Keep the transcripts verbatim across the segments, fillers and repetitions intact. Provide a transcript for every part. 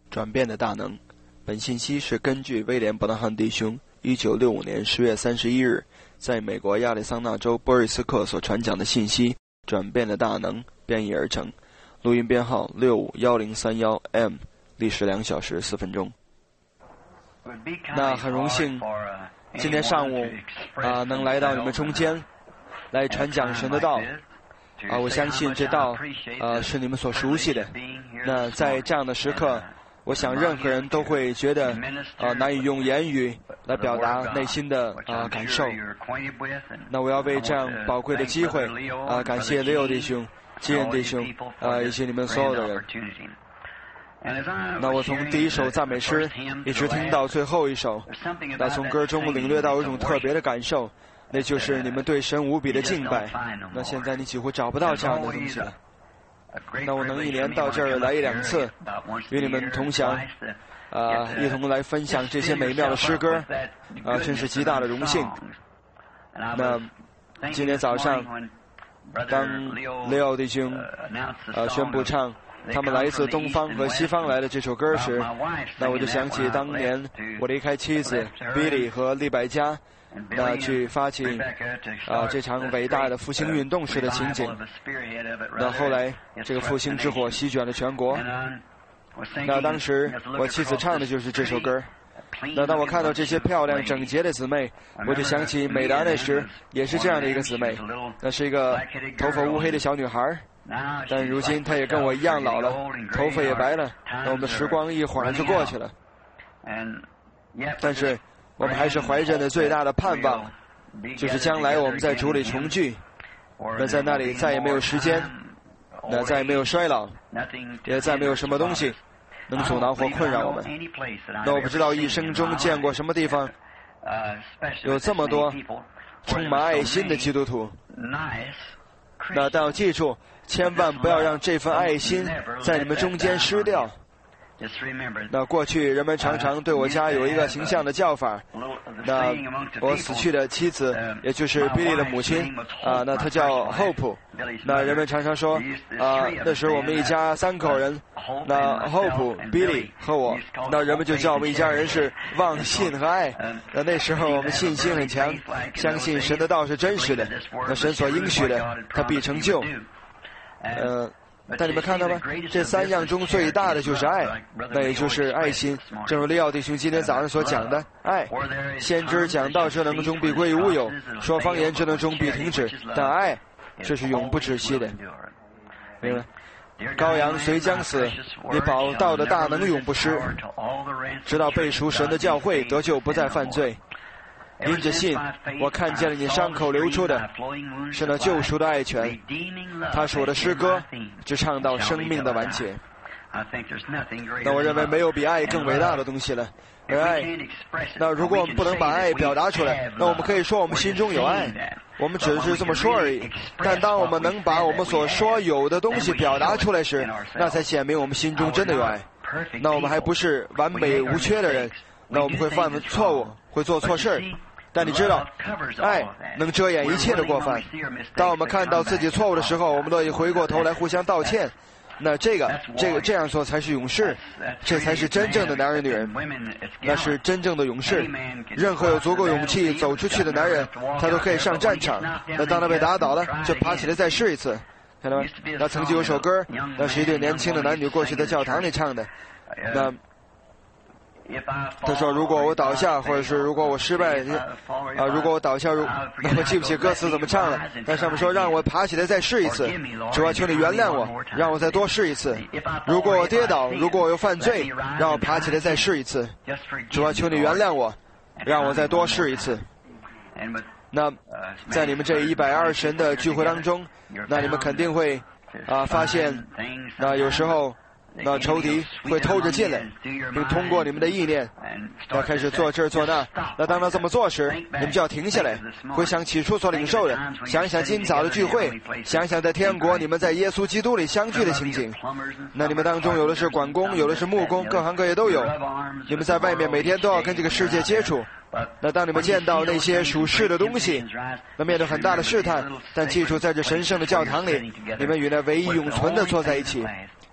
转变的大能。本信息是根据威廉·伯纳汉弟兄一九六五年十月三十一日在美国亚利桑那州波瑞斯克所传讲的信息《转变的大能》编译而成，录音编号六五一零三一 M， 历时两小时四分钟。那很荣幸，今天上午啊、呃、能来到你们中间，来传讲神的道。啊、呃，我相信这道呃是你们所熟悉的。那在这样的时刻，我想任何人都会觉得呃难以用言语来表达内心的啊、呃、感受。那我要为这样宝贵的机会啊、呃、感谢 Leo 弟兄、基恩弟兄啊、呃、以及你们所有的人。那我从第一首赞美诗一直听到最后一首，那从歌中领略到有一种特别的感受，那就是你们对神无比的敬拜。那现在你几乎找不到这样的东西了。那我能一年到这儿来一两次，与你们同享，啊、呃，一同来分享这些美妙的诗歌，啊、呃，真是极大的荣幸。那今天早上，当 Leo 弟兄呃宣布唱他们来自东方和西方来的这首歌时，那我就想起当年我离开妻子 Billy 和利百加，那去发起啊、呃、这场伟大的复兴运动时的情景。那后来这个复兴之火席卷了全国。那当时我妻子唱的就是这首歌。那当我看到这些漂亮整洁的姊妹，我就想起美达那时也是这样的一个姊妹，那是一个头发乌黑的小女孩。但如今她也跟我一样老了，头发也白了，那我们的时光一会儿就过去了。但是我们还是怀着的最大的盼望，就是将来我们在主里重聚，那在那里再也没有时间，那再也没有衰老，也再没有什么东西能阻挠或困扰我们。那我不知道一生中见过什么地方有这么多充满爱心的基督徒。那但要记住，千万不要让这份爱心在你们中间失掉。那过去人们常常对我家有一个形象的叫法，那我死去的妻子也就是 Billy 的母亲啊，那她叫 Hope。那人们常常说啊，那时候我们一家三口人，那 Hope、Billy 和我，那人们就叫我们一家人是望信和爱。那那时候我们信心很强，相信神的道是真实的，那神所应许的他必成就。呃但你们看到吗？这三样中最大的就是爱，那也就是爱心。正如利奥弟兄今天早上所讲的，爱。先知讲道之能终必归于无有，说方言之能终必停止，但爱这是永不止息的。明白？羔羊虽将死，你保道的大能永不失，直到被赎神的教会得救，不再犯罪。因着信，我看见了你伤口流出的是那救赎的爱泉，它是我的诗歌，直唱到生命的完结。那我认为没有比爱更伟大的东西了。而爱，那如果我们不能把爱表达出来，那我们可以说我们心中有爱，我们只是这么说而已。但当我们能把我们所说有的东西表达出来时，那才显明我们心中真的有爱。那我们还不是完美无缺的人，那我们会犯错误，会做错事。但你知道，爱能遮掩一切的过犯。当我们看到自己错误的时候，我们乐意回过头来互相道歉。那这个这个这样做才是勇士，这才是真正的男人女人，那是真正的勇士。任何有足够勇气走出去的男人，他都可以上战场。那当他被打倒了，就爬起来再试一次。看到吗？那曾经有首歌，那是一对年轻的男女过去在教堂里唱的。那他说，如果我倒下，或者是如果我失败啊，如果我倒下，如那我记不起歌词怎么唱了，但上面说让我爬起来再试一次，主啊，求你原谅我，让我再多试一次。如果我跌倒，如果我又犯罪，让我爬起来再试一次，主啊，求你原谅我，让我再多试一次。那在你们这一百二十人的聚会当中，那你们肯定会啊发现，那有时候那仇敌会偷着进来，并通过你们的意念，那开始做这做那。那当他这么做时，你们就要停下来，回想起初所领受的，想想今早的聚会，想想在天国你们在耶稣基督里相聚的情景。那你们当中有的是管工，有的是木工，各行各业都有。你们在外面每天都要跟这个世界接触。那当你们见到那些属世的东西，那面对很大的试探，但记住在这神圣的教堂里，你们与那唯一永存的坐在一起。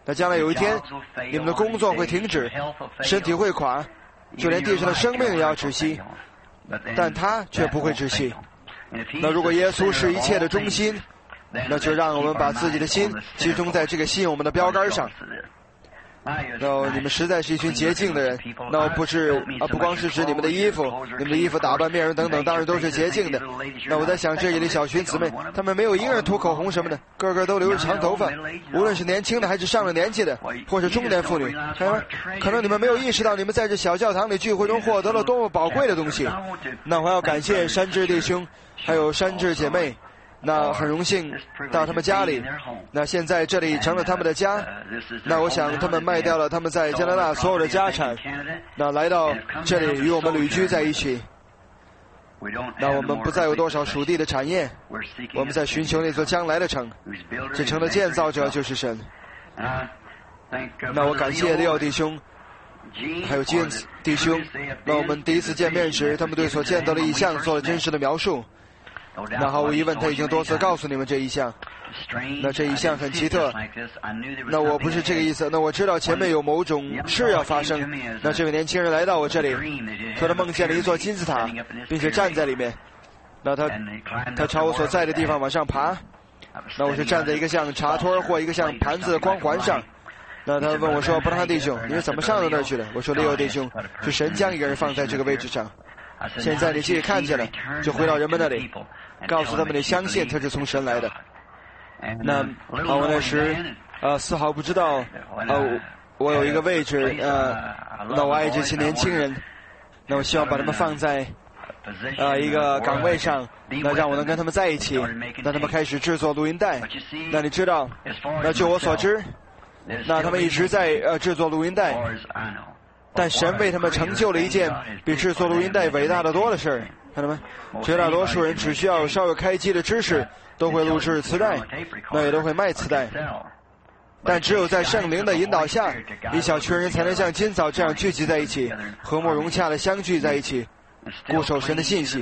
那将来有一天，你们的工作会停止，身体会垮，就连地上的生命也要窒息，但他却不会窒息。那如果耶稣是一切的中心，那就让我们把自己的心集中在这个吸引我们的标杆上。那你们实在是一群洁净的人，那不是啊，不光是指你们的衣服，你们的衣服、打扮、面容等等，当然都是洁净的。那我在想，这里的小群姊妹，她们没有一个人涂口红什么的，个个都留着长头发，无论是年轻的还是上了年纪的，或是中年妇女，看吗？可能你们没有意识到，你们在这小教堂里聚会中获得了多么宝贵的东西。那我要感谢山治弟兄，还有山治姐妹。那很荣幸到他们家里，那现在这里成了他们的家。那我想他们卖掉了他们在加拿大所有的家产，那来到这里与我们旅居在一起。那我们不再有多少属地的产业，我们在寻求那座将来的城，这城的建造者就是神。那我感谢利奥弟兄还有基恩弟兄，那我们第一次见面时，他们对所见到的异象做了真实的描述。那毫无疑问，他已经多次告诉你们这一项。那这一项很奇特。那我不是这个意思。那我知道前面有某种事要发生。那这位年轻人来到我这里，说他梦见了一座金字塔，并且站在里面。那他他朝我所在的地方往上爬。那我是站在一个像茶托或一个像盘子的光环上。那他问我说：“伯特汉弟兄，你是怎么上到那儿去的？”我说：“利奥弟兄，是神将一个人放在这个位置上。现在你既然看见了，就回到人们那里，告诉他们你相信他是从神来的。”那啊，我那时呃丝毫不知道，呃，我有一个位置，呃，那我爱这些年轻人，那我希望把他们放在呃一个岗位上，那让我能跟他们在一起，让他们开始制作录音带。那你知道，那就我所知，那他们一直在呃制作录音带。但神为他们成就了一件比制作录音带伟大的多的事儿，看到吗？绝大多数人只需要有稍微开机的知识，都会录制磁带，那也都会卖磁带。但只有在圣灵的引导下，一小群人才能像今早这样聚集在一起，和睦融洽的相聚在一起，固守神的信息。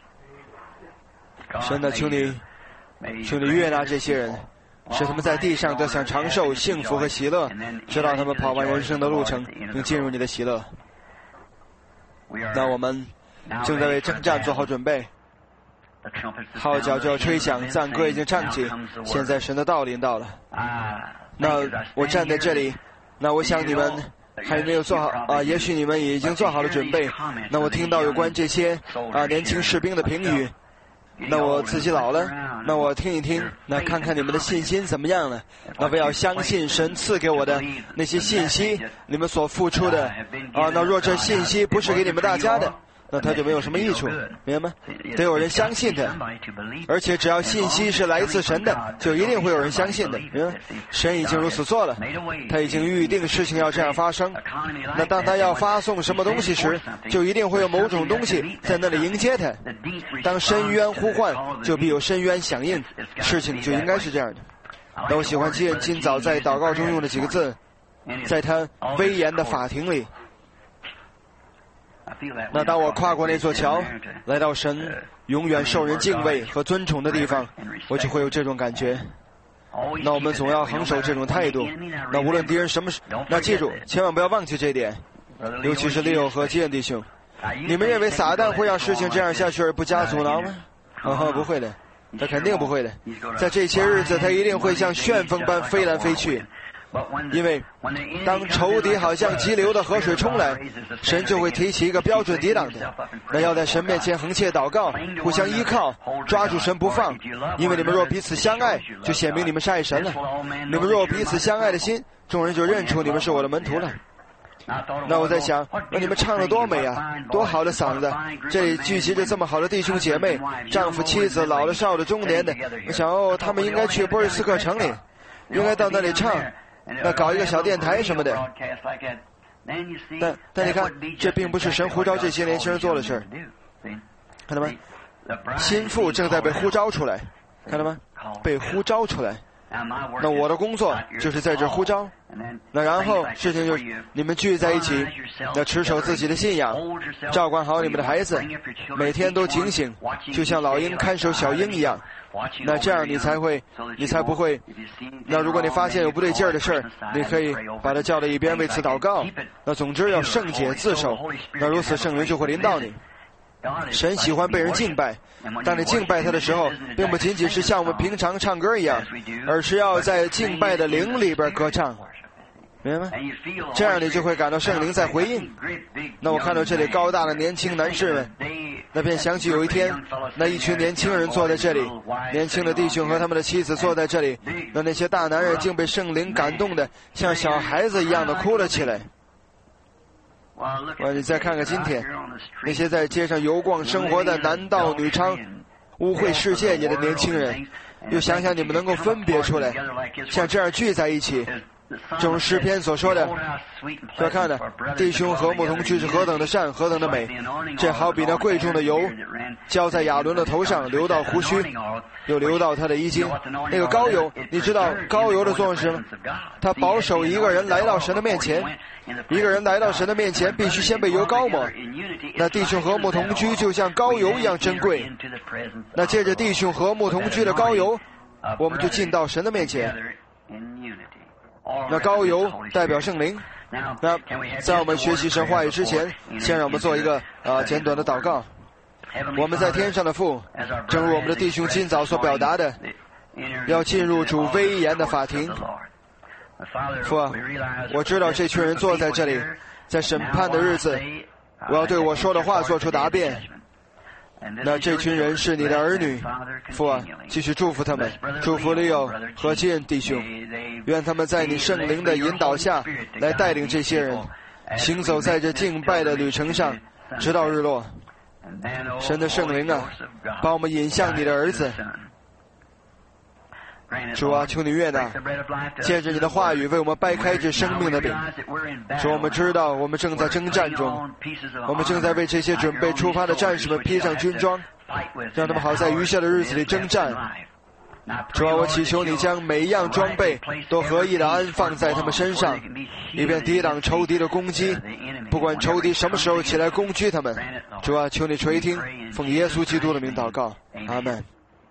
神的，求你，求你悦纳这些人，使他们在地上得享长寿、幸福和喜乐，直到他们跑完人生的路程，并进入你的喜乐。那我们正在为征战做好准备，号角就要吹响，赞歌已经唱起，现在神的道临到了。那我站在这里，那我想你们还没有做好啊，也许你们已经做好了准备。那我听到有关这些啊年轻士兵的评语。那我自己老了，那我听一听，那看看你们的信心怎么样了。那我要相信神赐给我的那些信息，你们所付出的啊。那若这信息不是给你们大家的，那它就没有什么益处，明白吗？得有人相信他，而且只要信息是来自神的，就一定会有人相信的，明白？神已经如此做了，他已经预定事情要这样发生。那当他要发送什么东西时，就一定会有某种东西在那里迎接他。当深渊呼唤，就必有深渊响应，事情就应该是这样的。那我喜欢基恩今早在祷告中用的几个字，在他威严的法庭里。那当我跨过那座桥，来到神永远受人敬畏和尊崇的地方，我就会有这种感觉。那我们总要恒守这种态度。那无论敌人什么事，那记住，千万不要忘记这一点，尤其是利友和基恩弟兄。你们认为撒旦会让事情这样下去而不加阻挠吗？啊哈，不会的，他肯定不会的。在这些日子，他一定会像旋风般飞来飞去。因为当仇敌好像急流的河水冲来，神就会提起一个标准抵挡的。那要在神面前横切祷告，互相依靠，抓住神不放。因为你们若彼此相爱，就显明你们是爱神了。你们若彼此相爱的心，众人就认出你们是我的门徒了。那我在想，那你们唱得多美啊，多好的嗓子！这里聚集着这么好的弟兄姐妹，丈夫妻子，老的少的中年的。我想哦，他们应该去波尔斯克城里，应该到那里唱。那搞一个小电台什么的，但但你看，这并不是神呼召这些年轻人做的事儿，看到吗？心腹正在被呼召出来，看到吗？被呼召出来。那我的工作就是在这呼召， 那然后事情就是你们聚在一起，要持守自己的信仰，照管好你们的孩子，每天都警醒，就像老鹰看守小鹰一样。那这样你才会，你才不会。那如果你发现有不对劲儿的事儿，你可以把它叫到一边，为此祷告。那总之要圣洁自守，那如此圣灵就会临到你。神喜欢被人敬拜，当你敬拜他的时候，并不仅仅是像我们平常唱歌一样，而是要在敬拜的灵里边歌唱，明白吗？这样你就会感到圣灵在回应。那我看到这里高大的年轻男士们，那便想起有一天，那一群年轻人坐在这里，年轻的弟兄和他们的妻子坐在这里，那那些大男人竟被圣灵感动的像小孩子一样的哭了起来。哇，你再看看今天那些在街上游逛生活的男盗女娼、污秽世界里的年轻人，又想想你们能够分别出来，像这样聚在一起，正如诗篇所说的，要看的弟兄和睦同居是何等的善，何等的美。这好比那贵重的油浇在亚伦的头上，流到胡须，又流到他的衣襟。那个膏油，你知道膏油的作用是什么？它保守一个人来到神的面前。一个人来到神的面前，必须先被油膏抹。那弟兄和睦同居就像膏油一样珍贵。那借着弟兄和睦同居的膏油，我们就进到神的面前。那膏油代表圣灵。那在我们学习神话语之前，先让我们做一个呃简短的祷告。我们在天上的父，正如我们的弟兄今早所表达的，要进入主威严的法庭。父啊，我知道这群人坐在这里，在审判的日子，我要对我说的话做出答辩。那这群人是你的儿女，父啊，继续祝福他们，祝福利友和基恩弟兄，愿他们在你圣灵的引导下来带领这些人行走在这敬拜的旅程上，直到日落。神的圣灵啊，把我们引向你的儿子。主啊，求你悦纳，借着你的话语为我们掰开这生命的饼。主，我们知道我们正在征战中，我们正在为这些准备出发的战士们披上军装，让他们好在余下的日子里征战。主啊，我祈求你将每一样装备都合意的安放在他们身上，以便抵挡仇敌的攻击，不管仇敌什么时候起来攻击他们。主啊，求你垂听，奉耶稣基督的名祷告，阿们。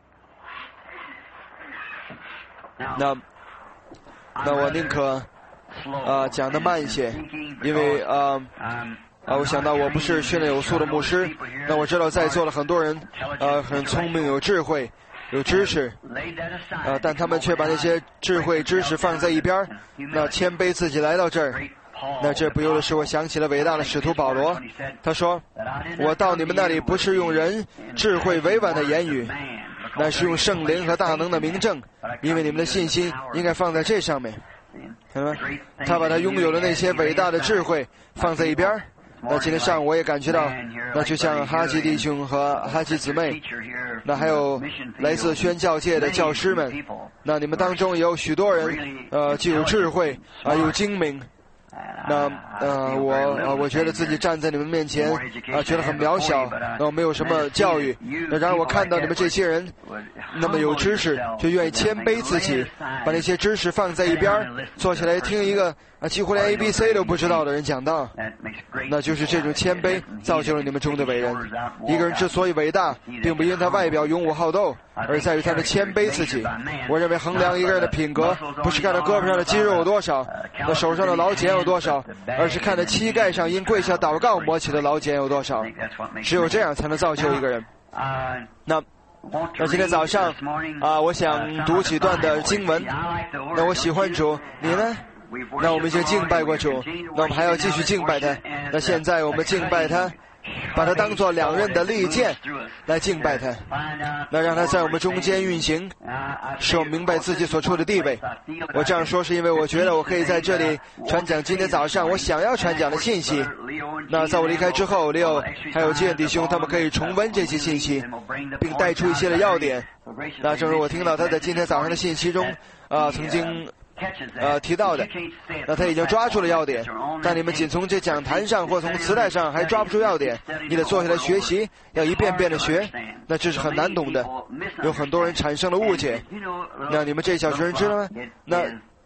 那那我宁可啊、呃、讲得慢一些，因为啊啊、呃、我想到我不是训练有素的牧师，那我知道在座的很多人呃很聪明、有智慧、有知识，呃但他们却把那些智慧知识放在一边，那谦卑自己来到这儿。那这不由得使我想起了伟大的使徒保罗，他说：“我到你们那里不是用人智慧委婉的言语，那是用圣灵和大能的明证，因为你们的信心应该放在这上面。”看到吗？他把他拥有的那些伟大的智慧放在一边。那今天上午我也感觉到，那就像哈基弟兄和哈基姊妹，那还有来自宣教界的教师们，那你们当中也有许多人，呃，既有智慧啊，有精明。那呃，我呃，我觉得自己站在你们面前啊、呃，觉得很渺小，那我没有什么教育。那然而我看到你们这些人那么有知识，就愿意谦卑自己，把那些知识放在一边，坐起来听一个啊几乎连 A B C 都不知道的人讲道。那就是这种谦卑造就了你们中的伟人。一个人之所以伟大，并不因他外表勇武好斗，而在于他的谦卑自己。我认为衡量一个人的品格，不是看他胳膊上的肌肉有多少，那手上的老茧有多少，而是看他膝盖上因跪下祷告抹起的老茧有多少。只有这样才能造就一个人。那那今天早上啊，我想读几段的经文。那我喜欢主，你呢？那我们已经敬拜过主，那我们还要继续敬拜他。那现在我们敬拜他，把它当作两刃的利剑来敬拜他，那让他在我们中间运行，使我们明白自己所处的地位。我这样说是因为我觉得我可以在这里传讲今天早上我想要传讲的信息。那在我离开之后，利欧还有基恩弟兄他们可以重温这些信息，并带出一些的要点。那正如我听到他在今天早上的信息中啊、呃、曾经呃，提到的，那他已经抓住了要点，但你们仅从这讲坛上或从磁带上还抓不出要点，你得坐下来学习，要一遍遍的学，那这是很难懂的，有很多人产生了误解。那你们这小群人知道吗？那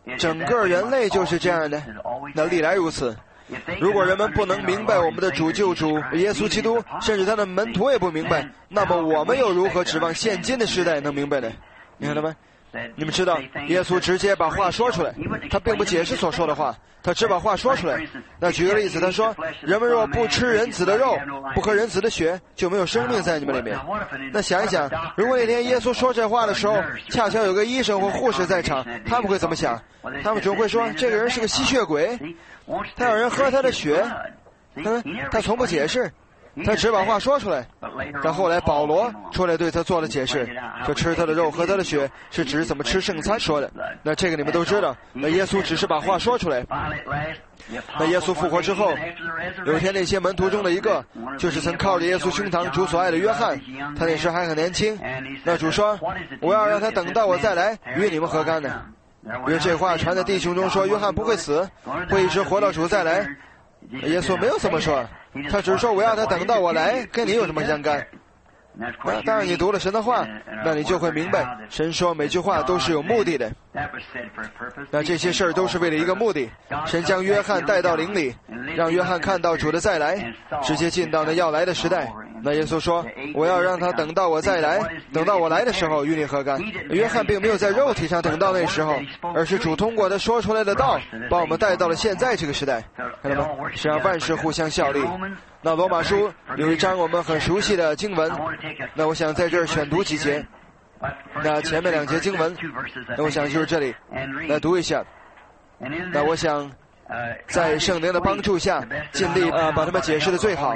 整个人类就是这样的，那历来如此。如果人们不能明白我们的主救主耶稣基督，甚至他的门徒也不明白，那么我们又如何指望现今的时代能明白呢？你看到吗？你们知道，耶稣直接把话说出来，他并不解释所说的话，他只把话说出来。那举个例子，他说：人们若不吃人子的肉，不喝人子的血，就没有生命在你们里面。那想一想，如果那天耶稣说这话的时候，恰巧有个医生或护士在场，他们会怎么想？他们总会说，这个人是个吸血鬼，他要人喝他的血。嗯，他从不解释，他只把话说出来。但后来保罗出来对他做了解释，说吃他的肉喝他的血是指怎么吃圣餐说的。那这个你们都知道，那耶稣只是把话说出来。那耶稣复活之后，有一天那些门徒中的一个，就是曾靠着耶稣胸膛主所爱的约翰，他那时还很年轻。那主说，我要让他等到我再来与你们何干呢？因为这话传在弟兄中说，约翰不会死，会一直活到主再来。耶稣没有这么说，他只是说我要他等到我来，跟你有什么相干？那当然你读了神的话，那你就会明白，神说每句话都是有目的的。那这些事儿都是为了一个目的，神将约翰带到灵里，让约翰看到主的再来，直接进到那要来的时代。那耶稣说，我要让他等到我再来，等到我来的时候与你何干？约翰并没有在肉体上等到那时候，而是主通过他说出来的道，把我们带到了现在这个时代。看到吗？是让万事互相效力。那罗马书有一章我们很熟悉的经文，那我想在这儿选读几节。那前面两节经文，那我想就是这里来读一下。那我想在圣灵的帮助下，尽力啊、呃、把它们解释的最好。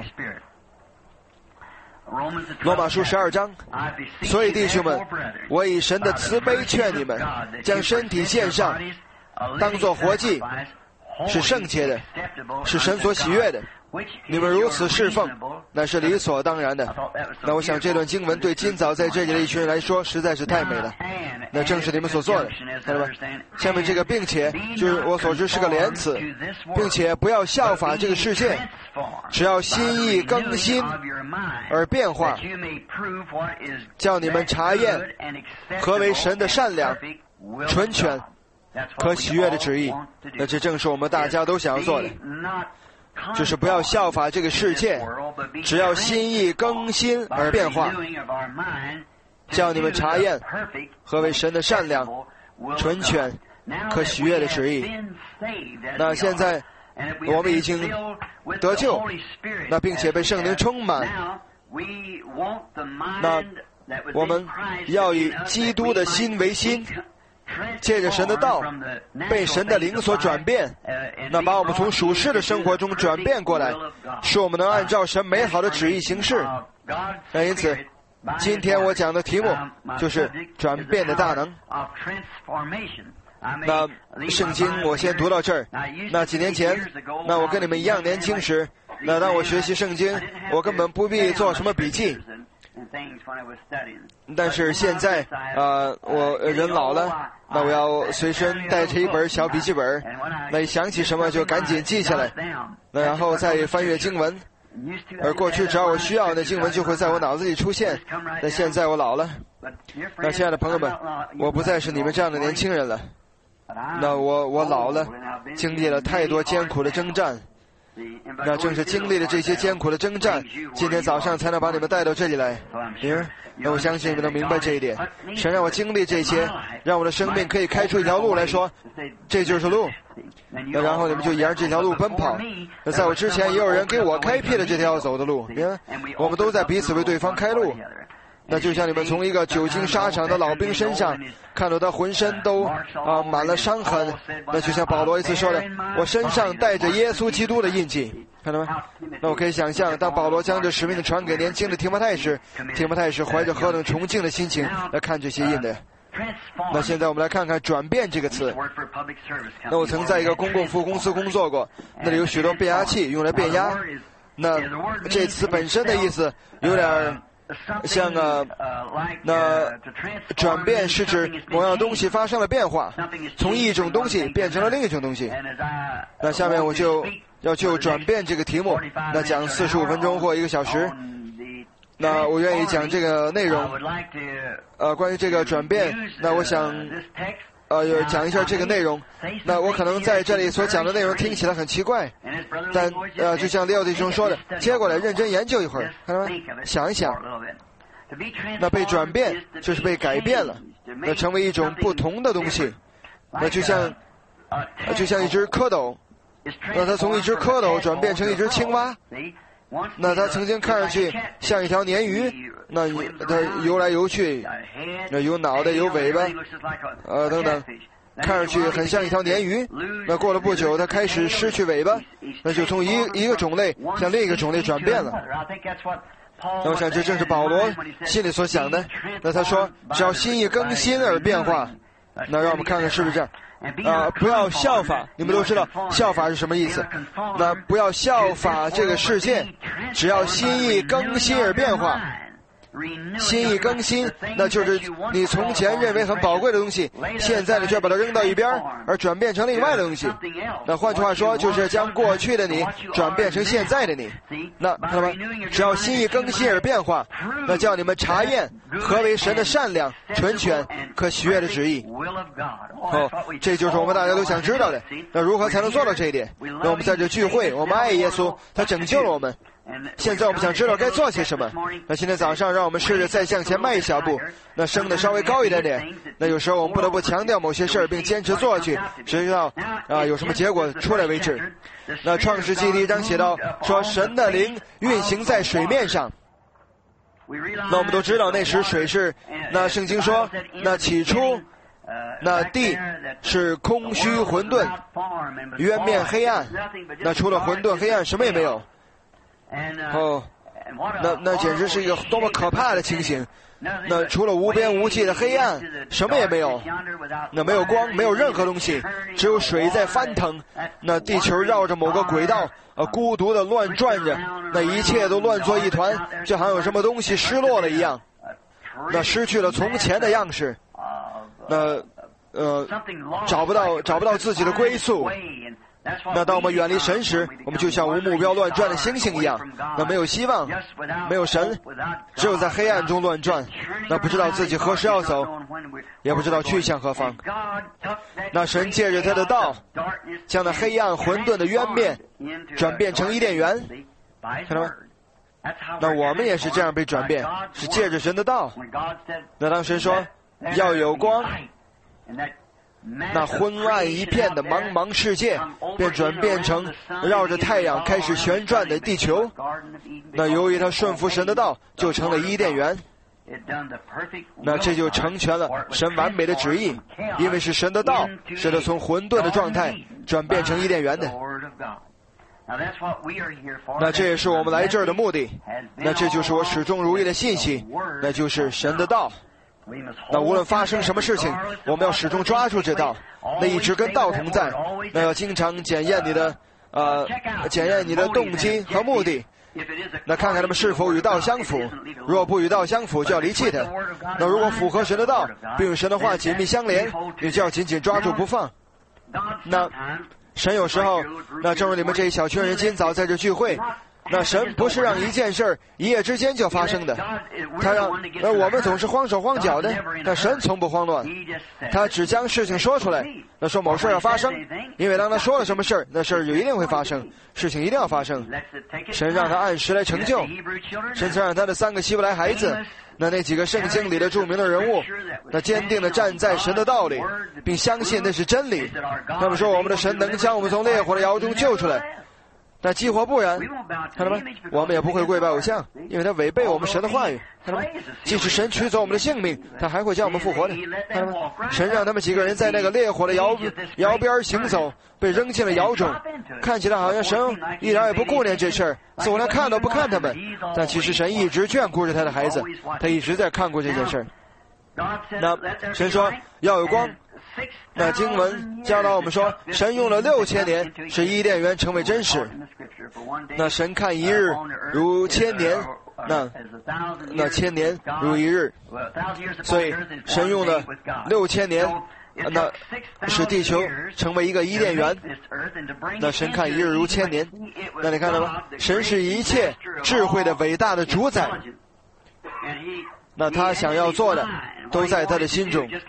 罗马书十二章，所以弟兄们，我以神的慈悲劝你们，将身体献上，当作活祭，是圣洁的，是神所喜悦的。你们如此侍奉，那是理所当然的。那我想这段经文对今早在这里的一群人来说实在是太美了，那正是你们所做的，看到吗？下面这个并且就是我所知是个连词，并且不要效法这个世界，只要心意更新而变化，叫你们查验何为神的善良、纯全、可喜悦的旨意。那这正是我们大家都想要做的，就是不要效法这个世界，只要心意更新而变化，叫你们查验何为神的善良、纯全、可喜悦的旨意。那现在我们已经得救，那并且被圣灵充满，那我们要以基督的心为心，借着神的道被神的灵所转变，那把我们从属世的生活中转变过来，使我们能按照神美好的旨意行事。那因此今天我讲的题目就是转变的大能。那圣经我先读到这儿。那几年前，那我跟你们一样年轻时，那当我学习圣经，我根本不必做什么笔记。但是现在呃我人老了，那我要随身带着一本小笔记本，那一想起什么就赶紧记下来，那然后再翻阅经文。而过去只要我需要，那经文就会在我脑子里出现。那现在我老了，那亲爱的朋友们，我不再是你们这样的年轻人了，那我我老了，经历了太多艰苦的征战，那正是经历了这些艰苦的征战，今天早上才能把你们带到这里来。嗯，那我相信你们能明白这一点。神让我经历这些，让我的生命可以开出一条路来说，这就是路。那然后你们就沿着这条路奔跑。那在我之前也有人给我开辟了这条要走的路。嗯，我们都在彼此为对方开路。那就像你们从一个久经沙场的老兵身上看到他浑身都啊满了伤痕，那就像保罗一次说的，我身上带着耶稣基督的印记，看到吗？那我可以想象，当保罗将这使命传给年轻的提摩太时，提摩太是怀着何等崇敬的心情来看这些印的。那现在我们来看看转变这个词。那我曾在一个公共服务公司工作过，那里有许多变压器用来变压。那这词本身的意思有点像啊，那转变是指某样东西发生了变化，从一种东西变成了另一种东西。那下面我就要就转变这个题目，那讲四十五分钟或一个小时。那我愿意讲这个内容，呃，关于这个转变。那我想呃有讲一下这个内容。那我可能在这里所讲的内容听起来很奇怪，但呃就像利奥弟兄说的，接过来认真研究一会儿，看到吗？想一想，那被转变就是被改变了，那成为一种不同的东西，那就像就像一只蝌蚪，那它从一只蝌蚪转变成一只青蛙，那它曾经看上去像一条鲶鱼，那它游来游去，那有脑袋有尾巴，呃等等，看上去很像一条鲶鱼。那过了不久，它开始失去尾巴，那就从一一个种类向另一个种类转变了。那我想这正是保罗心里所想的。那他说只要心意更新而变化，那让我们看看是不是这样啊、呃？不要效法，你们都知道效法是什么意思。那不要效法这个世界，只要心意更新而变化。心意更新，那就是你从前认为很宝贵的东西，现在你却把它扔到一边，而转变成另外的东西。那换句话说，就是将过去的你转变成现在的你。那看到吗？只要心意更新而变化，那叫你们查验何为神的善良、纯全、可喜悦的旨意。哦，这就是我们大家都想知道的。那如何才能做到这一点？那我们在这聚会，我们爱耶稣，他拯救了我们。现在我们想知道该做些什么。那今天早上让我们试着再向前迈一小步，那升得稍微高一点点。那有时候我们不得不强调某些事儿，并坚持做下去，直到啊有什么结果出来为止。那创世纪第一章写到说，神的灵运行在水面上。那我们都知道那时水是，那圣经说，那起初那地是空虚混沌，渊面黑暗，那除了混沌黑暗什么也没有。哦，那那简直是一个多么可怕的情形！那除了无边无际的黑暗，什么也没有。那没有光，没有任何东西，只有水在翻腾。那地球绕着某个轨道，呃，孤独的乱转着。那一切都乱作一团，就好像有什么东西失落了一样。那失去了从前的样式。那呃，找不到找不到自己的归宿。那当我们远离神时，我们就像无目标乱转的星星一样，那没有希望，没有神，只有在黑暗中乱转，那不知道自己何时要走，也不知道去向何方。那神借着他的道，将那黑暗混沌的渊面转变成伊甸园，看到吗？那我们也是这样被转变，是借着神的道。那当神说要有光，那昏暗一片的茫茫世界便转变成绕着太阳开始旋转的地球。那由于他顺服神的道，就成了伊甸园。那这就成全了神完美的旨意，因为是神的道使他从混沌的状态转变成伊甸园的。那这也是我们来这儿的目的。那这就是我始终如一的信息，那就是神的道。那无论发生什么事情，我们要始终抓住这道，那一直跟道同在。那要经常检验你的呃，检验你的动机和目的。那看看他们是否与道相符，若不与道相符，就要离弃他。那如果符合神的道，并与神的话紧密相连，你就要紧紧抓住不放。那神有时候，那正如你们这一小群人今早在这聚会，那神不是让一件事儿一夜之间就发生的，他让那我们总是慌手慌脚的，但神从不慌乱，他只将事情说出来，那说某事要发生，因为当他说了什么事儿，那事儿就一定会发生，事情一定要发生。神让他按时来成就，神曾让他的三个希伯来孩子，那那几个圣经里的著名的人物，那坚定地站在神的道里，并相信那是真理。他们说我们的神能将我们从烈火的窑中救出来。那激活不然，看到吗？我们也不会跪拜偶像，因为他违背我们神的话语。看到吗？即使神取走我们的性命，他还会将我们复活的。看到吗？神让他们几个人在那个烈火的窑窑边行走，被扔进了窑中，看起来好像神一点也不顾念这事儿，似乎连看都不看他们。但其实神一直眷顾着他的孩子，他一直在看顾这件事儿。那神说要有光。那经文教导我们说，神用了六千年使伊甸园成为真实。那神看一日如千年，那那千年如一日，所以神用了六千年，那使地球成为一个伊甸园。那神看一日如千年，那你看到吗？神是一切智慧的伟大的主宰。那他想要做的都在他的心中。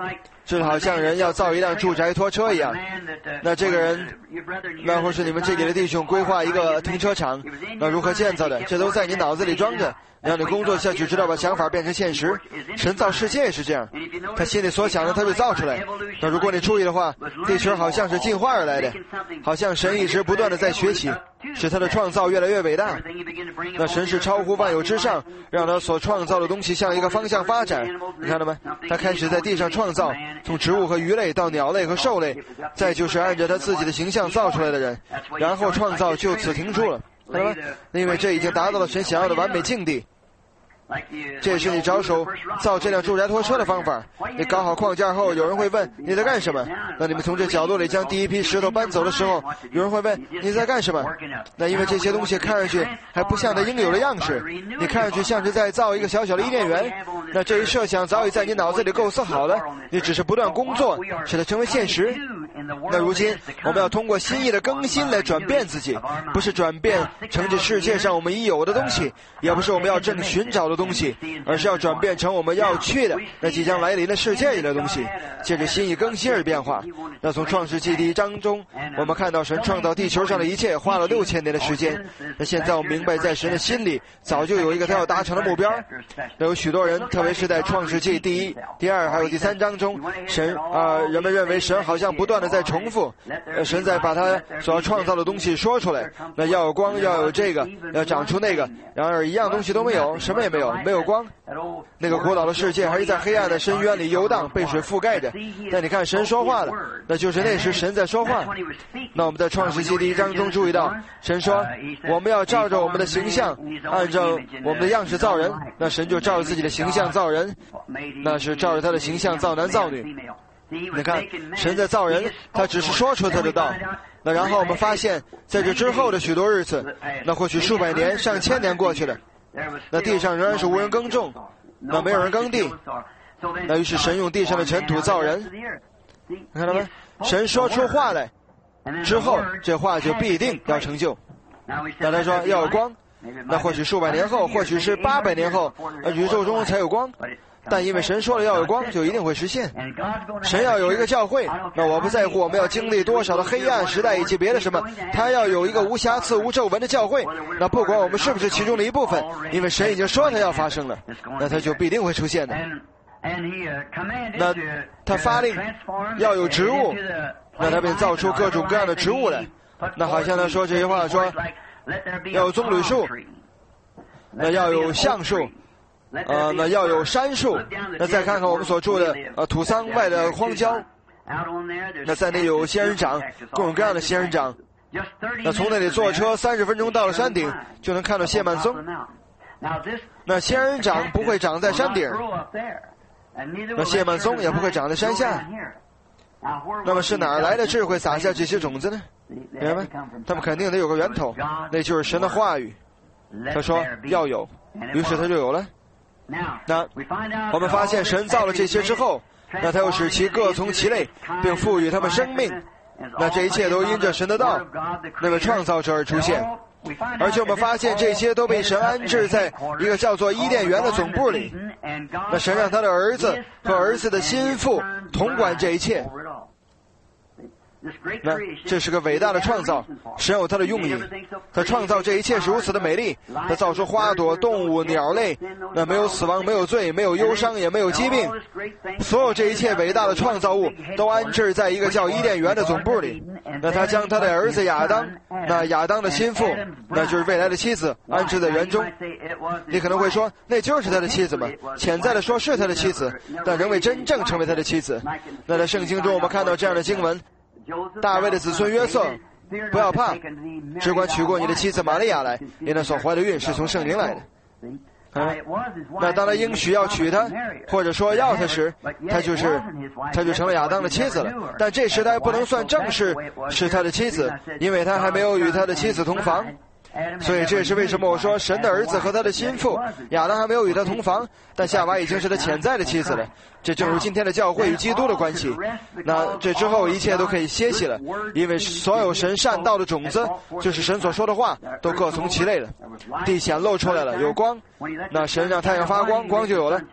就好像人要造一辆住宅拖车一样。那这个人，那或是你们这里的弟兄规划一个停车场，那如何建造的，这都在你脑子里装着，让你工作下去，直到把想法变成现实。神造世界也是这样，他心里所想的他就造出来。那如果你注意的话，地球好像是进化而来的，好像神一直不断的在学习，使他的创造越来越伟大。那神是超乎万有之上，让他所创造的东西向一个方向发展。你看到吗？他开始在地上创造，从植物和鱼类到鸟类和兽类，再就是按照他自己的形象造出来的人，然后创造就此停住了。看到吗？因为这已经达到了神想要的完美境地。这也是你着手造这辆住宅拖车的方法。你搞好框架后，有人会问你在干什么。那你们从这角落里将第一批石头搬走的时候，有人会问你在干什么。那因为这些东西看上去还不像它应有的样式，你看上去像是在造一个小小的伊甸园。那这一设想早已在你脑子里构思好了，你只是不断工作使它成为现实。那如今我们要通过心意的更新来转变自己，不是转变成这世界上我们已有的东西，也不是我们要正寻找的东西，而是要转变成我们要去的那即将来临的世界里的东西，借着心意更新而变化。那从创世纪第一章中，我们看到神创造地球上的一切花了六千年的时间。那现在我们明白，在神的心里早就有一个他要达成的目标。那有许多人，特别是在创世纪第一、第二还有第三章中，神啊、呃，人们认为神好像不断的在重复，呃，神在把他所要创造的东西说出来。那要有光，要有这个，要长出那个，然而一样东西都没有，什么也没有。没有光，那个古老的世界还是在黑暗的深渊里游荡，被水覆盖着。但你看神说话了，那就是那时神在说话。那我们在创世纪第一章中注意到，神说我们要照着我们的形象，按照我们的样式造人。那神就照着自己的形象造人，那是照着他的形象造男造女。你看神在造人，他只是说出他的道。那然后我们发现在这之后的许多日子，那或许数百年上千年过去了，那地上仍然是无人耕种，那没有人耕地。那于是神用地上的尘土造人，看到吗？神说出话来之后，这话就必定要成就。那他说要有光，那或许数百年后，或许是八百年后，宇宙中才有光。但因为神说了要有光，就一定会实现。神要有一个教会，那我不在乎我们要经历多少的黑暗时代以及别的什么，他要有一个无瑕疵无皱纹的教会。那不管我们是不是其中的一部分，因为神已经说他要发生了，那他就必定会出现的。那他发令要有植物，那他便造出各种各样的植物来。那好像他说这些话说要有棕榈树，那要有橡树，呃，那要有杉树。那再看看我们所住的呃土桑外的荒郊，那在那有仙人掌，各种各样的仙人掌。那从那里坐车三十分钟到了山顶，就能看到谢曼松。那仙人掌不会长在山顶，那谢曼松也不会长在山下。那么是哪儿来的智慧撒下这些种子呢？明白吗？他们肯定得有个源头，那就是神的话语。他说要有，于是他就有了。那我们发现神造了这些之后，那他又使其各从其类，并赋予他们生命。那这一切都因着神的道，那位创造者而出现。而且我们发现这些都被神安置在一个叫做伊甸园的总部里。那神让他的儿子和儿子的心腹统管这一切。那这是个伟大的创造，神有他的用意。他创造这一切是如此的美丽，他造出花朵、动物、鸟类，那没有死亡，没有罪，没有忧伤，也没有疾病。所有这一切伟大的创造物都安置在一个叫伊甸园的总部里。那他将他的儿子亚当，那亚当的心腹，那就是未来的妻子，安置在园中。你可能会说那就是他的妻子吗？潜在的说是他的妻子，但仍未真正成为他的妻子。那在圣经中我们看到这样的经文，大卫的子孙约瑟，不要怕，只管娶过你的妻子玛利亚来，因他所怀的孕是从圣灵来的。啊，那当他应许要娶她，或者说要她时，他就是他就成了亚当的妻子了。但这时他还不能算正式是他的妻子，因为他还没有与他的妻子同房。所以这也是为什么我说神的儿子和他的心腹亚当还没有与他同房，但夏娃已经是他潜在的妻子了。这正如今天的教会与基督的关系。那这之后一切都可以歇息了，因为所有神善道的种子，就是神所说的话，都各从其类了。地显露出来了，有光，那神让太阳发光，光就有了。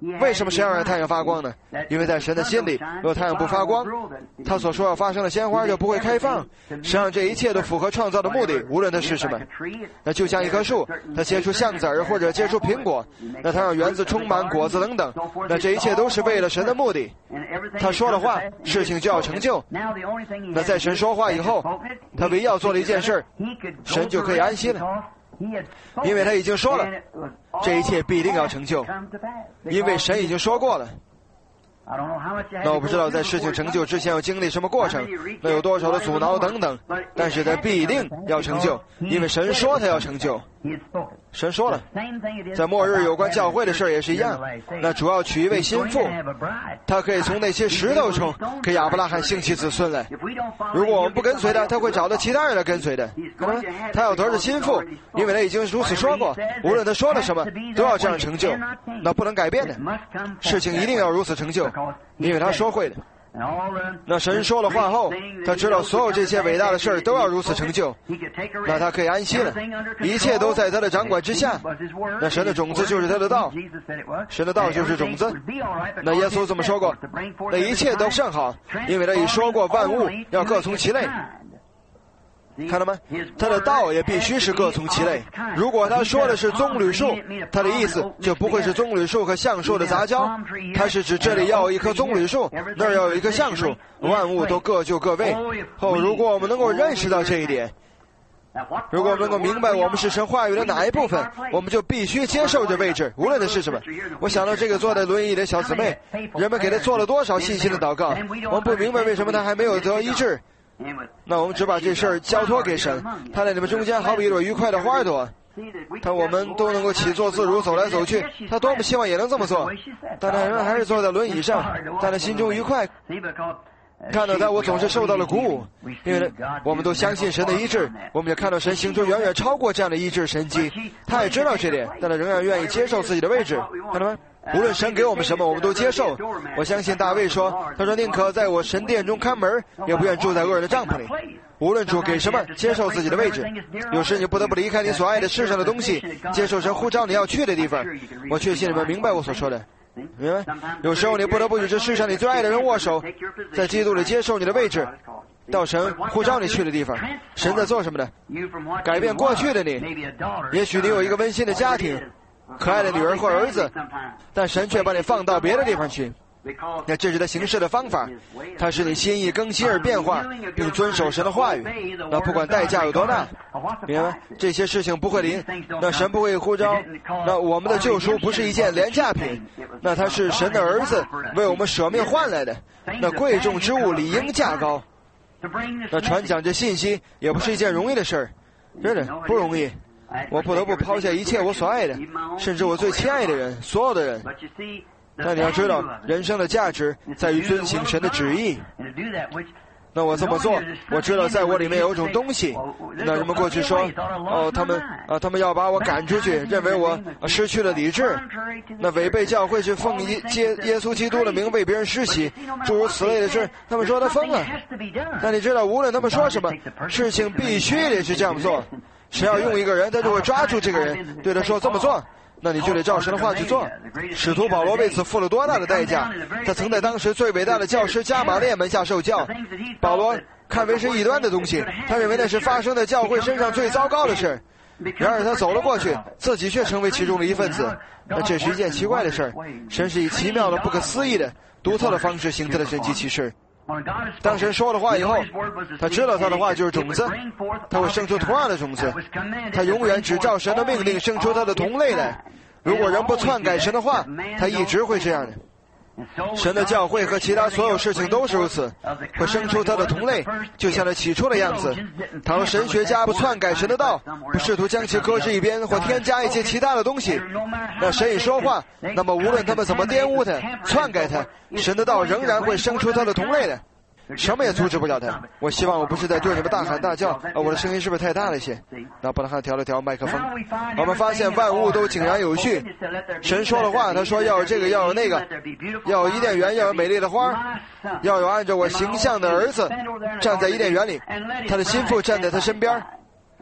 为什么神要让太阳发光呢？因为在神的心里，若太阳不发光，他所说要发生的鲜花就不会开放。实际上这一切都符合创造的目的，无论它是什么。那就像一棵树，它结出橡子儿或者结出苹果，那它让园子充满果子等等，那这一切都是为了神的目的。他说了话，事情就要成就。那在神说话以后，他唯一要做的一件事，神就可以安息了，因为他已经说了，这一切必定要成就，因为神已经说过了。那我不知道在事情成就之前要经历什么过程，那有多少的阻挠等等，但是它必定要成就，因为神说它要成就。神说了，在末日有关教会的事也是一样，那主要娶一位心腹，他可以从那些石头中给亚伯拉罕兴起子孙来。如果我们不跟随他，他会找到其他人来跟随的。他要得着心腹，因为他已经如此说过，无论他说了什么都要这样成就，那不能改变的，事情一定要如此成就，因为他说会的。那神说了话后，他知道所有这些伟大的事儿都要如此成就，那他可以安息了，一切都在他的掌管之下。那神的种子就是他的道，神的道就是种子。那耶稣这么说过，那一切都甚好，因为他已说过万物要各从其类。看到吗？他的道也必须是各从其类。如果他说的是棕榈树，他的意思就不会是棕榈树和橡树的杂交，他是指这里要有一棵棕榈树，那儿要有一棵橡树，万物都各就各位。后如果我们能够认识到这一点，如果我们能够明白我们是神话语的哪一部分，我们就必须接受这位置，无论它是什么。我想到这个坐在轮椅的小姊妹，人们给她做了多少细心的祷告，我们不明白为什么她还没有得医治。那我们只把这事儿交托给神，他在你们中间好比一朵愉快的花朵，他我们都能够起坐自如走来走去，他多么希望也能这么做，但那人还是坐在轮椅上，但他心中愉快。看到他，我总是受到了鼓舞，因为我们都相信神的医治，我们也看到神行出远远超过这样的医治神迹。他也知道这点，但他仍然愿意接受自己的位置，看到吗？无论神给我们什么，我们都接受。我相信大卫说，他说宁可在我神殿中看门，也不愿住在恶人的帐篷里。无论主给什么，接受自己的位置。有时你不得不离开你所爱的世上的东西，接受神呼召你要去的地方。我确信你们明白我所说的，明白？有时候你不得不与这世上你最爱的人握手，在基督里接受你的位置，到神呼召你去的地方。神在做什么呢？改变过去的你。也许你有一个温馨的家庭，可爱的女儿或儿子，但神却把你放到别的地方去。那这是他行事的方法，他使你心意更新而变化，并遵守神的话语。那不管代价有多大，明白？这些事情不会临，那神不会呼召。那我们的救赎不是一件廉价品，那他是神的儿子为我们舍命换来的。那贵重之物理应价高。那传讲这信息也不是一件容易的事儿，真的不容易。我不得不抛下一切我所爱的，甚至我最亲爱的人，所有的人。但你要知道，人生的价值在于遵行神的旨意。那我这么做，我知道在我里面有一种东西。那人们过去说，哦，他们啊，他们要把我赶出去，认为我失去了理智。那违背教会去奉耶耶稣基督的名为别人施洗，诸如此类的事，他们说他疯了。但你知道，无论他们说什么，事情必须得是这样做。神要用一个人，他就会抓住这个人，对他说这么做。那你就得照神的话去做。使徒保罗为此付了多大的代价？他曾在当时最伟大的教师加马列门下受教。保罗看为是异端的东西，他认为那是发生在教会身上最糟糕的事。然而他走了过去，自己却成为其中的一份子。那这是一件奇怪的事。神是以奇妙的、不可思议的、独特的方式行他的神迹奇事。当神说了话以后，他知道他的话就是种子，他会生出同样的种子。他永远只照神的命令生出他的同类来。如果人不篡改神的话，他一直会这样的。神的教会和其他所有事情都是如此，会生出他的同类，就像他起初的样子。倘若神学家不篡改神的道，不试图将其搁置一边或添加一些其他的东西，那神一说话，那么无论他们怎么玷污他、篡改他，神的道仍然会生出他的同类的。什么也阻止不了他。我希望我不是在对你们大喊大叫，啊，我的声音是不是太大了一些？那伯拉罕调了调麦克风。我们发现万物都井然有序。神说了话，他说要有这个，要有那个，要有伊甸园，要有美丽的花，要有按照我形象的儿子站在伊甸园里，他的心腹站在他身边。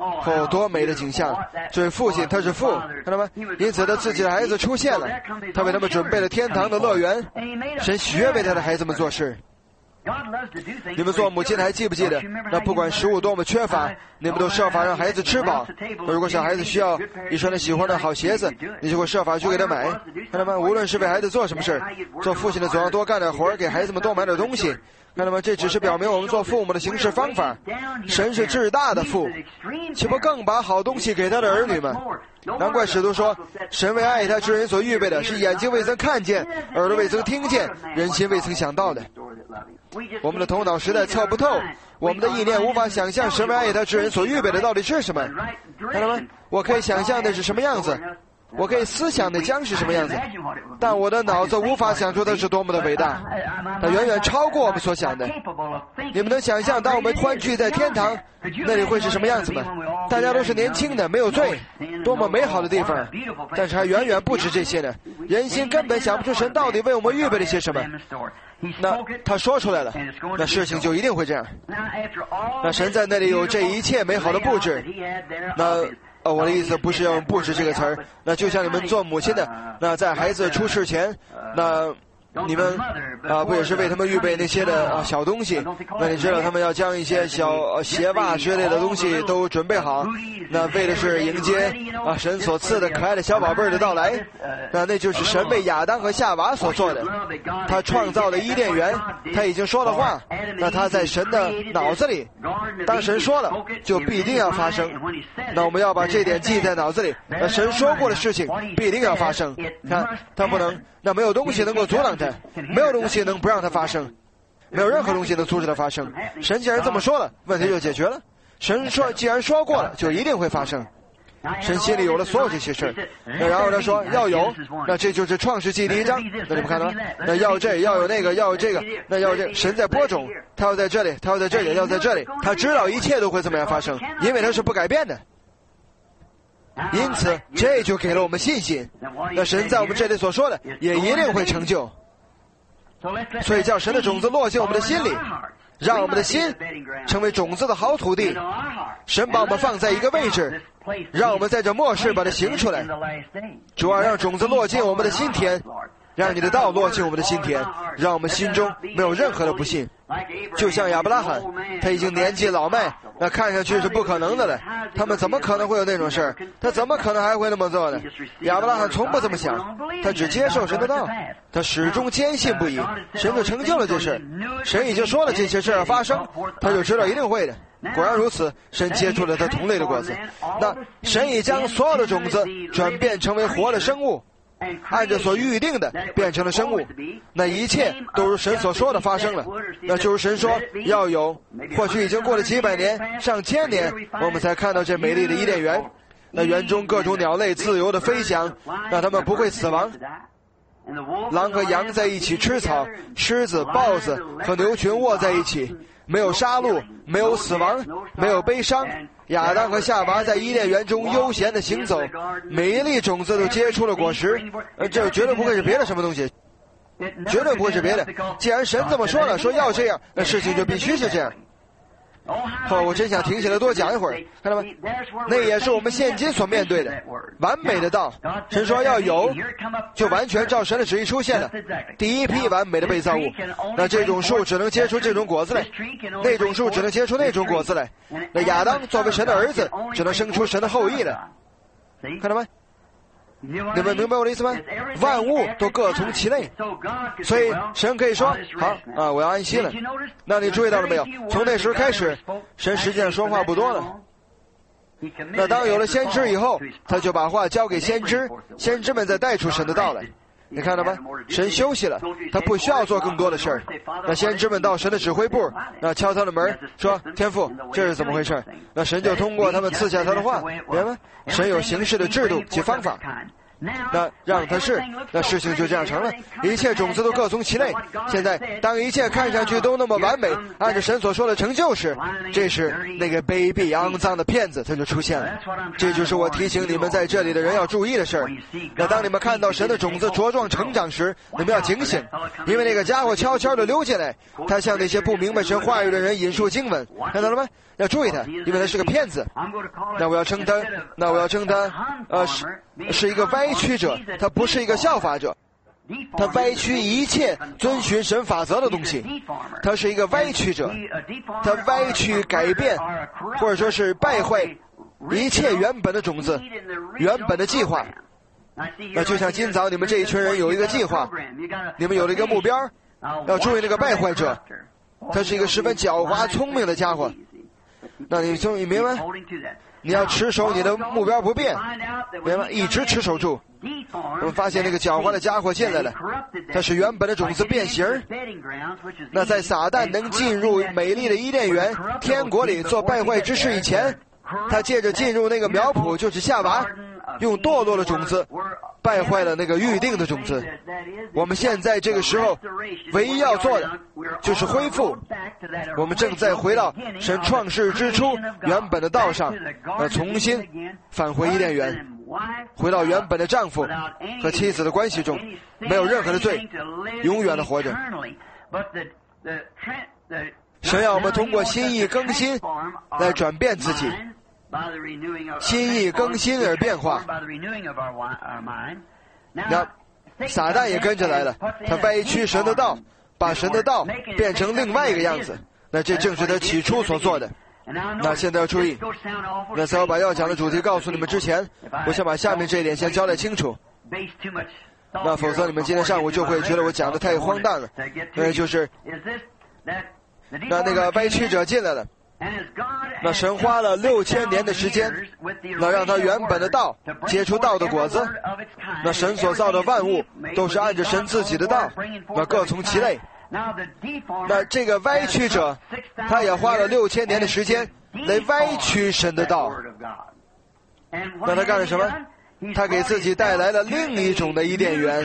哦，多美的景象！这位父亲他是父，看到吗？因此他自己的孩子出现了，他为他们准备了天堂的乐园，神喜悦为他的孩子们做事。你们做母亲的还记不记得？那不管食物多么缺乏，你们都设法让孩子吃饱。如果小孩子需要一双他喜欢的好鞋子，你就会设法去给他买。看到吗？无论是为孩子做什么事，做父亲的总要多干点活，给孩子们多买点东西。看到吗？这只是表明我们做父母的行事方法。神是至大的父，岂不更把好东西给他的儿女吗？难怪使徒说，神为爱他之人所预备的是眼睛未曾看见，耳朵未曾听见，人心未曾想到的。我们的头脑实在测不透，我们的意念无法想象神为爱他之人所预备的到底是什么。看到吗？我可以想象的是什么样子，我可以思想的将是什么样子，但我的脑子无法想出它是多么的伟大，它远远超过我们所想的。你们能想象当我们欢聚在天堂，那里会是什么样子吗？大家都是年轻的，没有罪，多么美好的地方。但是还远远不止这些呢，人心根本想不出神到底为我们预备了些什么。那他说出来了，那事情就一定会这样。那神在那里有这一切美好的布置。那呃，我的意思不是用布置这个词儿，那就像你们做母亲的，那在孩子出世前，那你们啊，不也是为他们预备那些的啊小东西？那你知道他们要将一些小、呃、鞋袜之类的东西都准备好，那为的是迎接啊神所赐的可爱的小宝贝儿的到来。那那就是神为亚当和夏娃所做的，他创造了伊甸园，他已经说了话，那他在神的脑子里，当神说了，就必定要发生。那我们要把这点记在脑子里，那神说过的事情必定要发生。看，他不能，那没有东西能够阻挡他，没有东西能不让它发生，没有任何东西能阻止它发生。神既然这么说了，问题就解决了。神说既然说过了，就一定会发生。神心里有了所有这些事，那然后他说要有，那这就是创世纪第一章。那你们看到吗？那要这要有那个要有这个，那要这神在播种，他要在这里，他要在这里，要在这里，他知道一切都会怎么样发生，因为他是不改变的。因此这就给了我们信心，那神在我们这里所说的也一定会成就。所以叫神的种子落进我们的心里，让我们的心成为种子的好土地。神把我们放在一个位置，让我们在这末世把它行出来。主啊，让种子落进我们的心田，让你的道落进我们的心田，让我们心中没有任何的不信。就像亚伯拉罕，他已经年纪老迈，那看上去是不可能的了，他们怎么可能会有那种事儿？他怎么可能还会那么做呢？亚伯拉罕从不这么想，他只接受神的道，他始终坚信不疑，神就成就了这事。神已经说了这些事要发生，他就知道一定会的。果然如此，神结出了他同类的果子。那神已将所有的种子转变成为活的生物，按照所预定的变成了生物，那一切都如神所说的发生了。那就是神说要有，或许已经过了几百年上千年，我们才看到这美丽的伊甸园。那园中各种鸟类自由的飞翔，那它们不会死亡。狼和羊在一起吃草，狮子、豹子和牛群卧在一起，没有杀戮，没有死亡，没有悲伤。亚当和夏娃在伊甸园中悠闲地行走，每一粒种子都结出了果实。呃，这绝对不会是别的什么东西，绝对不会是别的。既然神这么说了，说要这样，那事情就必须是这样。哦，我真想停下来多讲一会儿，看到吗？那也是我们现今所面对的完美的道。神说要有，就完全照神的旨意出现了第一批完美的被造物。那这种树只能结出这种果子来，那种树只能结出那种果子来。那亚当作为神的儿子，只能生出神的后裔来。看到吗？你们明白我的意思吗？万物都各从其类，所以神可以说好啊，我要安息了。那你注意到了没有？从那时开始，神实际上说话不多了。那当有了先知以后，他就把话交给先知，先知们再带出神的道来。你看到吗？神休息了，他不需要做更多的事儿。那先知们到神的指挥部，那敲他的门，说：“天父，这是怎么回事？”那神就通过他们赐下他的话，明白吗？神有行事的制度及方法。 那让它是，那事情就这样成了，一切种子都各从其类。现在当一切看上去都那么完美，按照神所说的成就时，这时那个卑鄙肮脏的骗子他就出现了。这就是我提醒你们在这里的人要注意的事儿。那当你们看到神的种子茁壮成长时，你们要警醒，因为那个家伙悄悄地溜进来，他向那些不明白神话语的人引述经文，看到了吗？要注意他，因为他是个骗子。那我要称他，那我要称他，呃，是是一个歪曲者，他不是一个效法者，他歪曲一切遵循神法则的东西，他是一个歪曲者，他歪曲改变，或者说是败坏一切原本的种子，原本的计划。那就像今早你们这一群人有一个计划，你们有了一个目标，要注意那个败坏者，他是一个十分狡猾聪明的家伙。那你终于明白，你要持守你的目标不变，明白？一直持守住。我们发现那个狡猾的家伙进来了，他使原本的种子变形。那在撒旦能进入美丽的伊甸园天国里做败坏之事以前，他借着进入那个苗圃，就是夏娃，用堕落的种子败坏了那个预定的种子。我们现在这个时候唯一要做的就是恢复，我们正在回到神创世之初原本的道上，呃，重新返回伊甸园，回到原本的丈夫和妻子的关系中，没有任何的罪，永远的活着。神要我们通过心意更新来转变自己，心意更新而变化。那撒旦也跟着来了，他歪曲神的道，把神的道变成另外一个样子。那这正是他起初所做的。那现在要注意，那在我把要讲的主题告诉你们之前，我想把下面这一点先交代清楚。那否则你们今天上午就会觉得我讲的太荒诞了。那就是那那个歪曲者进来了，那神花了六千年的时间，那让他原本的道结出道的果子。那神所造的万物都是按着神自己的道，那各从其类。那这个歪曲者，他也花了六千年的时间来歪曲神的道。那他干了什么？他给自己带来了另一种的伊甸园，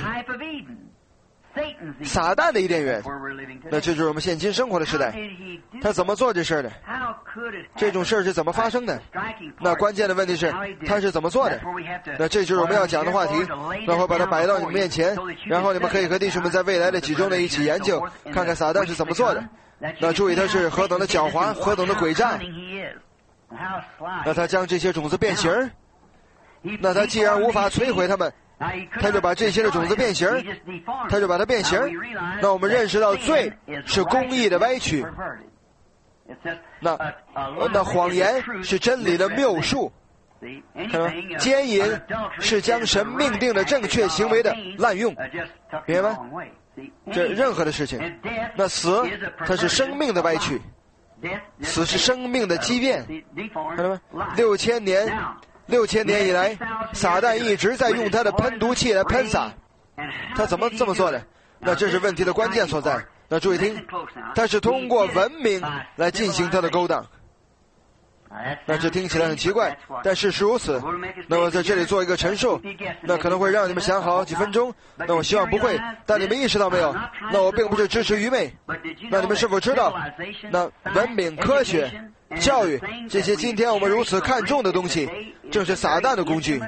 撒旦的伊甸园。那这就是我们现今生活的时代。他怎么做这事的？这种事是怎么发生的？那关键的问题是他是怎么做的？那这就是我们要讲的话题。那我把它摆到你们面前，然后你们可以和弟兄们在未来的几周内一起研究，看看撒旦是怎么做的。那注意他是何等的狡猾，何等的诡诈。那他将这些种子变形，那他既然无法摧毁他们，他就把这些的种子变形，他就把它变形。那我们认识到罪是公义的歪曲，那那谎言是真理的谬术，看到吗？奸淫是将神命定的正确行为的滥用，明白吗？这任何的事情，那死它是生命的歪曲，死是生命的畸变，看到吗？六千年六千年以来，撒旦一直在用他的喷毒器来喷洒。他怎么这么做的？那这是问题的关键所在。那注意听，他是通过文明来进行他的勾当。那这听起来很奇怪，但事实如此。那我在这里做一个陈述，那可能会让你们想好几分钟，那我希望不会。但你们意识到没有？那我并不是支持愚昧。那你们是否知道，那文明、科学、教育这些今天我们如此看重的东西，正是撒旦的工具。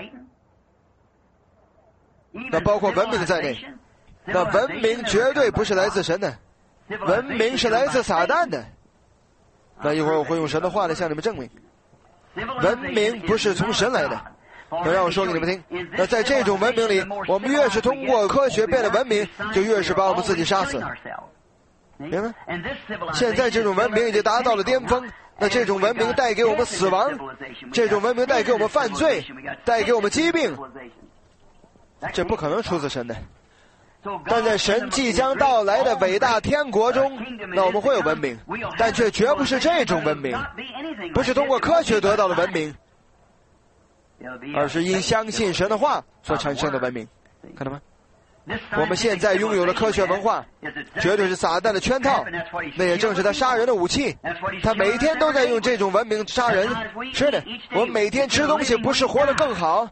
那包括文明在内，那文明绝对不是来自神的，文明是来自撒旦的。那一会儿我会用神的话来向你们证明，文明不是从神来的。那让我说给你们听，那在这种文明里，我们越是通过科学变得文明，就越是把我们自己杀死。明白？现在这种文明已经达到了巅峰，那这种文明带给我们死亡，这种文明带给我们犯罪，带给我们疾病，这不可能出自神的。但在神即将到来的伟大天国中，那我们会有文明，但却绝不是这种文明，不是通过科学得到的文明，而是因相信神的话所产生的文明。看到吗？我们现在拥有的科学文化绝对是撒旦的圈套，那也正是他杀人的武器。他每天都在用这种文明杀人。是的，我们每天吃东西不是活得更好，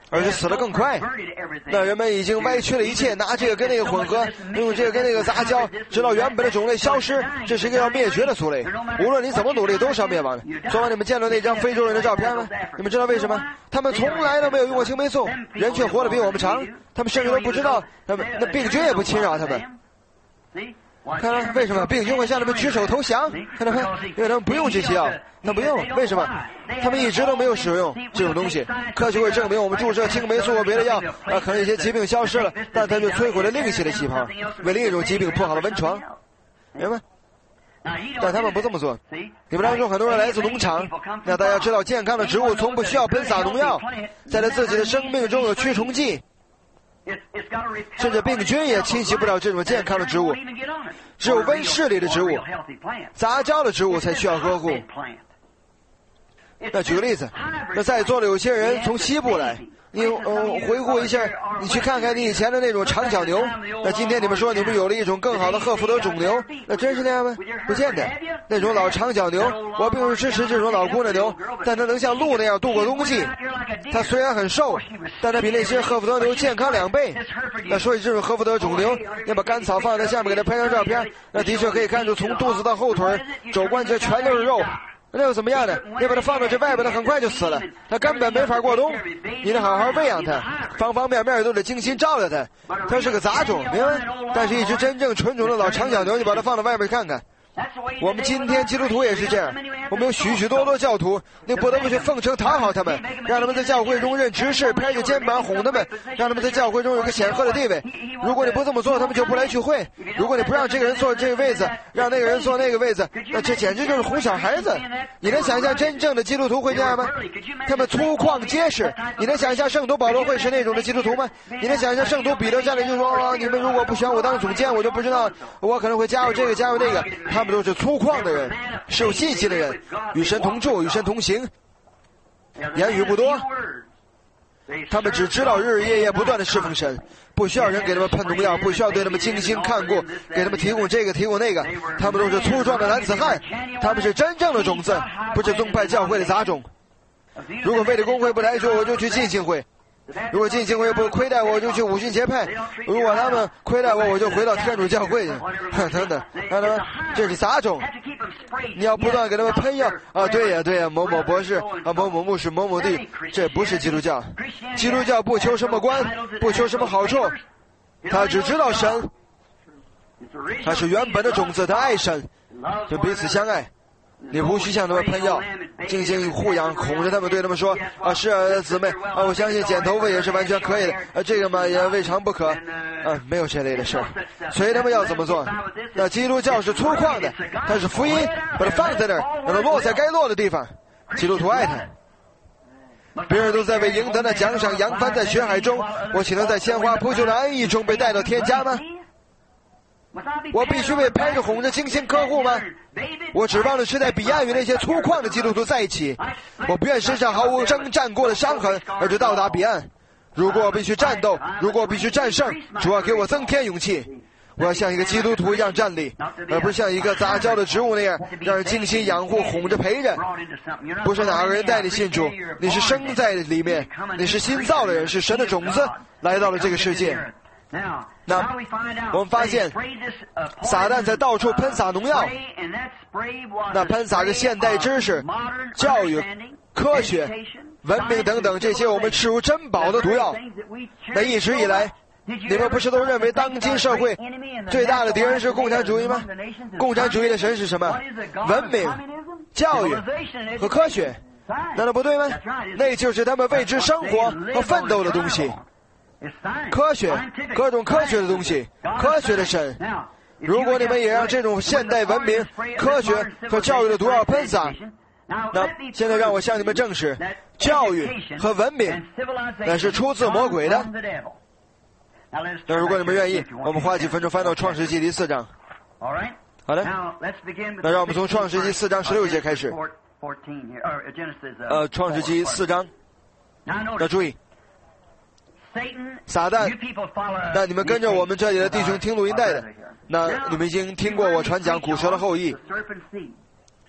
而是死得更快。那人们已经歪曲了一切，拿这个跟那个混合，用这个跟那个杂交，直到原本的种类消失。这是一个要灭绝的族类，无论你怎么努力都是要灭亡的。昨晚你们见到那张非洲人的照片吗？你们知道为什么？他们从来都没有用过青霉素，人却活得比我们长。他们甚至都不知道，他们那病菌也不侵扰他们。看到为什么病菌会向他们举手投降？看到没？因为他们不用这些药，他不用。为什么？他们一直都没有使用这种东西。科学会证明，我们注射青霉素或别的药，啊，可能有些疾病消失了，但它就摧毁了另一些的细胞，为另一种疾病铺好了温床，明白？但他们不这么做。你们当中很多人来自农场，那大家知道，健康的植物从不需要喷洒农药，在它自己的生命中有驱虫剂。甚至病菌也侵袭不了这种健康的植物，只有温室里的植物、杂交的植物才需要呵护。那举个例子，那在座的有些人从西部来，你呃回顾一下，你去看看你以前的那种长角牛，那今天你们说你们有了一种更好的赫福德种牛，那真是那样吗？不见得。那种老长角牛，我并不支持这种老公的牛，但它能像鹿那样度过冬季。它虽然很瘦，但它比那些赫福德牛健康两倍。那所以这种赫福德种牛，要把干草放在下面给它拍张照片，那的确可以看出从肚子到后腿、肘关节全都是肉。那又怎么样呢？你把它放到这外边，它很快就死了，它根本没法过冬。你得好好喂养它，方方面面都得精心照料它。它是个杂种，明白？但是一只真正纯种的老长角牛，你把它放到外面看看。我们今天基督徒也是这样，我们有许许多多教徒，你不得不去奉承讨好他们，让他们在教会中任执事，拍着肩膀哄他们，让他们在教会中有个显赫的地位。如果你不这么做，他们就不来聚会。如果你不让这个人坐这个位子，让那个人坐那个位子，那这简直就是哄小孩子。你能想象真正的基督徒会这样吗？他们粗犷结实。你能想象圣徒保罗会是那种的基督徒吗？你能想象圣徒彼得站来就说、哦、你们如果不选我当总监，我就不知道我可能会加入这个加入那个。他们都是粗犷的人，是有信心的人，与神同住，与神同行，言语不多。他们只知道日日夜夜不断的侍奉神，不需要人给他们喷农药，不需要对他们精心看顾，给他们提供这个提供那个。他们都是粗壮的男子汉，他们是真正的种子，不是宗派教会的杂种。如果非得公会不来说，我就去浸信会；如果浸信会不亏待我，我就去五旬节派；如果他们亏待我，我就回到天主教会去。等等，让他们这是杂种。你要不断给他们喷药啊！对呀对呀，某某博士啊，某某牧师，某某地，这不是基督教。基督教不求什么官，不求什么好处，他只知道神，他是原本的种子，他爱神，就彼此相爱。你不需向他们喷药，进行护养，哄着他们，对他们说啊，是啊，姊妹啊，我相信剪头发也是完全可以的啊，这个嘛也未尝不可啊，没有这类的事儿。所以他们要怎么做？那基督教是粗犷的，它是福音，把它放在那儿，让它落在该落的地方。基督徒爱他。别人都在为赢得那奖赏扬帆在血海中，我岂能在鲜花铺就的安逸中被带到天家吗？我必须被拍着哄着精心呵护吗？我指望的是在彼岸与那些粗犷的基督徒在一起。我不愿身上毫无征战过的伤痕，而是到达彼岸。如果我必须战斗，如果我必须战胜，主要给我增添勇气。我要像一个基督徒一样站立，而不是像一个杂交的植物那样让人精心养护哄着陪着。不是哪个人带你信主，你是生在里面，你是新造的人，是神的种子来到了这个世界。那我们发现撒旦在到处喷洒农药，那喷洒着现代知识、教育、科学、文明等等这些我们视如珍宝的毒药。那一直以来你们不是都认为当今社会最大的敌人是共产主义吗？共产主义的神是什么？文明、教育和科学，难道不对吗？那就是他们为之生活和奋斗的东西。科学，各种科学的东西，科学的神。如果你们也让这种现代文明、科学和教育的毒药喷洒，那现在让我向你们证实，教育和文明那是出自魔鬼的。那如果你们愿意，我们花几分钟翻到创世纪第四章。好的，那让我们从创世纪四章十六节开始。呃，创世纪四章，要注意。撒旦，那你们跟着我们这里的弟兄听录音带的，那你们已经听过我传讲古蛇的后裔。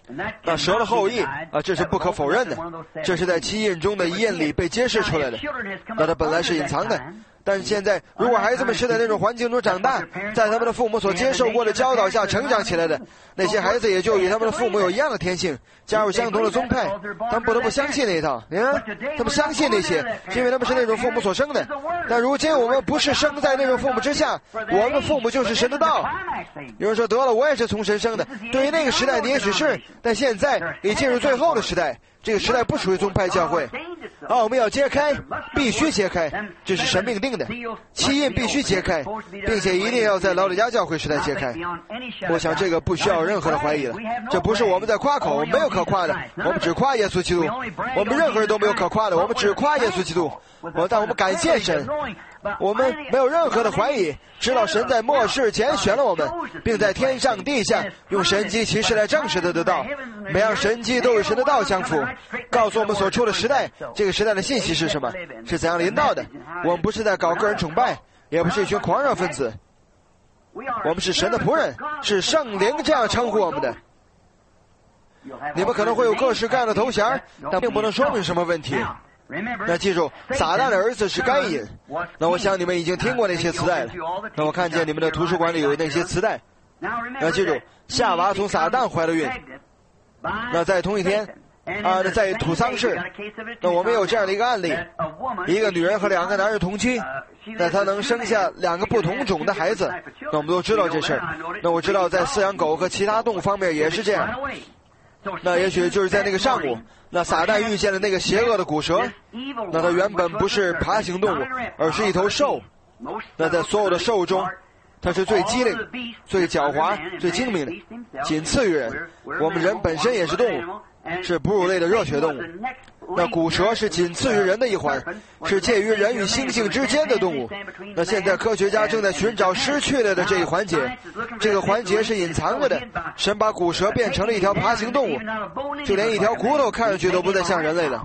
那蛇的后裔啊，这是不可否认的，这是在七印中的一印里被揭示出来的。那它本来是隐藏的，但是现在如果孩子们是在那种环境中长大，在他们的父母所接受过的教导下成长起来的，那些孩子也就与他们的父母有一样的天性，加入相同的宗派，他们不得不相信那一套。你看，他们相信那些，是因为他们是那种父母所生的。但如今我们不是生在那种父母之下，我们父母就是神的道。有人说，得了，我也是从神生的。对于那个时代你也许是，但现在已进入最后的时代，这个时代不属于宗派教会。啊，我们要揭开，必须揭开，这是神命定的。七印必须揭开，并且一定要在老底嘉教会时代揭开。我想这个不需要任何的怀疑了。这不是我们在夸口，我们没有可夸的，我们只夸耶稣基督。我们任何人都没有可夸的，我们只夸耶稣基督。我但我们感谢神，我们没有任何的怀疑，知道神在末世拣选了我们，并在天上地下用神迹奇事来证实他的道。每样神迹都与神的道相符，告诉我们所处的时代，这个时代的信息是什么，是怎样临到的。我们不是在搞个人崇拜，也不是一群狂热分子，我们是神的仆人，是圣灵这样称呼我们的。你们可能会有各式各样的头衔，但并不能说明什么问题。那记住，撒旦的儿子是该隐。那我想你们已经听过那些磁带了。那我看见你们的图书馆里有那些磁带。那记住，夏娃从撒旦怀了孕。那在同一天啊，那在土桑市，那我们有这样的一个案例：一个女人和两个男人同居，那她能生下两个不同种的孩子。那我们都知道这事儿。那我知道在饲养狗和其他动物方面也是这样。那也许就是在那个上午，那撒旦遇见了那个邪恶的古蛇。那它原本不是爬行动物，而是一头兽。那在所有的兽中，它是最机灵、最狡猾、最精明的，仅次于人。我们人本身也是动物，是哺乳类的热血动物。那古蛇是仅次于人的一环，是介于人与猩猩之间的动物。那现在科学家正在寻找失去了的这一环节，这个环节是隐藏着的。神把古蛇变成了一条爬行动物，就连一条骨头看上去都不再像人类了。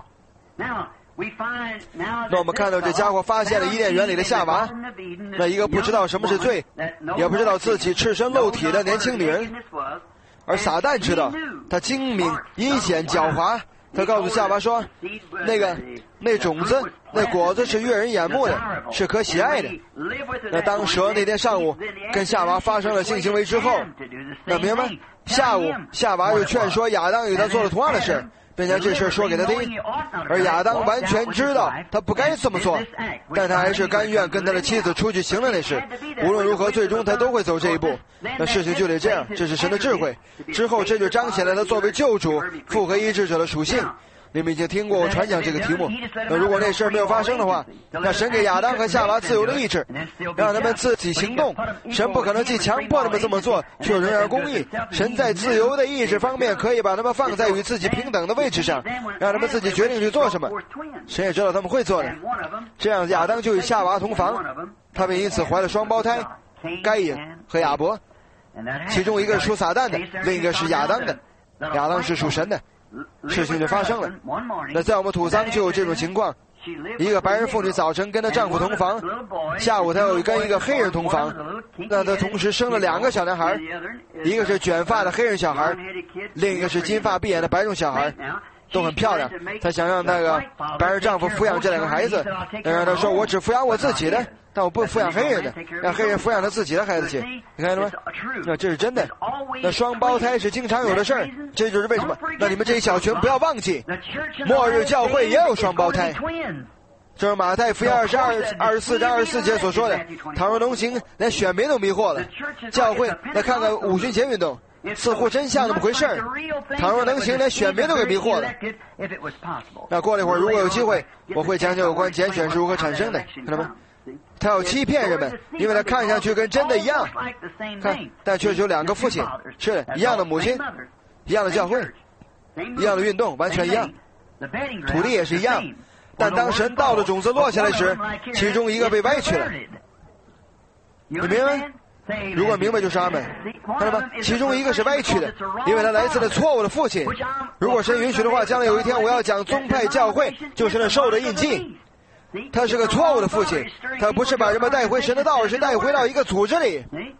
那我们看到这家伙发现了伊甸园里的夏娃，那一个不知道什么是罪，也不知道自己赤身露体的年轻女人。而撒旦知道，他精明、阴险、狡猾。他告诉夏娃说，那个那种子那果子是悦人眼目的，是可喜爱的。那当蛇那天上午跟夏娃发生了性行为之后，那明白，下午夏娃又劝说亚当与他做了同样的事，并将这事说给他听。而亚当完全知道他不该这么做，但他还是甘愿跟他的妻子出去行了那事。无论如何，最终他都会走这一步。那事情就得这样，这是神的智慧。之后这就彰显了他作为救主、复合医治者的属性。你们已经听过我传讲这个题目。那如果那事儿没有发生的话，那神给亚当和夏娃自由的意志，让他们自己行动。神不可能既强迫他们这么做，却仍然公义。神在自由的意志方面可以把他们放在与自己平等的位置上，让他们自己决定去做什么。神也知道他们会做的。这样亚当就与夏娃同房，他们因此怀了双胞胎，该隐和亚伯。其中一个是属撒旦的，另一个是亚当的。亚当是属神的。事情就发生了。那在我们土桑就有这种情况，一个白人妇女早晨跟她丈夫同房，下午她又跟一个黑人同房，那她同时生了两个小男孩，一个是卷发的黑人小孩，另一个是金发碧眼的白种小孩，都很漂亮。她想让那个白人丈夫抚养这两个孩子，让他说，我只抚养我自己的，但我不抚养黑人的，让黑人抚养他自己的孩子去。你看到吗？那这是真的。那双胞胎是经常有的事儿，这就是为什么。那你们这一小群不要忘记，末日教会也有双胞胎。这是马太福音二十二、二十四章二十四节所说的。倘若能行，连选民都迷惑了。教会，来看看五旬节运动，似乎真像那么回事儿。倘若能行，连选民都给迷惑了。那过了一会儿，如果有机会，我会讲讲有关拣选是如何产生的，看到吗？他要欺骗人们，因为他看上去跟真的一样，看，但却有两个父亲，是一样的母亲，一样的教会，一样的运动，完全一样，土地也是一样。但当神道的种子落下来时，其中一个被歪曲了。你明白？如果明白就是阿们，看到吗？其中一个是歪曲的，因为他来自了错误的父亲。如果神允许的话，将来有一天我要讲宗派教会，就是那兽的印记。他是个错误的父亲，他不是把人们带回神的道，而是带回到一个组织里。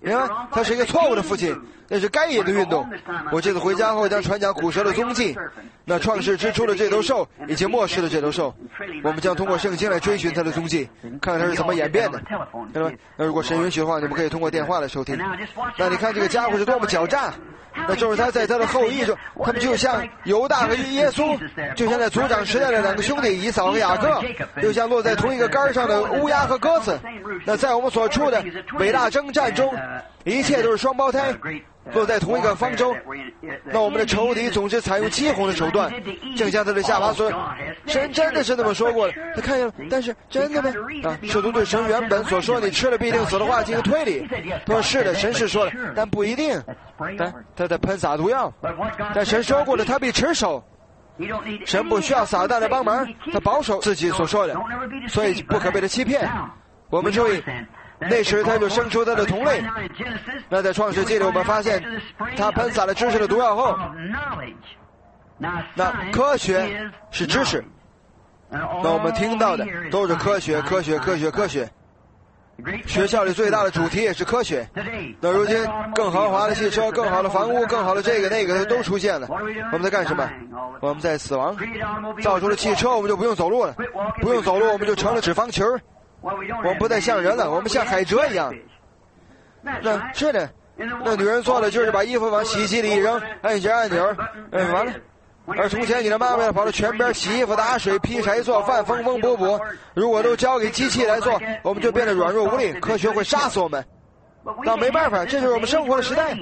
你看，他是一个错误的父亲，那是该隐的运动。我这次回家后将传讲古蛇的踪迹，那创世之初的这头兽以及末世的这头兽，我们将通过圣经来追寻它的踪迹，看看它是怎么演变的。看到没？那如果神允许的话，你们可以通过电话来收听。那你看这个家伙是多么狡诈！那就是他在他的后裔中，他们就像犹大和耶稣，就像在族长时代的两个兄弟以扫和雅各，就像落在同一个杆上的乌鸦和鸽子。那在我们所处的伟大征战中，一切都是双胞胎，落在同一个方舟。那我们的仇敌总是采用欺哄的手段，正像他的下巴说：“神真的是那么说过的。”他看见了，但是真的吗？啊，试图对神原本所说你吃了必定死的话进行推理。他说是的，神是说的，但不一定。但他在喷洒毒药，但神说过的，他必持守。神不需要撒旦的帮忙，他保守自己所说的，所以不可被他欺骗。我们注意，那时他就生出他的同类。那在创世纪里我们发现，他喷洒了知识的毒药后，那科学是知识，那我们听到的都是科学科学科学科学。学校里最大的主题也是科学。那如今更豪华的汽车、更好的房屋、更好的这个那个都出现了。我们在干什么？我们在死亡。造出了汽车，我们就不用走路了，不用走路我们就成了脂肪球。我们不再像人了，我们像海蜇一样。那是的，那女人做的就是把衣服往洗衣机里一扔，按一下按钮，嗯，完了。而从前你的妈妈要跑到泉边洗衣服、打水、劈柴、做饭、缝缝补补，如果都交给机器来做，我们就变得软弱无力，科学会杀死我们。但没办法，这就是我们生活的时代。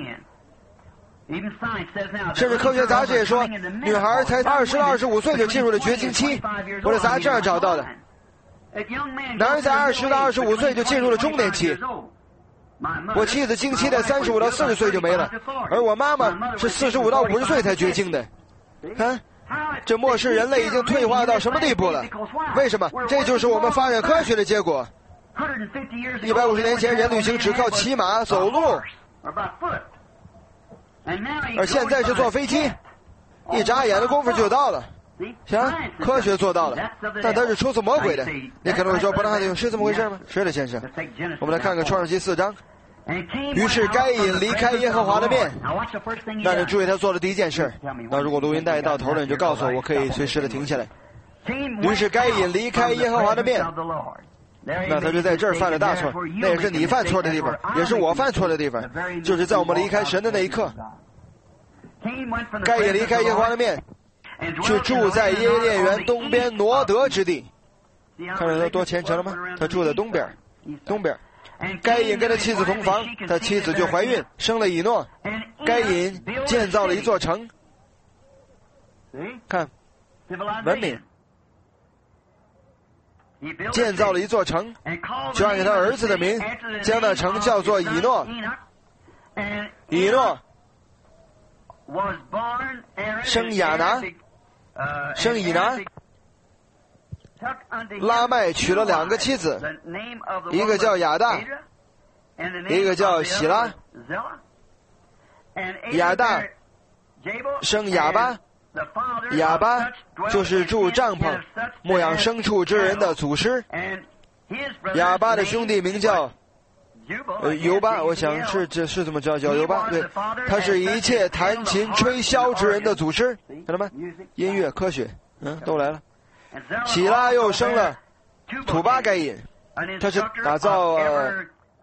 甚至科学杂志也说，女孩才二十到二十五岁就进入了绝经期，我在杂志上找到的。男人在二十到二十五岁就进入了中年期。我妻子经期在三十五到四十岁就没了，而我妈妈是四十五到五十岁才绝经的。看，这末世人类已经退化到什么地步了？为什么？这就是我们发展科学的结果。一百五十年前，人旅行只靠骑马、走路，而现在是坐飞机，一眨眼的功夫就到了。行，科学做到了，但它是出自魔鬼的。你可能会说，伯纳哈迪是这么回事吗？是的，先生。我们来看看创世纪四章。于是该隐离开耶和华的面。那你注意他做的第一件事。那如果录音带到头了，你就告诉我，我可以随时的停下来。于是该隐离开耶和华的面。那他就在这儿犯了大错，那也是你犯错的地方，也是我犯错的地方，就是在我们离开神的那一刻。该隐离开耶和华的面，去住在耶甸园东边挪得之地。看到他多虔诚了吗？他住在东边，东边。该隐跟他妻子同房，他妻子就怀孕，生了以诺。该隐建造了一座城，看，文明，建造了一座城，就按照他儿子的名，将那城叫做以诺。以诺生亚拿，生以拿。拉麦娶了两个妻子，一个叫亚大，一个叫喜拉。亚大生亚巴，亚巴就是住帐篷、牧养牲畜之人的祖师。亚巴的兄弟名叫呃尤巴，我想是这是这么叫叫尤巴。对，他是一切弹琴吹箫之人的祖师。看到吗？音乐、科学，嗯，都来了。喜拉又生了土巴该隐，他是打造呃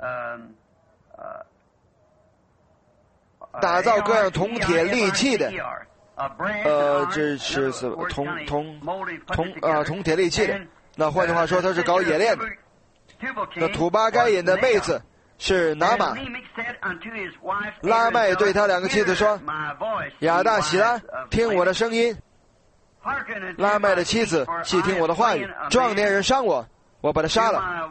打造各样铜铁利器的，呃，这是什么铜铜铜啊铜铁利器的。那换句话说，他是搞冶炼的。那土巴该隐的妹子是拿玛。拉麦对他两个妻子说：“亚大、喜拉，听我的声音。”拉麦的妻子细听我的话语，壮年人伤我，我把他杀了；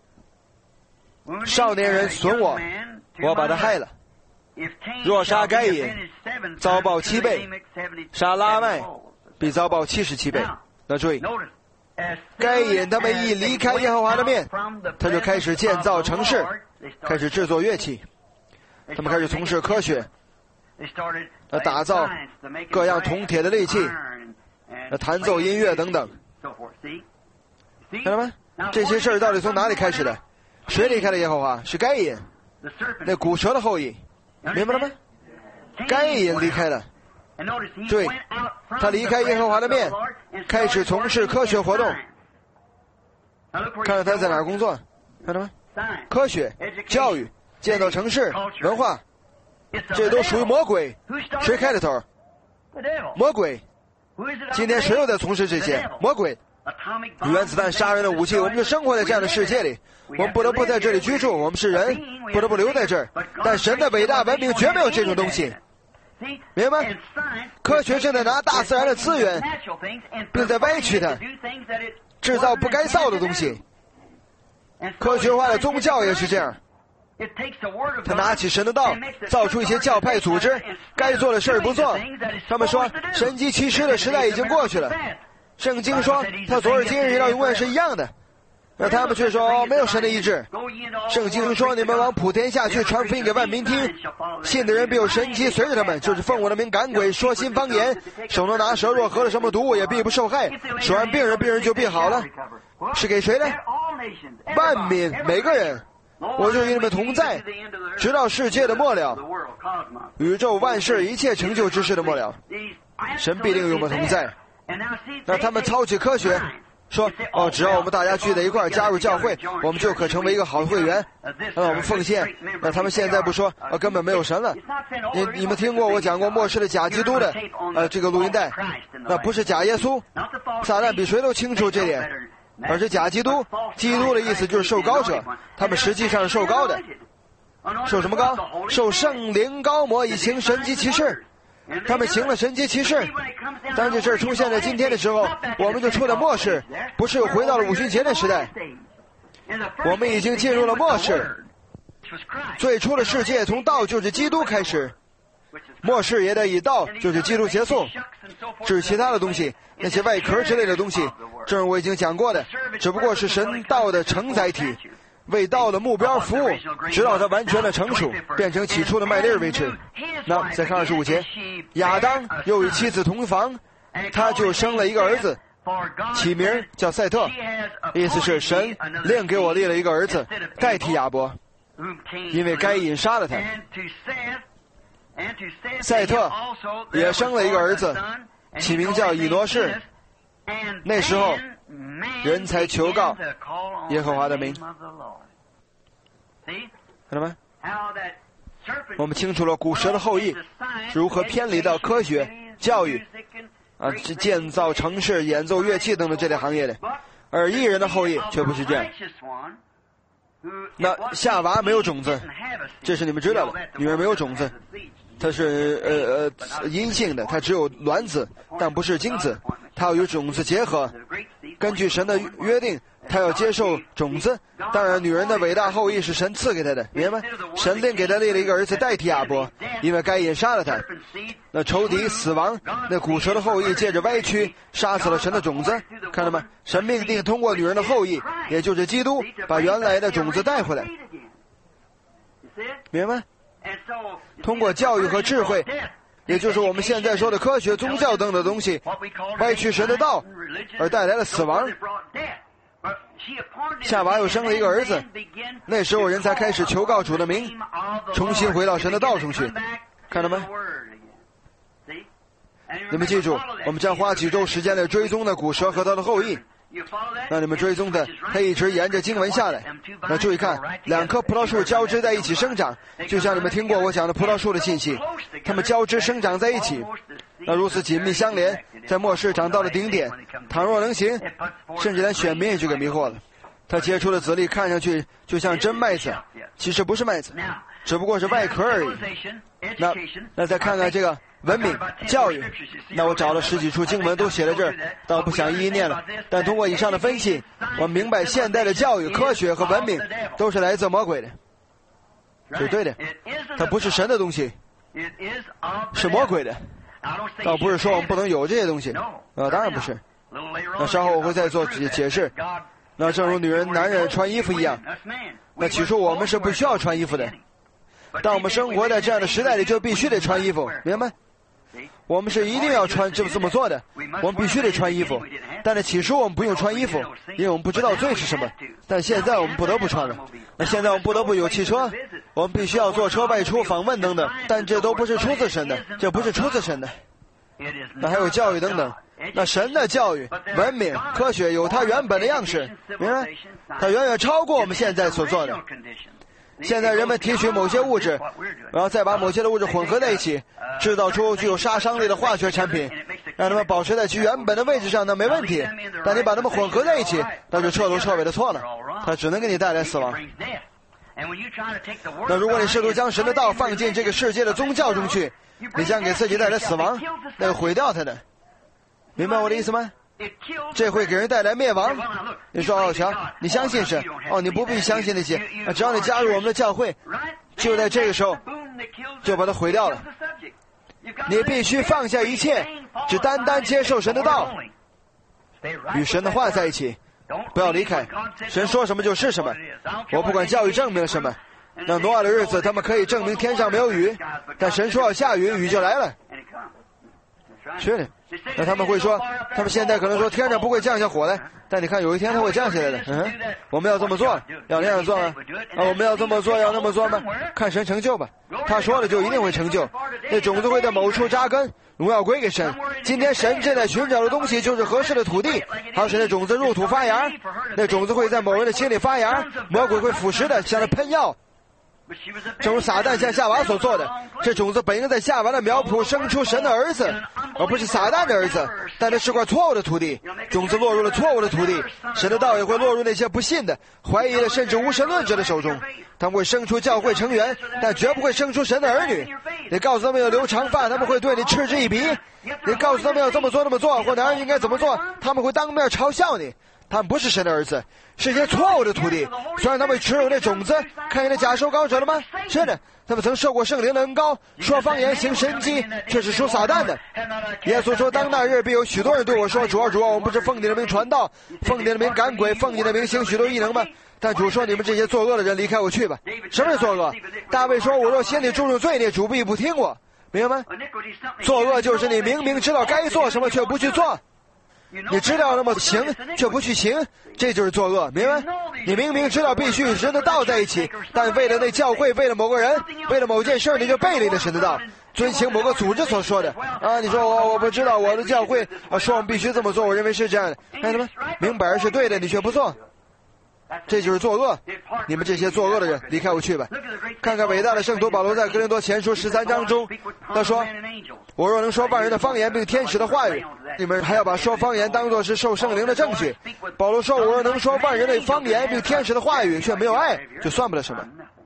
少年人损我，我把他害了。若杀该隐，遭报七倍；杀拉麦，必遭报七十七倍。那注意，该隐他们一离开耶和华的面，他就开始建造城市，开始制作乐器，他们开始从事科学，他打造各样铜铁的利器。那弹奏音乐等等，看到吗？这些事儿到底从哪里开始的？谁离开了耶和华？是该隐。 那古蛇的后裔，明白了吗？该隐离开了，对，他离开耶和华的面，开始从事科学活动。看看他在哪儿工作，看到吗？科学、教育、建造城市、文化，这都属于魔鬼。谁开的头？魔鬼。今天谁又在从事这些？魔鬼。原子弹杀人的武器，我们就生活在这样的世界里，我们不得不在这里居住，我们是人，不得不留在这儿。但神的伟大文明绝没有这种东西，明白吗？科学正在拿大自然的资源，并在歪曲它，制造不该造的东西。科学化的宗教也是这样，他拿起神的道，造出一些教派组织，该做的事儿不做。他们说神迹奇事的时代已经过去了，圣经说他昨日今日到永远是一样的，而他们却说没有神的意志。圣经说你们往普天下去，传福音给万民听，信的人必有神迹随着他们，就是奉我的名赶鬼，说新方言，手能拿蛇，若喝了什么毒物也必不受害，手按病人，病人就必好了。是给谁呢？万民，每个人。我就与你们同在，直到世界的末了，宇宙万事一切成就之事的末了，神必定与我们同在。那他们操起科学，说哦，只要我们大家聚在一块儿加入教会，我们就可成为一个好会员，那我们奉献。那他们现在不说，呃，根本没有神了。你你们听过我讲过末世的假基督的呃这个录音带？那不是假耶稣，撒旦比谁都清楚这点。而是假基督，基督的意思就是受膏者，他们实际上是受膏的。受什么膏？受圣灵膏抹以行神迹奇事。他们行了神迹奇事。当这事出现在今天的时候，我们就处在末世，不是又回到了五旬节的时代。我们已经进入了末世。最初的世界从道就是基督开始，末世也得以道就是基督结束。至于其他的东西，那些外壳之类的东西，正如我已经讲过的，只不过是神道的承载体，为道的目标服务，直到它完全的成熟，变成起初的麦粒为止。那再看二十五节，亚当又与妻子同房，他就生了一个儿子，起名叫赛特，意思是神另给我立了一个儿子代替亚伯，因为该隐杀了他。赛特也生了一个儿子，起名叫以挪士。那时候人才求告耶和华的名。看到吗？我们清楚了古蛇的后裔如何偏离到科学、教育啊、建造城市、演奏乐器等等这类行业的，而异人的后裔却不是这样。那夏娃没有种子，这是你们知道的，女人没有种子，它是呃呃阴性的，它只有卵子，但不是精子，它要与种子结合。根据神的约定，他要接受种子。当然，女人的伟大后裔是神赐给他的，明白吗？神另给他立了一个儿子代替亚伯，因为该隐杀了他。那仇敌死亡，那古蛇的后裔借着歪曲杀死了神的种子，看到吗？神命定通过女人的后裔，也就是基督，把原来的种子带回来，明白吗？通过教育和智慧，也就是我们现在说的科学、宗教等的东西，歪曲神的道，而带来了死亡。夏娃又生了一个儿子，那时候人才开始求告主的名，重新回到神的道中去，看到吗？你们记住，我们将花几周时间来追踪的古蛇和他的后裔。那你们追踪的，他一直沿着经文下来。那注意看，两棵葡萄树交织在一起生长，就像你们听过我讲的葡萄树的信息，它们交织生长在一起，那如此紧密相连，在末世长到了顶点。倘若能行，甚至连选民也就给迷惑了。它结出的籽粒看上去就像真麦子，其实不是麦子，只不过是外壳而已。那那再看看这个文明教育，那我找了十几处经文都写在这儿，倒不想一一念了。但通过以上的分析，我明白现代的教育、科学和文明都是来自魔鬼的，是对的。它不是神的东西，是魔鬼的。倒不是说我们不能有这些东西，啊，当然不是。那稍后我会再做解解释。那正如女人、男人穿衣服一样，那起初我们是不需要穿衣服的。当我们生活在这样的时代里，就必须得穿衣服，明白？我们是一定要穿这么这么做的，我们必须得穿衣服。但是起初我们不用穿衣服，因为我们不知道罪是什么。但现在我们不得不穿了。那现在我们不得不有汽车， 我们必须要坐车外出访问等等，但这都不是出自神的，这不是出自神的。那还有教育等等，那神的教育、文明、科学有它原本的样式，明白？它远远超过我们现在所做的。现在人们提取某些物质，然后再把某些的物质混合在一起，制造出具有杀伤力的化学产品，让它们保持在其原本的位置上，那没问题。但你把它们混合在一起，那就彻头彻尾的错了，它只能给你带来死亡。那如果你试图将神的道放进这个世界的宗教中去，你将给自己带来死亡，那会毁掉它的。明白我的意思吗？这会给人带来灭亡。你说哦，瞧，你相信神？哦，你不必相信那些，只要你加入我们的教会，就在这个时候就把它毁掉了。你必须放下一切，只单单接受神的道，与神的话在一起，不要离开。神说什么就是什么。我不管教育证明了什么。那挪亚的日子他们可以证明天上没有雨，但神说要下雨，雨就来了。是的。那他们会说，他们现在可能说天上不会降下火来，但你看有一天它会降下来的。嗯，我们要这么做，要那样做吗？啊，我们要这么做，要那么做吗？看神成就吧，他说了就一定会成就。那种子会在某处扎根，荣耀归给神。今天神正在寻找的东西就是合适的土地，好使那种子入土发芽。那种子会在某人的心里发芽，魔鬼会腐蚀的，向他喷药。正如撒旦向夏娃所做的，这种子本应在夏娃的苗圃生出神的儿子，而不是撒旦的儿子。但这是块错误的土地，种子落入了错误的土地，神的道也会落入那些不信的、怀疑的，甚至无神论者的手中。他们会生出教会成员，但绝不会生出神的儿女。你告诉他们要留长发，他们会对你嗤之以鼻；你告诉他们要这么做那么做，或男人应该怎么做，他们会当面嘲笑你。他们不是神的儿子，是一些错误的徒弟。虽然他们持有那种子，看见那假受膏者了吗？是的，他们曾受过圣灵的恩膏，说方言行神迹，却是属撒旦的。耶稣说，当那日必有许多人对我说，主啊主啊，我们不是奉你的名传道，奉你的名赶鬼，奉你的名行许多异能吗？但主说，你们这些作恶的人离开我去吧。什么是作恶？大卫说，我若心里注入罪孽，主必不听我。明白吗？作恶就是你明明知道该做什么却不去做，你知道那么行却不去行，这就是作恶，明白？你明明知道必须与神的道在一起，但为了那教会，为了某个人，为了某件事，你就背离了神的道，遵行某个组织所说的啊！你说我我不知道我的教会啊说我们必须这么做，我认为是这样的，看见吗？明摆着是对的，你却不做，这就是作恶。你们这些作恶的人，离开我去吧。看看伟大的圣徒保罗在哥林多前书十三章中，他说，我若能说万人的方言并天使的话语，你们还要把说方言当作是受圣灵的证据。保罗说，我若能说万人的方言并天使的话语，却没有爱，就算不了什么。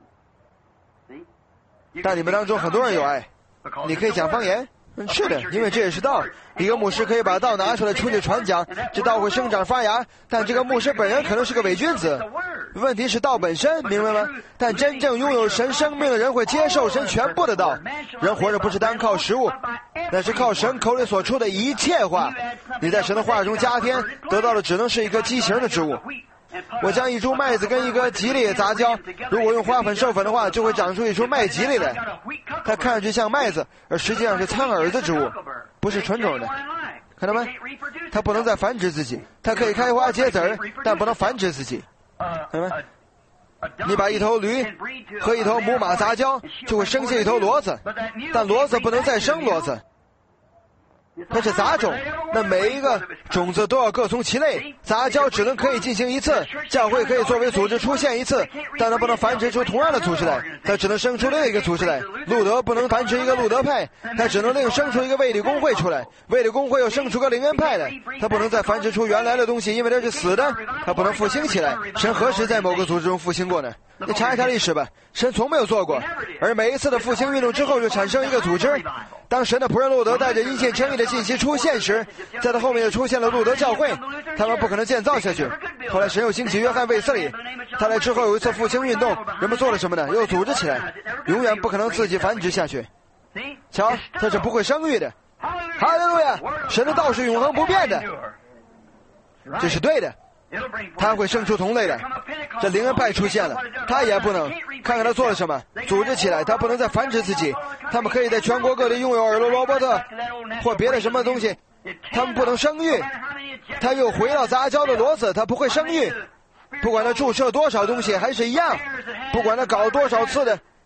但你们当中很多人有爱，你可以讲方言，嗯，是的，因为这也是道。一个牧师可以把道拿出来出去传讲，这道会生长发芽，但这个牧师本人可能是个伪君子。问题是道本身，明白吗？但真正拥有神生命的人会接受神全部的道。人活着不是单靠食物，那是靠神口里所出的一切话。你在神的话中加添，得到的只能是一个畸形的植物。我将一株麦子跟一个吉利杂交，如果用花粉授粉的话，就会长出一株麦吉利来。它看上去像麦子，而实际上是苍耳子植物，不是纯种的。看到吗？它不能再繁殖自己，它可以开花结籽儿，但不能繁殖自己。看到吗？你把一头驴和一头母马杂交，就会生下一头骡子，但骡子不能再生骡子。它是杂种，那每一个种子都要各从其类。杂交只能可以进行一次，教会可以作为组织出现一次，但它不能繁殖出同样的组织来，它只能生出另一个组织来。路德不能繁殖一个路德派，它只能另生出一个卫理公会出来，卫理公会又生出个灵恩派来，它不能再繁殖出原来的东西，因为这是死的，它不能复兴起来。神何时在某个组织中复兴过呢？你查一查历史吧，神从没有做过。而每一次的复兴运动之后就产生一个组织。当神的仆人路德带着因信称义的信息出现时，在他后面又出现了路德教会，他们不可能建造下去。后来神又兴起约翰卫斯理，他来之后有一次复兴运动，人们做了什么呢？又组织起来，永远不可能自己繁殖下去。瞧，他是不会生育的。哈利路亚！神的道是永恒不变的，这是对的。他会生出同类的。这灵恩派出现了，他也不能。看看他做了什么，组织起来，他不能再繁殖自己。他们可以在全国各地拥有尔罗罗伯特或别的什么东西，他们不能生育。他又回到杂交的骡子，他不会生育。不管他注射多少东西还是一样，不管他搞多少次的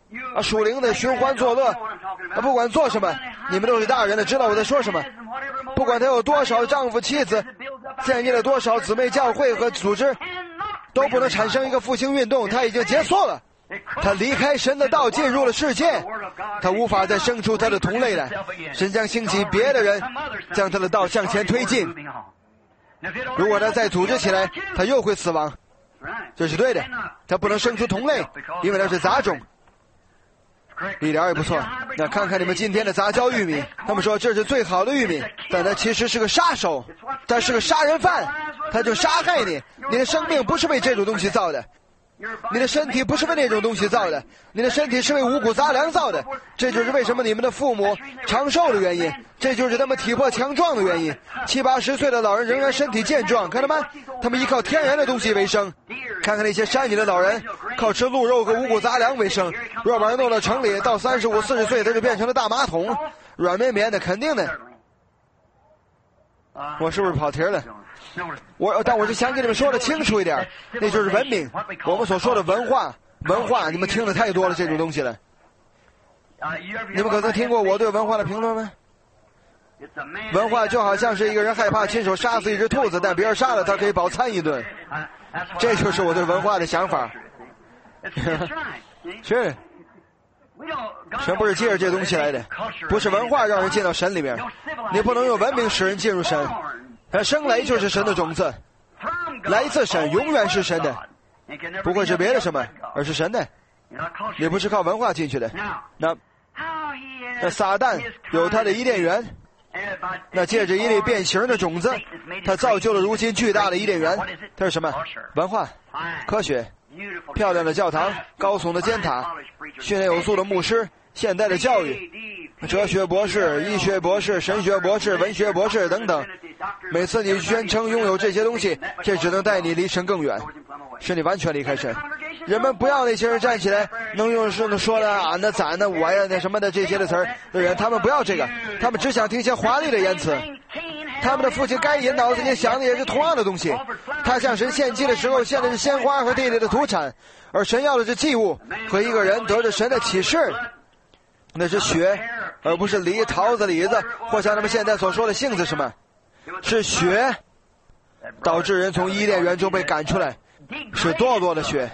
啊，属灵的寻欢作乐，啊，不管做什么，你们都是大人的，知道我在说什么。不管他有多少丈夫妻子，建立了多少姊妹教会和组织，都不能产生一个复兴运动，他已经结束了。他离开神的道，进入了世界，他无法再生出他的同类来。神将兴起别的人，将他的道向前推进。如果他再组织起来，他又会死亡。这是对的，他不能生出同类，因为那是杂种。一点也不错。那看看你们今天的杂交玉米，他们说这是最好的玉米，但他其实是个杀手，他是个杀人犯，他就杀害你。你的生命不是为这种东西造的，你的身体不是为那种东西造的，你的身体是为五谷杂粮造的。这就是为什么你们的父母长寿的原因，这就是他们体魄强壮的原因。七八十岁的老人仍然身体健壮，看到吗？他们依靠天然的东西为生。看看那些山里的老人，靠吃鹿肉和五谷杂粮为生。若把人弄到城里，到三十五、四十岁，他就变成了大马桶，软绵绵的，肯定的。我是不是跑题了？我但我是想给你们说的清楚一点，那就是文明，我们所说的文化。文化，你们听的太多了这种东西了。你们可曾听过我对文化的评论吗？文化就好像是一个人害怕亲手杀死一只兔子，但别人杀了他可以饱餐一顿。这就是我对文化的想法。是，神不是借着这东西来的，不是文化让人进到神里面，你不能用文明使人进入神。生来就是神的种子，来自神，永远是神的，不会是别的什么，而是神的。你不是靠文化进去的。那那撒旦有他的伊甸园，那借着一粒变形的种子，他造就了如今巨大的伊甸园。它是什么？文化、科学、漂亮的教堂、高耸的尖塔、训练有素的牧师、现代的教育、哲学博士、医学博士、神学博士、文学博士等等。每次你宣称拥有这些东西，这只能带你离神更远，使你完全离开神。人们不要那些人站起来能用说说的啊那咱的我呀那什么的这些的词儿的人，他们不要这个，他们只想听些华丽的言辞。他们的父亲该隐脑子里想的也是同样的东西。他向神献祭的时候献的是鲜花和地里的土产，而神要的是祭物和一个人得着神的启示，那是血，而不是梨、桃子、李子，或像他们现在所说的杏子什么，是血，导致人从伊甸园中被赶出来，是堕落的血。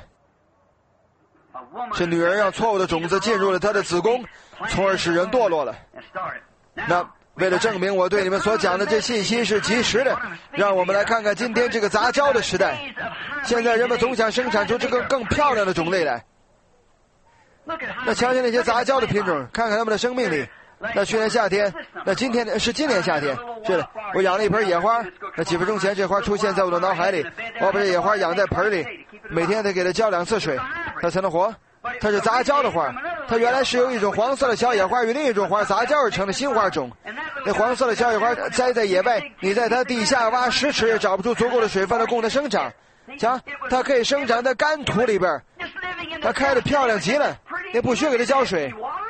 是女人让错误的种子进入了她的子宫，从而使人堕落了。那为了证明我对你们所讲的这信息是及时的，让我们来看看今天这个杂交的时代。现在人们总想生产出这个更漂亮的种类来。那瞧瞧那些杂交的品种，看看他们的生命力。那去年夏天，那今天是今年夏天，是的，我养了一盆野花。那几分钟前这花出现在我的脑海里，我把这野花养在盆里，每天得给它浇两次水，它才能活。它是杂交的花，它原来是由一种黄色的小野花与另一种花杂交而成的新花种。那黄色的小野花栽在野外，你在它地下挖十尺也找不出足够的水分来供它生长。瞧，它可以生长在干土里边，它开得漂亮极了，也不需给它浇水，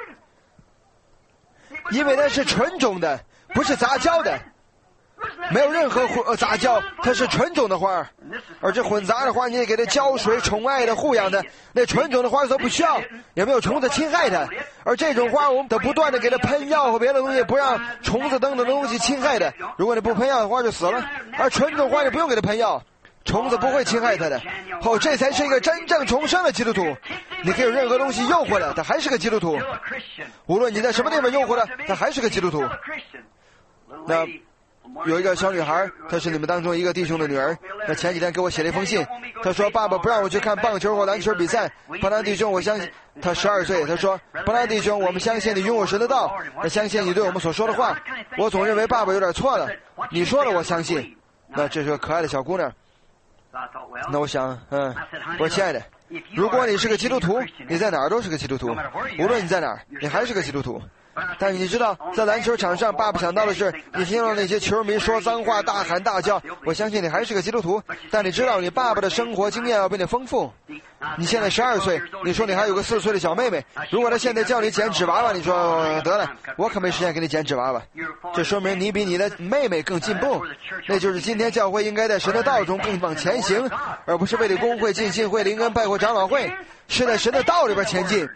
因为它是纯种的，不是杂交的，没有任何混杂交，它是纯种的花。而这混杂的花，你得给它浇水、宠爱的、护养的。那纯种的花则不需要，也没有虫子侵害它。而这种花，我们得不断的给它喷药和别的东西，不让虫子等等的东西侵害它。如果你不喷药的花就死了。而纯种花你不用给它喷药，虫子不会侵害它的。哦，这才是一个真正重生的基督徒。你可以有任何东西诱惑了，他还是个基督徒。无论你在什么地方诱惑了，他还是个基督徒。那有一个小女孩，她是你们当中一个弟兄的女儿。那前几天给我写了一封信，她说爸爸不让我去看棒球或篮球比赛。巴拿弟兄，我相信她十二岁，她说巴拿弟兄，我们相信你拥有神的道，我相信你对我们所说的话。我总认为爸爸有点错了，你说了我相信。那这是个可爱的小姑娘。那我想，嗯，我说亲爱的，如果你是个基督徒，你在哪儿都是个基督徒，无论你在哪儿，你还是个基督徒。但你知道，在篮球场上，爸爸想到的是，你听到那些球迷说脏话、大喊大叫，我相信你还是个基督徒。但你知道，你爸爸的生活经验要比你丰富。你现在十二岁，你说你还有个四岁的小妹妹，如果他现在叫你捡纸娃娃，你说得了，我可没时间给你捡纸娃娃。这说明你比你的妹妹更进步。那就是今天教会应该在神的道中更往前行，而不是为了公会、进信会、灵恩派或长老会，是在神的道里边前进。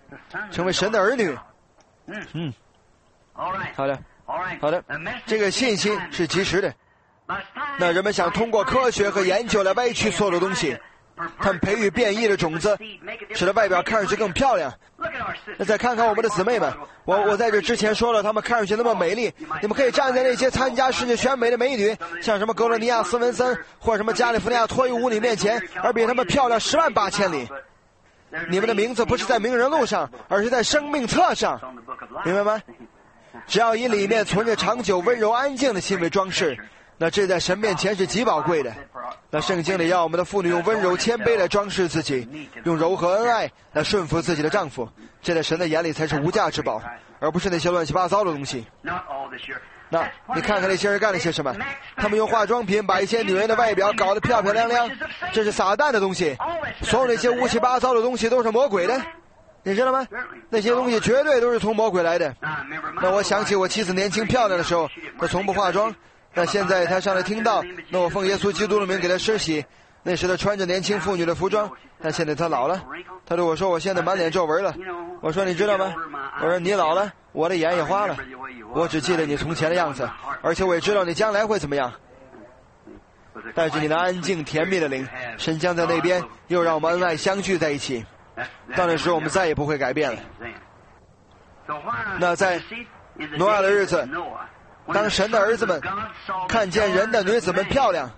成为神的儿女。嗯，好的，好的，这个信息是及时的。那人们想通过科学和研究来歪曲所有的东西，他们培育变异的种子，使得外表看上去更漂亮。那再看看我们的姊妹们，我我在这之前说了，她们看上去那么美丽，你们可以站在那些参加世界选美的美女，像什么格罗尼亚·斯文森或者什么加利福尼亚脱衣舞女面前，而比她们漂亮十万八千里。你们的名字不是在名人录上，而是在生命册上，明白吗？只要以里面存着长久温柔安静的心为装饰，那这在神面前是极宝贵的。那圣经里要我们的妇女用温柔谦卑来装饰自己，用柔和恩爱来顺服自己的丈夫，这在神的眼里才是无价之宝，而不是那些乱七八糟的东西。那你看看那些人干了些什么，他们用化妆品把一些女人的外表搞得漂漂亮亮，这是撒旦的东西。所有那些乌七八糟的东西都是魔鬼的，你知道吗？那些东西绝对都是从魔鬼来的。那我想起我妻子年轻漂亮的时候，她从不化妆，那现在她上来听到，那我奉耶稣基督的名给她施洗。那时她穿着年轻妇女的服装，但现在她老了。她对我说，我现在满脸皱纹了。我说你知道吗？我说你老了，我的眼也花了。我只记得你从前的样子，而且我也知道你将来会怎么样。带着你的安静甜蜜的灵，神将在那边又让我们恩爱相聚在一起。到那时候我们再也不会改变了。那在挪亚的日子，当神的儿子们看见人的女子们漂亮，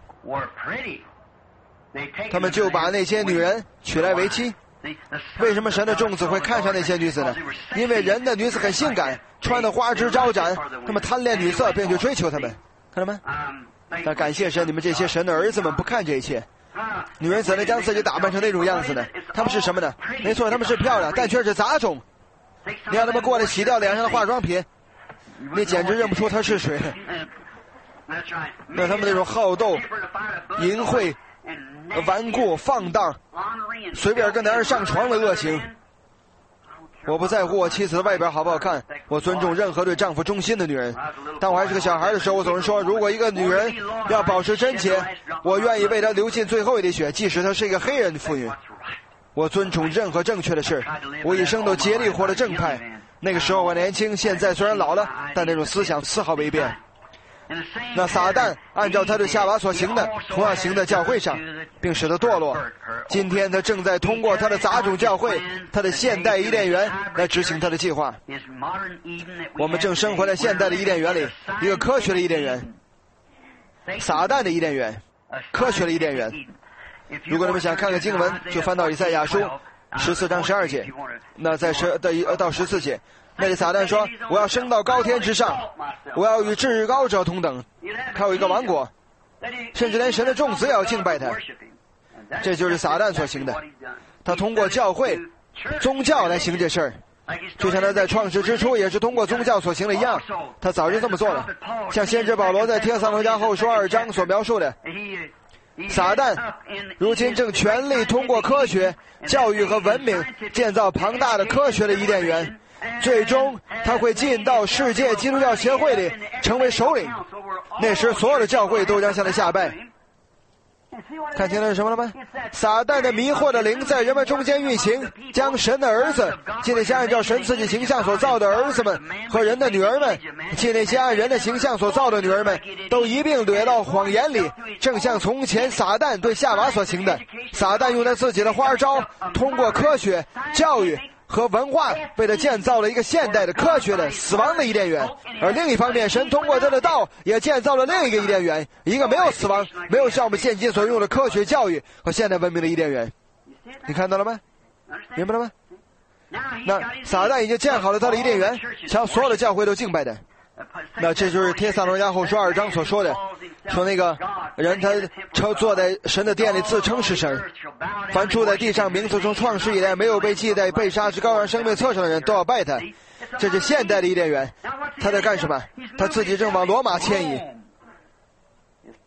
他们就把那些女人娶来为妻。为什么神的众子会看上那些女子呢？因为人的女子很性感，穿得花枝招展，他们贪恋女色，便去追求她们。看到吗？那感谢神，你们这些神的儿子们不看这一切。女人怎能将自己打扮成那种样子呢？她们是什么呢？没错，她们是漂亮，但却是杂种。你让她们过来洗掉脸上的化妆品，你简直认不出她是谁。那他们那种好斗、淫秽、顽固、放荡，随便跟男人上床的恶行。我不在乎我妻子的外表好不好看，我尊重任何对丈夫忠心的女人。当我还是个小孩的时候，我总是说，如果一个女人要保持贞洁，我愿意为她流尽最后一滴血，即使她是一个黑人的妇女。我尊重任何正确的事，我一生都竭力活得正派。那个时候我年轻，现在虽然老了，但那种思想丝毫没变。那撒旦按照他对夏娃所行的，同样行在教会上，并使他堕落。今天他正在通过他的杂种教会，他的现代伊甸园来执行他的计划。我们正生活在现代的伊甸园里，一个科学的伊甸园，撒旦的伊甸园，科学的伊甸园。如果你们想看看经文，就翻到以赛亚书十四章十二节，那在十到十四节。那里撒旦说，我要升到高天之上，我要与至高者同等，还有一个王国，甚至连神的众子也要敬拜他。这就是撒旦所行的，他通过教会宗教来行这事儿，就像他在创世之初也是通过宗教所行的一样，他早就这么做了。像先知保罗在帖撒罗尼迦后书二章所描述的，撒旦如今正全力通过科学、教育和文明建造庞大的科学的伊甸园，最终他会进到世界基督教协会里成为首领，那时所有的教会都将向他下拜。看清了是什么了吗？撒旦的迷惑的灵在人们中间运行，将神的儿子即那些按照神自己形象所造的儿子们和人的女儿们，即那些按人的形象所造的女儿们，都一并掠到谎言里，正像从前撒旦对夏娃所行的。撒旦用他自己的花招，通过科学、教育和文化为他建造了一个现代的科学的死亡的伊甸园，而另一方面，神通过他的道也建造了另一个伊甸园，一个没有死亡、没有像我们现今所用的科学教育和现代文明的伊甸园。你看到了吗？明白了吗？那撒旦已经建好了他的伊甸园，向所有的教会都敬拜的。那这就是帖撒罗尼迦后书二章所说的，说那个人他坐在神的殿里自称是神，凡住在地上名字从创世以来没有被记在被杀之羔羊生命册上的人都要拜他。这是现代的伊甸园。他在干什么？他自己正往罗马迁移。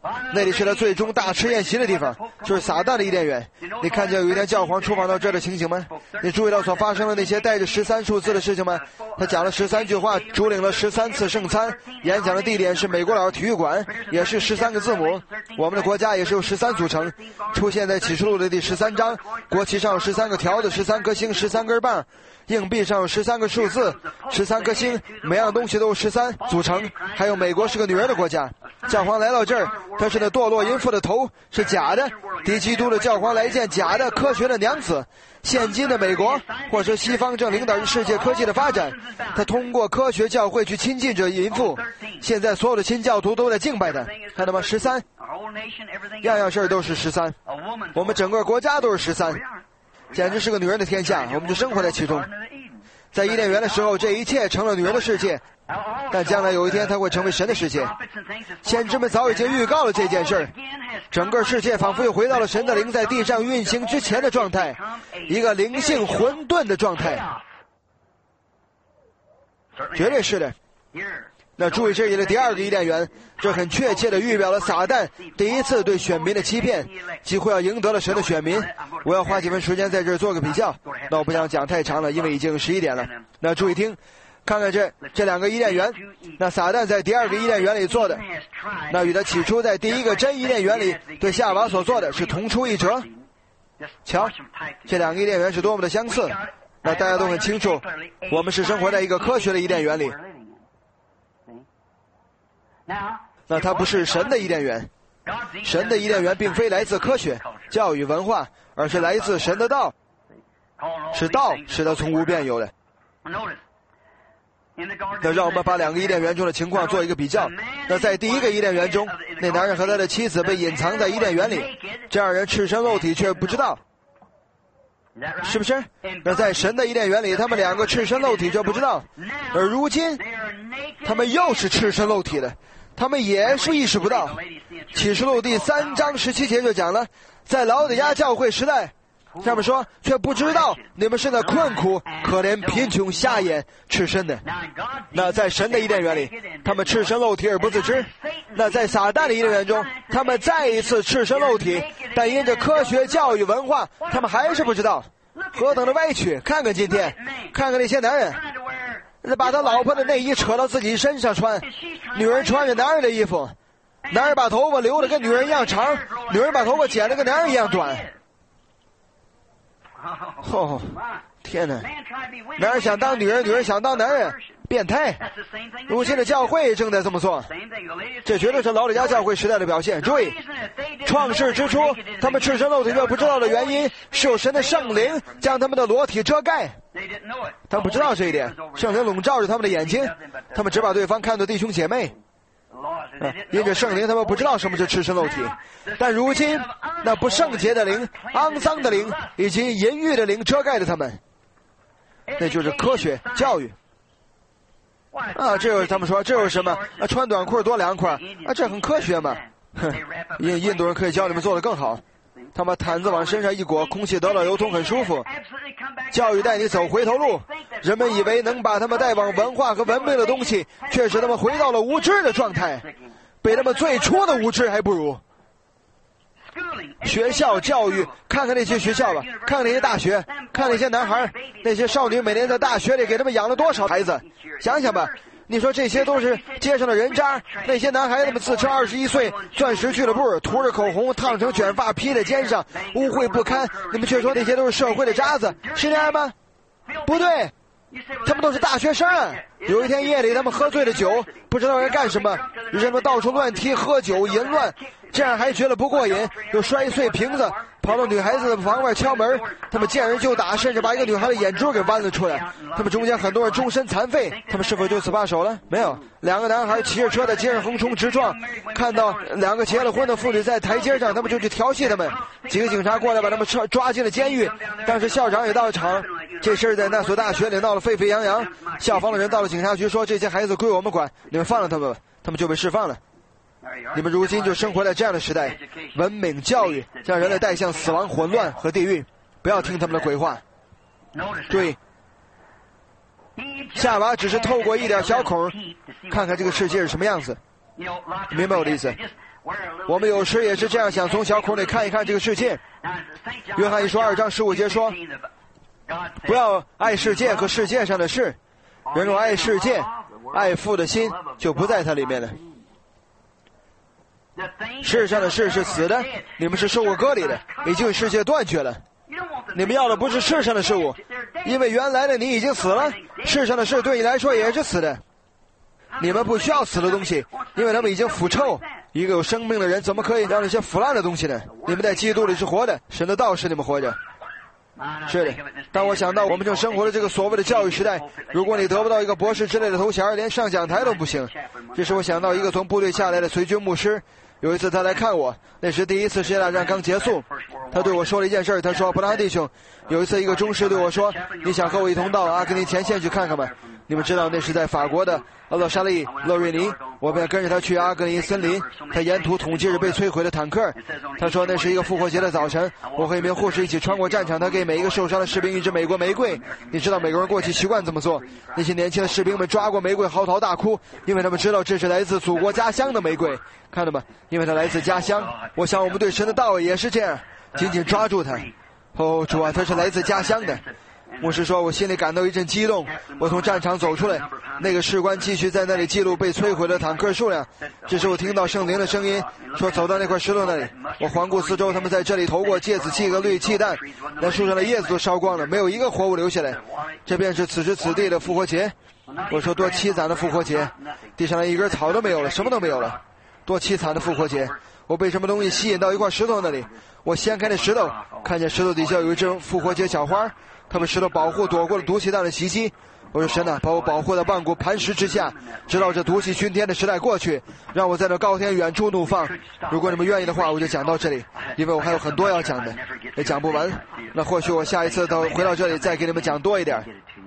那里是他最终大吃宴席的地方，就是撒旦的伊甸园。你看见有一天教皇出访到这儿的情形吗？你注意到所发生的那些带着十三数字的事情吗？他讲了十三句话，主领了十三次圣餐，演讲的地点是美国佬体育馆，也是十三个字母。我们的国家也是由十三组成，出现在启示录的第十三章，国旗上有十三个条子，十三颗星，十三根棒，硬币上有十三个数字，十三颗星，每样东西都有十三组成。还有美国是个女人的国家，教皇来到这儿，他是那堕落淫妇的头，是假的。敌基督的教皇来见假的科学的娘子。现今的美国或者西方正领导着世界科技的发展，他通过科学教会去亲近这淫妇。现在所有的新教徒都在敬拜他，看到吗？十三，样样事儿都是十三，我们整个国家都是十三，简直是个女人的天下，我们就生活在其中。在伊甸园的时候，这一切成了女人的世界，但将来有一天它会成为神的世界。先知们早已经预告了这件事儿，整个世界仿佛又回到了神的灵在地上运行之前的状态，一个灵性混沌的状态，绝对是的。那注意这里的第二个伊甸园，这很确切地预表了撒旦第一次对选民的欺骗，几乎要赢得了神的选民。我要花几分时间在这儿做个比较，那我不想讲太长了，因为已经十一点了。那注意听，看看这这两个伊甸园，那撒旦在第二个伊甸园里做的，那与他起初在第一个真伊甸园里对夏娃所做的是同出一辙。瞧，这两个伊甸园是多么的相似。那大家都很清楚，我们是生活在一个科学的伊甸园里。那它不是神的伊甸园，神的伊甸园并非来自科学、教育、文化，而是来自神的道，是道使它从无变有的。那让我们把两个伊甸园中的情况做一个比较。那在第一个伊甸园中，那男人和他的妻子被隐藏在伊甸园里，这二人赤身露体却不知道，是不是？那在神的伊甸园里，他们两个赤身露体却不知道，而如今他们又是赤身露体的，他们也是意识不到。启示录第三章十七节就讲了，在老底嘉教会时代，上面说却不知道你们是那困苦、可怜、贫穷、瞎眼、赤身的。那在神的伊甸园里，他们赤身露体而不自知；那在撒旦的伊甸园中，他们再一次赤身露体，但因着科学、教育、文化，他们还是不知道。何等的歪曲！看看今天，看看那些男人，把他老婆的内衣扯到自己身上穿，女人穿着男人的衣服，男人把头发留得跟女人一样长，女人把头发剪得跟男人一样短。哦，天哪！男人想当女人，女人想当男人，变态！如今的教会正在这么做，这绝对是老底嘉教会时代的表现。注意，创世之初，他们赤身露体却不知道的原因，是有神的圣灵将他们的裸体遮盖。他们不知道这一点，圣灵笼罩着他们的眼睛，他们只把对方看作弟兄姐妹。啊、因着圣灵，他们不知道什么是赤身露体。但如今，那不圣洁的灵、肮脏的灵以及淫欲的灵遮盖着他们，那就是科学教育。啊，这有他们说这有什么？啊，穿短裤多凉快啊，这很科学嘛。哼，印印度人可以教你们做得更好。他把毯子往身上一裹，空气得到流通，很舒服。教育带你走回头路，人们以为能把他们带往文化和文明的东西，却使他们回到了无知的状态，比他们最初的无知还不如。学校教育，看看那些学校吧，看看那些大学，看那些男孩，那些少女每年在大学里给他们养了多少孩子，想想吧。你说这些都是街上的人渣，那些男孩子们自称二十一岁，钻石俱乐部，涂着口红，烫成卷发，披在肩上，污秽不堪，你们却说那些都是社会的渣子，是这样吗？不对，他们都是大学生。有一天夜里，他们喝醉了酒，不知道该干什么，人们到处乱踢，喝酒淫乱，这样还觉得不过瘾，又摔碎瓶子，跑到女孩子的房外敲门，他们见人就打，甚至把一个女孩的眼珠给剜了出来。他们中间很多人终身残废，他们是否就此罢手了？没有。两个男孩骑着车在街上横冲直撞，看到两个结了婚的妇女在台阶上，他们就去调戏他们。几个警察过来把他们抓抓进了监狱，当时校长也到场。这事儿在那所大学里闹得沸沸扬扬，校方的人到了警察局说这些孩子归我们管，你们放了他们吧，他们就被释放了。你们如今就生活在这样的时代，文明教育将人类带向死亡、混乱和地狱，不要听他们的鬼话。对，夏娃只是透过一点小孔看看这个世界是什么样子，明白我的意思？ 我们有时也是这样想，从小孔里看一看这个世界。约翰一书二章十五节说，不要爱世界和世界上的事，人若爱世界，爱父的心就不在它里面了。世上的事是死的，你们是受过割礼的，已经与世界断绝了。你们要的不是世上的事物，因为原来的你已经死了，世上的事对你来说也是死的。你们不需要死的东西，因为他们已经腐臭。一个有生命的人怎么可以让那些腐烂的东西呢？你们在基督里是活的，神的道使你们活着。是的，当我想到我们正生活的这个所谓的教育时代，如果你得不到一个博士之类的头衔，连上讲台都不行。这时我想到一个从部队下来的随军牧师，有一次他来看我，那时第一次世界大战刚结束，他对我说了一件事，他说，布拉弟兄，有一次一个中士对我说，你想和我一同到阿根廷前线去看看吗？你们知道那是在法国的勒沙利勒瑞尼，我便跟着他去阿根廷森林，他沿途统计着被摧毁的坦克。他说那是一个复活节的早晨，我和一名护士一起穿过战场，他给每一个受伤的士兵一支美国玫瑰。你知道美国人过去习惯这么做，那些年轻的士兵们抓过玫瑰嚎啕大哭，因为他们知道这是来自祖国家乡的玫瑰，看到吗？因为它来自家乡。我想我们对神的道也是这样，紧紧抓住它。哦，主啊，它是来自家乡的。牧师说，我心里感到一阵激动。我从战场走出来，那个士官继续在那里记录被摧毁的坦克数量。这时我听到圣灵的声音说，走到那块石头那里。我环顾四周，他们在这里投过芥子气和氯气弹，连树上的叶子都烧光了，没有一个活物留下来。这便是此时此地的复活节。我说，多凄惨的复活节，地上连一根草都没有了，什么都没有了，多凄惨的复活节。我被什么东西吸引到一块石头那里，我掀开那石头，看见石头底下有一只复活节小花，它被石头保护，躲过了毒气弹的袭击。我说，神啊，把我保护在万古磐石之下，直到这毒气熏天的时代过去，让我在那高天远处怒放。如果你们愿意的话，我就讲到这里，因为我还有很多要讲的，也讲不完。那或许我下一次到回到这里再给你们讲多一点。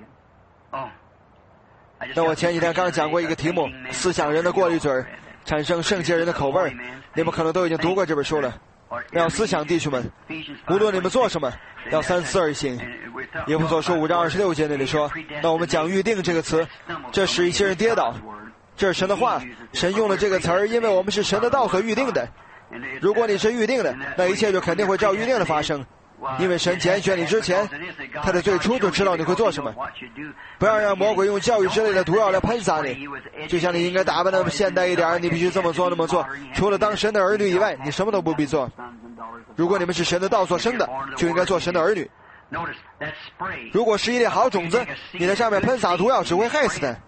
那我前几天刚讲过一个题目，思想人的过滤嘴产生圣洁人的口味，你们可能都已经读过这本书了。要思想，弟兄们，无论你们做什么，要三思而行。以弗所书五章二十六节那里说，那我们讲预定这个词，这使一些人跌倒，这是神的话，神用了这个词儿，因为我们是神的道所预定的。如果你是预定的，那一切就肯定会照预定的发生，因为神拣选你之前，他在最初就知道你会做什么。不要让魔鬼用教育之类的毒药来喷洒你，就像你应该打扮那么现代一点，你必须这么做那么做，除了当神的儿女以外，你什么都不必做。如果你们是神的道所生的，就应该做神的儿女。如果是一粒好种子，你在上面喷洒毒药只会害死它。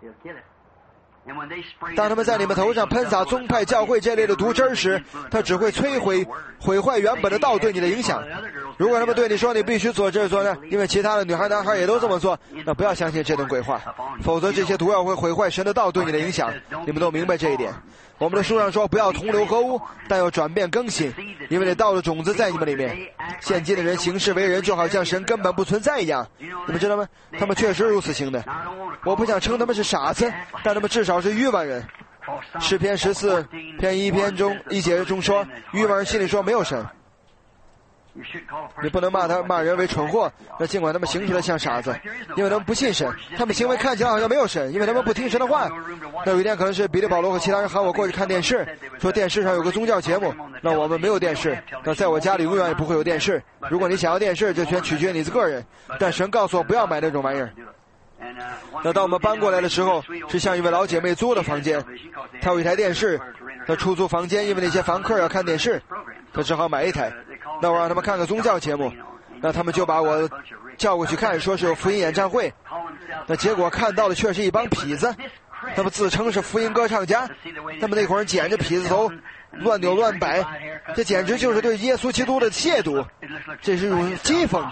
当他们在你们头上喷洒宗派教会这类的毒汁时，它只会摧毁毁坏原本的道对你的影响。如果他们对你说你必须做这做那，因为其他的女孩男孩也都这么做，那不要相信这顿鬼话，否则这些毒药会毁坏神的道对你的影响。你们都明白这一点。我们的书上说，不要同流合污，但要转变更新，因为那道的种子在你们里面。现今的人行事为人就好像神根本不存在一样，你们知道吗？他们确实如此行的。我不想称他们是傻子，但他们至少是愚顽人。诗篇十四篇一篇中一节中说，愚顽人心里说没有神。你不能骂他骂人为蠢货，那尽管他们行出来像傻子，因为他们不信神，他们行为看起来好像没有神，因为他们不听神的话。那有一天可能是彼得保罗和其他人喊我过去看电视，说电视上有个宗教节目，那我们没有电视，那在我家里永远也不会有电视。如果你想要电视，这全取决于你个人，但神告诉我不要买那种玩意儿。那当我们搬过来的时候，是向一位老姐妹租的房间，她有一台电视，她出租房间，因为那些房客要看电视，她只好买一台。那我让他们看个宗教节目，那他们就把我叫过去看，说是有福音演唱会。那结果看到的却是一帮痞子，他们自称是福音歌唱家，他们那会儿剪着痞子头乱扭乱摆，这简直就是对耶稣基督的亵渎，这是一种讥讽。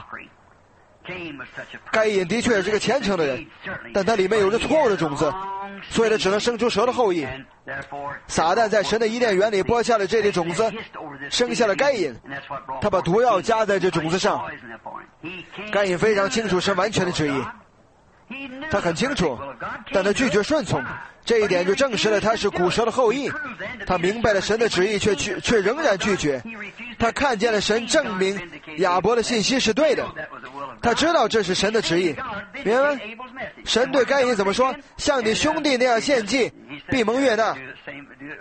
该隐的确是个虔诚的人，但他里面有着错误的种子，所以他只能生出蛇的后裔。撒旦在神的伊甸园里播下了这粒种子，生下了该隐，他把毒药加在这种子上。该隐非常清楚神完全的旨意，他很清楚，但他拒绝顺从，这一点就证实了他是古蛇的后裔。他明白了神的旨意，却拒却仍然拒绝。他看见了神证明亚伯的信息是对的，他知道这是神的旨意，明白吗？神对该隐怎么说？像你兄弟那样献祭，必蒙悦纳。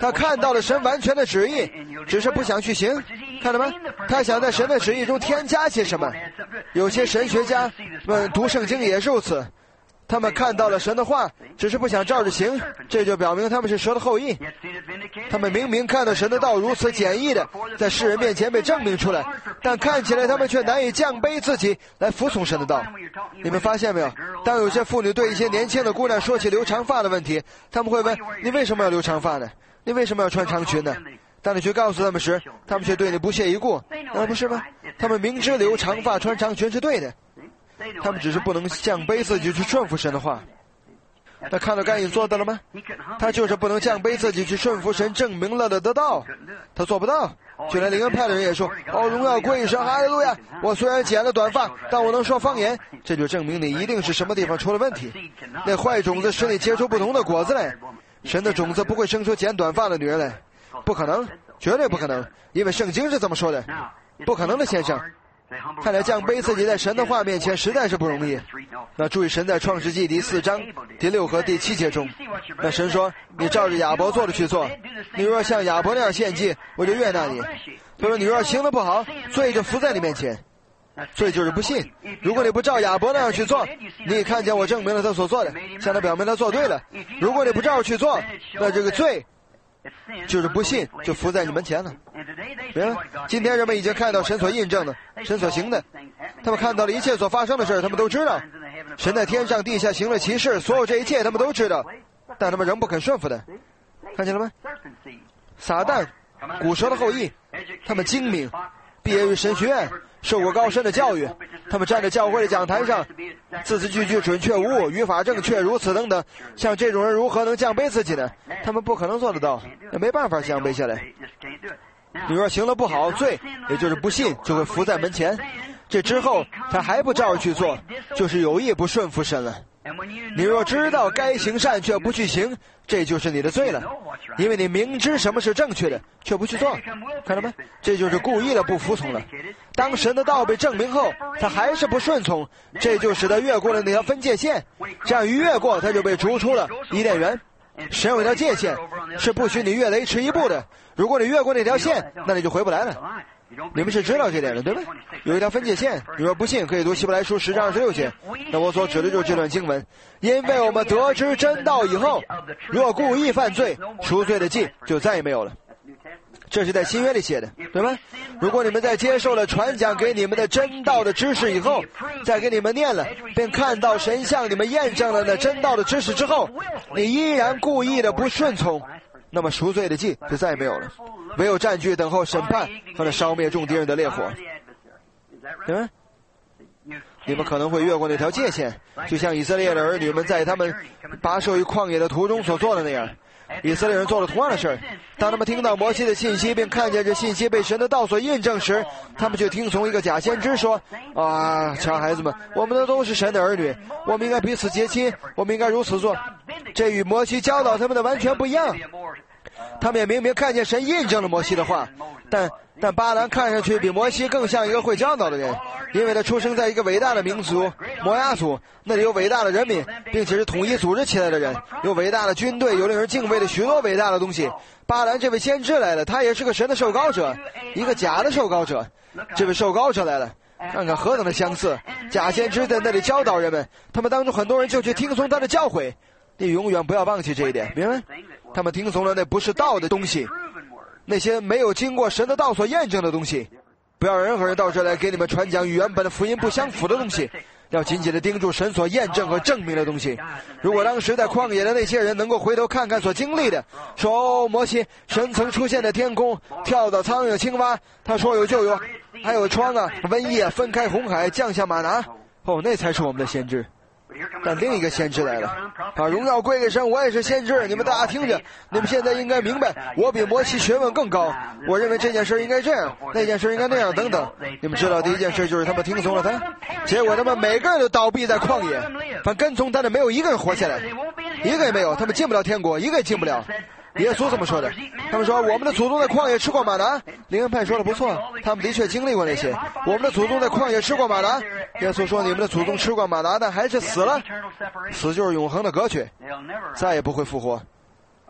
他看到了神完全的旨意，只是不想去行。看到吗？他想在神的旨意中添加些什么。有些神学家们读圣经也是如此，他们看到了神的话，只是不想照着行，这就表明他们是蛇的后裔。他们明明看到神的道如此简易的在世人面前被证明出来，但看起来他们却难以降卑自己来服从神的道。你们发现没有？当有些妇女对一些年轻的姑娘说起留长发的问题，他们会问：你为什么要留长发呢？你为什么要穿长裙呢？当你去告诉他们时，他们却对你不屑一顾。啊，不是吗？他们明知留长发穿长裙是对的，他们只是不能降卑自己去顺服神的话。那看到该隐做到了吗？他就是不能降卑自己去顺服神证明了的道，他做不到。就连灵恩派的人也说：哦，荣耀归于神，哈利路亚！我虽然剪了短发，但我能说方言。这就证明你一定是什么地方出了问题。那坏种子使你结出不同的果子来。神的种子不会生出剪短发的女人来，不可能，绝对不可能，因为圣经是这么说的，不可能的，先生。看来降卑自己在神的话面前实在是不容易。那注意，神在创世纪第四章第六和第七节中，那神说：你照着亚伯做的去做，你若像亚伯那样献祭，我就悦纳你。他说：你若行得不好，罪就伏在你面前。罪就是不信。如果你不照亚伯那样去做，你看见我证明了他所做的，向他表明他做对了。如果你不照着去做，那这个罪就是不信，就伏在你门前了。明白？今天人们已经看到神所印证的，神所行的，他们看到了一切所发生的事，他们都知道神在天上地下行了奇事，所有这一切他们都知道，但他们仍不肯顺服的。看见了吗？撒旦，古蛇的后裔，他们精明，毕业于神学院，受过高深的教育，他们站在教会的讲台上，字字句句准确无误，语法正确，如此等等。像这种人如何能降卑自己呢？他们不可能做得到，也没办法降卑下来。你若行了不好，罪也就是不信就会伏在门前，这之后他还不照着去做，就是有意不顺服神了。你若知道该行善却不去行，这就是你的罪了，因为你明知什么是正确的却不去做。看到吗？这就是故意的不服从了。当神的道被证明后，他还是不顺从，这就使他越过了那条分界线，这样一越过他就被逐出了伊甸园。神有一条界限，是不许你越雷池一步的，如果你越过那条线，那你就回不来了。你们是知道这点的，对吧？有一条分界线，你若不信，可以读希伯来书十章二十六节。那我所指的就是这段经文，因为我们得知真道以后，若故意犯罪，赎罪的祭就再也没有了。这是在新约里写的，对吗？如果你们在接受了传讲给你们的真道的知识以后，再给你们念了，并看到神向你们验证了那真道的知识之后，你依然故意的不顺从，那么赎罪的祭就再也没有了，唯有占据等候审判和那烧灭众敌人的烈火。对吗？你们可能会越过那条界限，就像以色列的儿女们在他们跋涉于旷野的途中所做的那样。以色列人做了同样的事儿，当他们听到摩西的信息并看见这信息被神的道所印证时，他们就听从一个假先知说：啊，小孩子们，我们的都是神的儿女，我们应该彼此结亲，我们应该如此做。这与摩西教导他们的完全不一样。他们也明明看见神印证了摩西的话，但但巴兰看上去比摩西更像一个会教导的人，因为他出生在一个伟大的民族摩押族，那里有伟大的人民，并且是统一组织起来的人，有伟大的军队，有令人敬畏的许多伟大的东西。巴兰这位先知来了，他也是个神的受膏者，一个假的受膏者。这位受膏者来了，看看何等的相似！假先知在那里教导人们，他们当中很多人就去听从他的教诲。你永远不要忘记这一点，明白？他们听从了那不是道的东西，那些没有经过神的道所验证的东西。不要任何人到这来给你们传讲与原本的福音不相符的东西，要紧紧地盯住神所验证和证明的东西。如果当时在旷野的那些人能够回头看看所经历的，说哦，摩西，神曾出现在天空，跳蚤、苍蝇、青蛙，他说有就有，还有疮啊、瘟疫啊，分开红海，降下玛拿，哦，那才是我们的先知。但另一个先知来了，啊，荣耀归给神，我也是先知，你们大家听着，你们现在应该明白，我比摩西学问更高，我认为这件事应该这样，那件事应该那样，等等。你们知道第一件事就是他们听从了他，结果他们每个人都倒闭在旷野，凡跟从他的没有一个人活下来，一个也没有，他们进不了天国，一个也进不了。耶稣这么说的，他们说我们的祖宗在旷野吃过玛拿，灵恩派说的不错，他们的确经历过那些。我们的祖宗在旷野吃过玛拿，耶稣说你们的祖宗吃过玛拿，但还是死了，死就是永恒的隔绝，再也不会复活。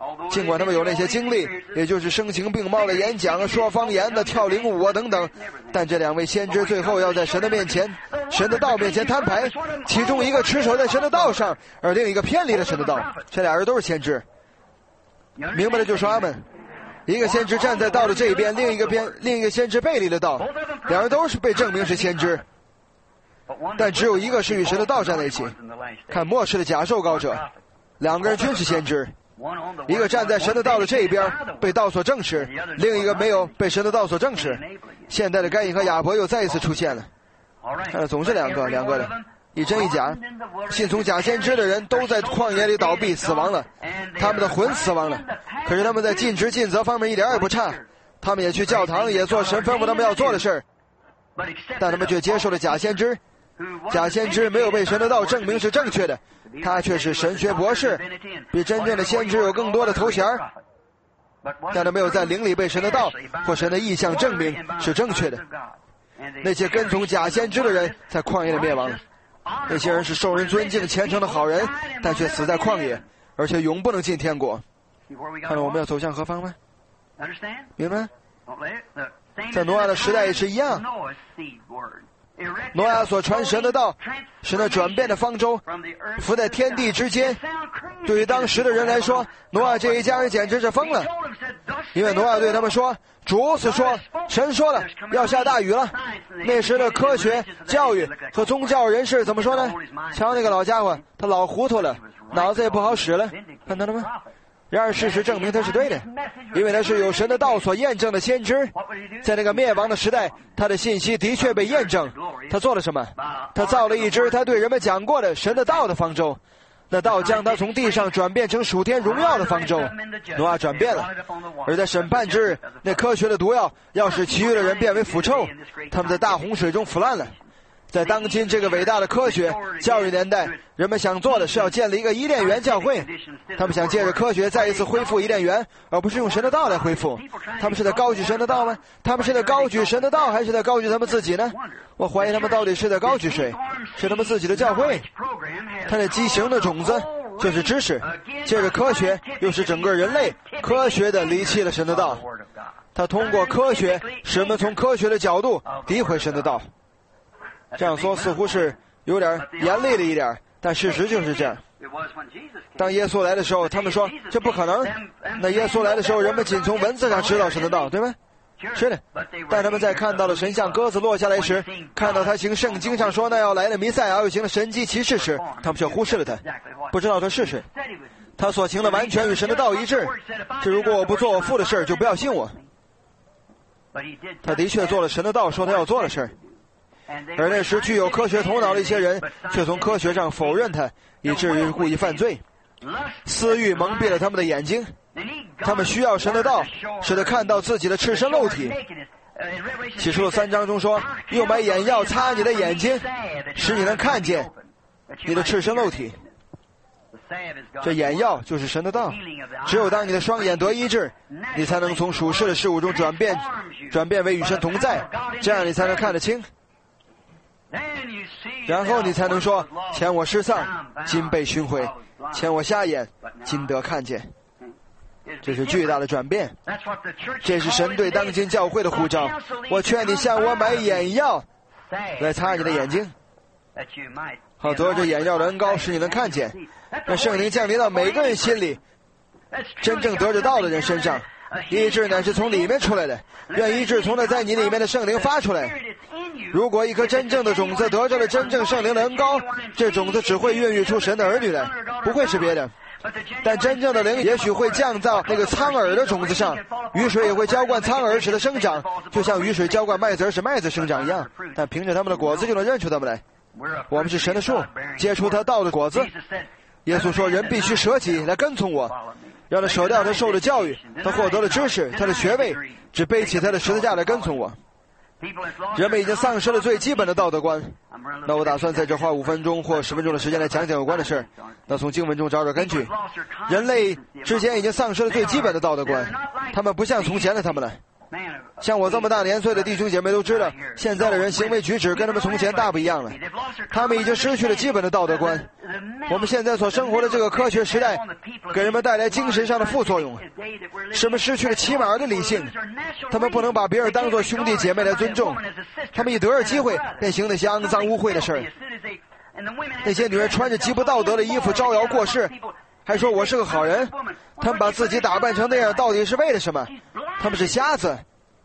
尽管他们有那些经历，也就是声情并茂的演讲、说方言的、跳灵舞啊等等，但这两位先知最后要在神的面前、神的道面前摊牌，其中一个持守在神的道上，而另一个偏离了神的道。这俩人都是先知，明白了就说阿们。一个先知站在道的这一边，另一个边另一个先知背离了道，两人都是被证明是先知，但只有一个是与神的道站在一起。看末世的假受膏者，两个人均是先知，一个站在神的道的这一边，被道所证实，另一个没有被神的道所证实。现代的该隐和亚伯又再一次出现了，看了总是两个两个的，一真一假。信从假先知的人都在旷野里倒闭死亡了，他们的魂死亡了，可是他们在尽职尽责方面一点也不差，他们也去教堂，也做神吩咐他们要做的事儿，但他们却接受了假先知。假先知没有被神的道证明是正确的，他却是神学博士，比真正的先知有更多的头衔，但他没有在灵里被神的道或神的意象证明是正确的。那些跟从假先知的人在旷野里灭亡了，那些人是受人尊敬虔诚的好人，但却死在旷野，而且永不能进天国。看到我们要走向何方吗？明白？在挪亚的时代也是一样，挪亚所传神的道是那转变的方舟，浮在天地之间。对于当时的人来说，挪亚这一家人简直是疯了，因为挪亚对他们说，主所说，神说了要下大雨了。那时的科学教育和宗教人士怎么说呢？瞧那个老家伙，他老糊涂了，脑子也不好使了，看到了吗？然而事实证明他是对的，因为他是有神的道所验证的先知。在那个灭亡的时代，他的信息的确被验证。他做了什么？他造了一只他对人们讲过的神的道的方舟，那道将他从地上转变成属天荣耀的方舟。挪亚转变了，而在审判之日，那科学的毒药要使其余的人变为腐臭，他们在大洪水中腐烂了。在当今这个伟大的科学教育年代，人们想做的是要建立一个伊甸园教会，他们想借着科学再一次恢复伊甸园，而不是用神的道来恢复。他们是在高举神的道吗？他们是在高举神的道，还是在高举他们自己呢？我怀疑他们到底是在高举谁？是他们自己的教会。他那畸形的种子就是知识，借着科学又是整个人类科学的离弃了神的道。他通过科学使人们从科学的角度诋毁神的道。这样说似乎是有点严厉了一点，但事实就是这样。当耶稣来的时候，他们说这不可能。那耶稣来的时候，人们仅从文字上知道神的道，对吗？是的。但他们在看到了神像鸽子落下来时，看到他行圣经上说那要来的弥赛亚又行了神迹奇事时，他们却忽视了他，不知道他是谁。他所行的完全与神的道一致，这如果我不做我父的事，就不要信我。他的确做了神的道说他要做的事，而那时具有科学头脑的一些人却从科学上否认他，以至于故意犯罪。私欲蒙蔽了他们的眼睛，他们需要神的道使他看到自己的赤身肉体。启示录三章中说，用把眼药擦你的眼睛，使你能看见你的赤身肉体。这眼药就是神的道，只有当你的双眼得医治，你才能从属世的事物中转变转变为与神同在，这样你才能看得清，然后你才能说，前我失丧，今被寻回，前我瞎眼，今得看见。这是巨大的转变，这是神对当今教会的呼召。我劝你向我买眼药来擦你的眼睛，好得着眼药的恩膏，使你能看见。让圣灵降临到每个人心里，真正得着道的人身上。医治乃是从里面出来的，愿医治从那在你里面的圣灵发出来。如果一颗真正的种子得着了真正圣灵的恩膏，这种子只会孕育出神的儿女来，不会是别的。但真正的灵也许会降到那个苍耳的种子上，雨水也会浇灌苍耳使它生长，就像雨水浇灌麦子使麦子生长一样。但凭着他们的果子就能认出他们来。我们是神的树，结出他道的果子。耶稣说，人必须舍己来跟从我，让他舍掉他受的教育，他获得了知识，他的学位，只背起他的十字架来跟从我。人们已经丧失了最基本的道德观。那我打算在这花五分钟或十分钟的时间来讲讲有关的事。那从经文中找找根据。人类之间已经丧失了最基本的道德观，他们不像从前的他们了。 像我这么大年岁的弟兄姐妹都知道，现在的人行为举止跟他们从前大不一样了，他们已经失去了基本的道德观。我们现在所生活的这个科学时代给人们带来精神上的副作用，使他们失去了起码的理性，他们不能把别人当作兄弟姐妹来尊重，他们一得着机会便行那些肮脏污秽的事儿。那些女人穿着极不道德的衣服招摇过市，还说我是个好人，他们把自己打扮成那样到底是为了什么？他们是瞎子。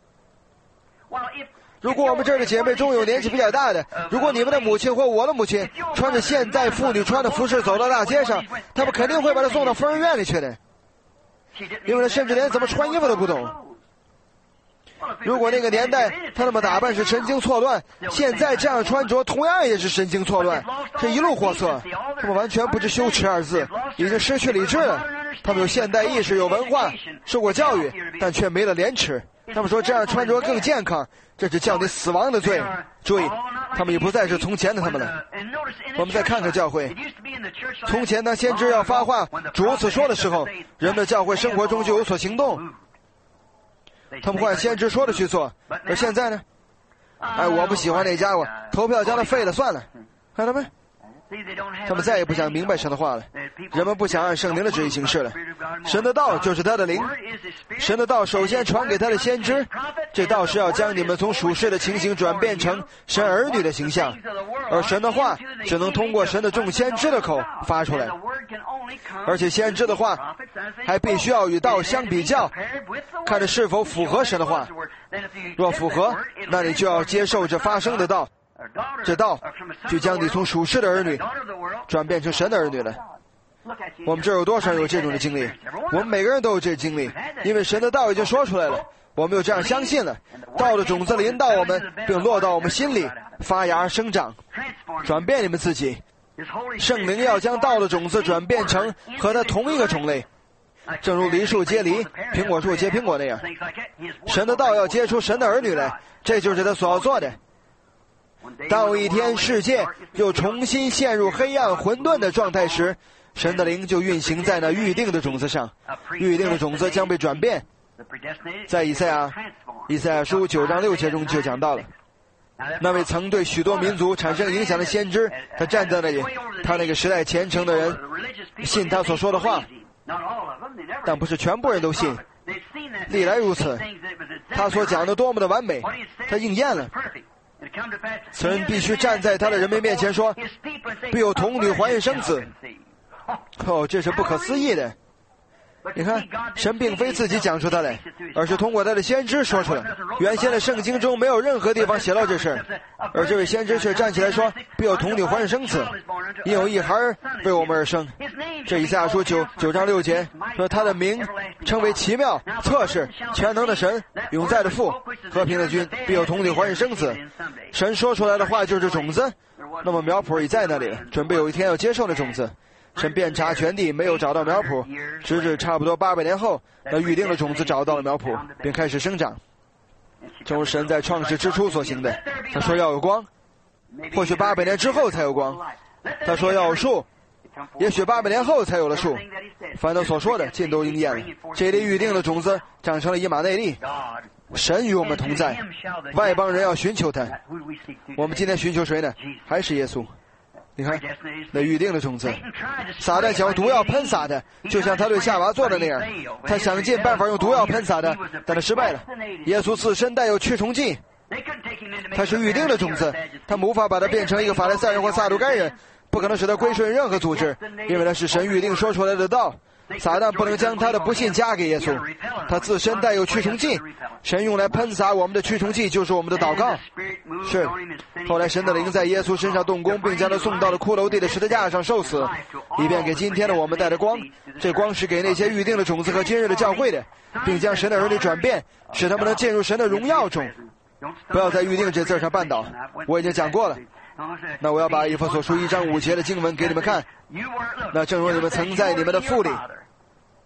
如果我们这儿的姐妹中有年纪比较大的，如果你们的母亲或我的母亲穿着现代妇女穿的服饰走到大街上，他们肯定会把她送到疯人院里去的，因为她甚至连怎么穿衣服都不懂。如果那个年代她那么打扮是神经错乱，现在这样穿着同样也是神经错乱，是一路货色。他们完全不知羞耻二字，已经失去理智了。他们有现代意识，有文化，受过教育，但却没了廉耻。他们说这样穿着更健康，这是叫你死亡的罪。注意，他们也不再是从前的他们了。我们再看看教会，从前当先知要发话主如此说的时候，人们的教会生活中就有所行动，他们会按先知说的去做。而现在呢，哎，我不喜欢那家伙，投票将他废了算了。看到没？他们再也不想明白神的话了，人们不想按圣灵的旨意行事了。神的道就是他的灵，神的道首先传给他的先知，这道是要将你们从属世的情形转变成神儿女的形象，而神的话只能通过神的众先知的口发出来，而且先知的话还必须要与道相比较，看着是否符合神的话。若符合，那你就要接受这发生的道，这道就将你从属世的儿女转变成神的儿女了。我们这儿有多少有这种的经历？我们每个人都有这经历，因为神的道已经说出来了，我们又这样相信了，道的种子临到我们，并落到我们心里，发芽生长，转变你们自己。圣灵要将道的种子转变成和它同一个种类，正如梨树结梨，苹果树结苹果那样。神的道要结出神的儿女来，这就是他所要做的。当有一天世界又重新陷入黑暗混沌的状态时，神的灵就运行在那预定的种子上，预定的种子将被转变。在以赛亚以赛亚书九章六节中就讲到了，那位曾对许多民族产生影响的先知，他站在那里，他那个时代虔诚的人信他所说的话，但不是全部人都信，历来如此。他所讲的多么的完美，他应验了。此人必须站在他的人民面前说，必有童女怀孕生子。哦，这是不可思议的。你看，神并非自己讲出他来，而是通过他的先知说出来。原先的圣经中没有任何地方写到这事，而这位先知却站起来说，必有童女怀孕生子，因有一孩为我们而生。这以赛亚书九九章六节说，他的名称为奇妙、测试、全能的神、永在的父、和平的君，必有童女怀孕生子。神说出来的话就是种子，那么苗圃已在那里了，准备有一天要接受的种子。神遍察全地，没有找到苗圃，直至差不多八百年后，那预定的种子找到了苗圃，并开始生长。正如神在创世之初所行的，他说要有光，或许八百年之后才有光；他说要有树，也许八百年后才有了树。凡他所说的尽都应验了。这粒预定的种子长成了以马内利。神与我们同在，外邦人要寻求他。我们今天寻求谁呢？还是耶稣。你看，那预定的种子，撒旦想用毒药喷洒的，就像他对夏娃做的那样，他想尽办法用毒药喷洒的，但他失败了。耶稣自身带有驱虫剂，他是预定的种子，他们无法把它变成一个法利赛人或撒都该人，不可能使他归顺任何组织，因为他是神预定说出来的道。撒旦不能将他的不信加给耶稣，他自身带有驱虫剂，神用来喷洒我们的驱虫剂就是我们的祷告。是，后来神的灵在耶稣身上动工，并将他送到了骷髅地的十字架上受死，以便给今天的我们带来光。这光是给那些预定的种子和今日的教会的，并将神的儿女转变，使他们能进入神的荣耀中。不要在预定这字上绊倒，我已经讲过了。那我要把以弗所书一章五节的经文给你们看。那正如你们曾在你们的父里，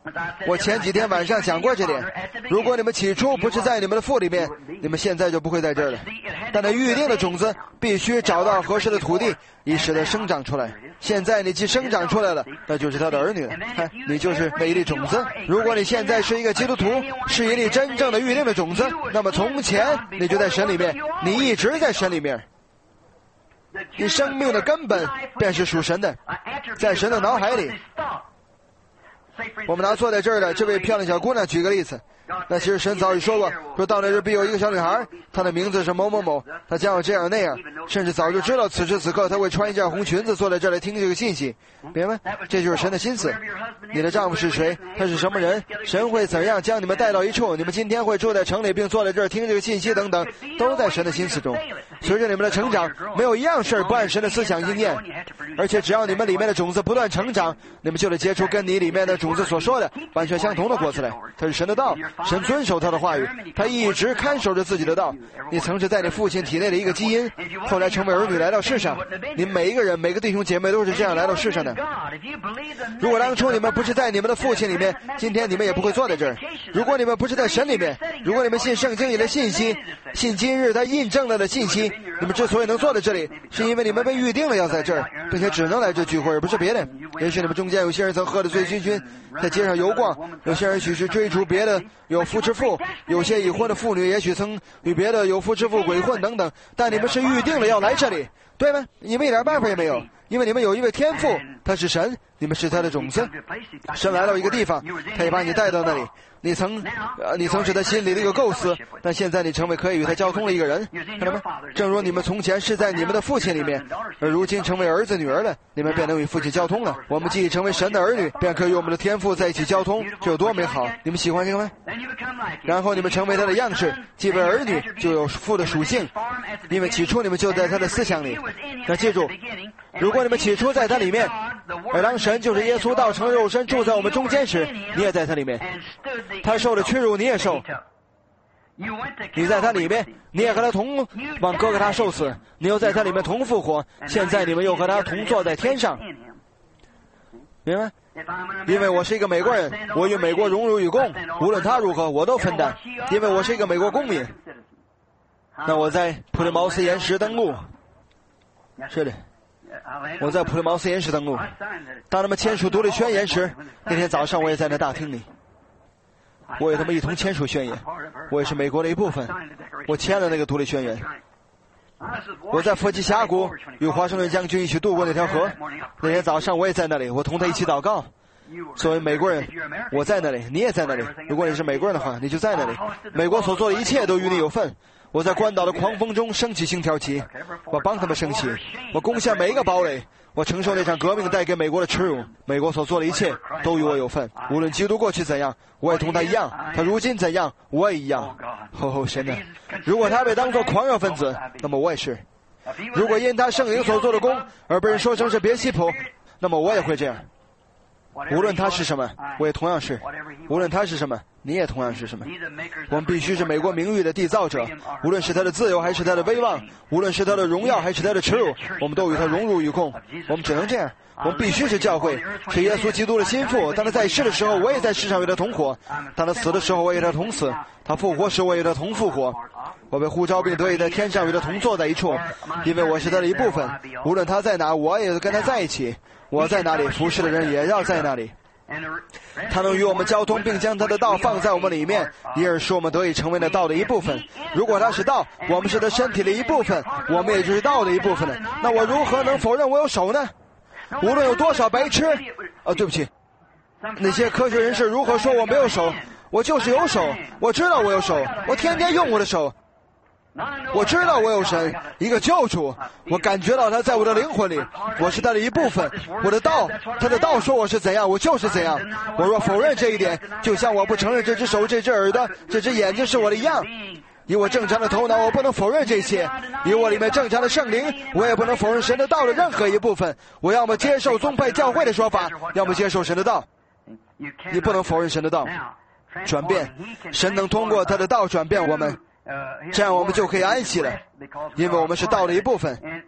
我前几天晚上讲过这点。如果你们起初不是在你们的父里面，你们现在就不会在这儿了。但那预定的种子必须找到合适的土地，以使它生长出来。现在你既生长出来了，那就是他的儿女了。看，你就是那一粒种子。如果你现在是一个基督徒，是一粒真正的预定的种子，那么从前你就在神里面，你一直在神里面。你生命的根本便是属神的，在神的脑海里。我们拿坐在这儿的这位漂亮小姑娘举个例子，那其实神早已说过，说到那日必有一个小女孩，她的名字是某某某，她将要这样那样，甚至早就知道此时此刻她会穿一件红裙子坐在这里听这个信息，明白？这就是神的心思。你的丈夫是谁？他是什么人？神会怎样将你们带到一处？你们今天会住在城里并坐在这儿听这个信息等等，都在神的心思中。随着你们的成长，没有一样事不按神的思想应验，而且只要你们里面的种子不断成长，你们就得结出跟你里面的种子所说的完全相同的果子来。它是神的道，神遵守他的话语，他一直看守着自己的道。你曾是在你父亲体内的一个基因，后来成为儿女来到世上。你们每一个人，每个弟兄姐妹都是这样来到世上的。如果当初你们不是在你们的父亲里面，今天你们也不会坐在这儿。如果你们不是在神里面，如果你们信圣经里的信息，信今日他印证了的信息，你们之所以能坐在这里，是因为你们被预定了要在这儿，并且只能来这聚会，而不是别的。也许你们中间有些人曾喝得醉醺醺，在街上游逛，有些人许是追逐别的有夫之妇，有些已婚的妇女也许曾与别的有夫之妇鬼混等等，但你们是预定了要来这里，对吗？你们一点办法也没有，因为你们有一位天父，他是神，你们是他的种子。神来到一个地方，他也把你带到那里。你曾呃，你曾是他心里的一个构思，但现在你成为可以与他交通的一个人，看到吗？正如你们从前是在你们的父亲里面，而如今成为儿子女儿了，你们便能与父亲交通了。我们既成为神的儿女，便可以与我们的天父在一起交通，这有多美好！你们喜欢这个吗？然后你们成为他的样式，既为儿女，就有父的属性，因为起初你们就在他的思想里。那记住，如果你们起初在他里面，而当神就是耶稣道成肉身住在我们中间时，你也在他里面。他受的屈辱你也受，你在他里面，你也和他同往哥哥他受死，你又在他里面同复活，现在你们又和他同坐在天上，明白？因为我是一个美国人，我与美国荣辱与共，无论他如何我都分担，因为我是一个美国公民。那我在普利茅斯岩石登陆，是的，我在普利茅斯岩石登陆。当他们签署独立宣言时，那天早上我也在那大厅里，我与他们一同签署宣言，我也是美国的一部分，我签了那个独立宣言。我在佛吉峡谷与华盛顿将军一起渡过那条河，那天早上我也在那里，我同他一起祷告。作为美国人，我在那里，你也在那里。如果你是美国人的话，你就在那里。美国所做的一切都与你有份。我在关岛的狂风中升起星条旗，我帮他们升起，我攻下每一个堡垒，我承受那场革命带给美国的耻辱。美国所做的一切都与我有份，无论基督过去怎样，我也同他一样，他如今怎样，我也一样。吼吼，神啊！如果他被当作狂热分子，那么我也是。如果因他圣灵所做的功而被人说成是别西卜，那么我也会这样。无论他是什么，我也同样是；无论他是什么，你也同样是什么。我们必须是美国名誉的缔造者，无论是他的自由还是他的威望，无论是他的荣耀还是他的耻辱，我们都与他荣辱与共。我们只能这样。我们必须是教会，是耶稣基督的心腹。当他在世的时候，我也在世上与他同活；当他死的时候，我也与他同死；他复活时，我也与他同复活。我被呼召并得以在天上与他同坐在一处，因为我是他的一部分。无论他在哪，我也跟他在一起。我在哪里，服侍的人也要在那里。他能与我们交通，并将他的道放在我们里面，因而使我们得以成为那道的一部分。如果他是道，我们是他身体的一部分，我们也就是道的一部分了。那我如何能否认我有手呢？无论有多少白痴，啊，对不起，那些科学人士如何说我没有手，我就是有手，我知道我有手，我天天用我的手。我知道我有神，一个救主，我感觉到他在我的灵魂里，我是他的一部分。我的道，他的道说我是怎样，我就是怎样。我若否认这一点，就像我不承认这只手、这只耳朵、这只眼睛是我的一样。以我正常的头脑，我不能否认这些；以我里面正常的圣灵，我也不能否认神的道的任何一部分。我要么接受宗派教会的说法，要么接受神的道。你不能否认神的道。转变，神能通过他的道转变我们，这样我们就可以安息了，因为我们是道的一部分。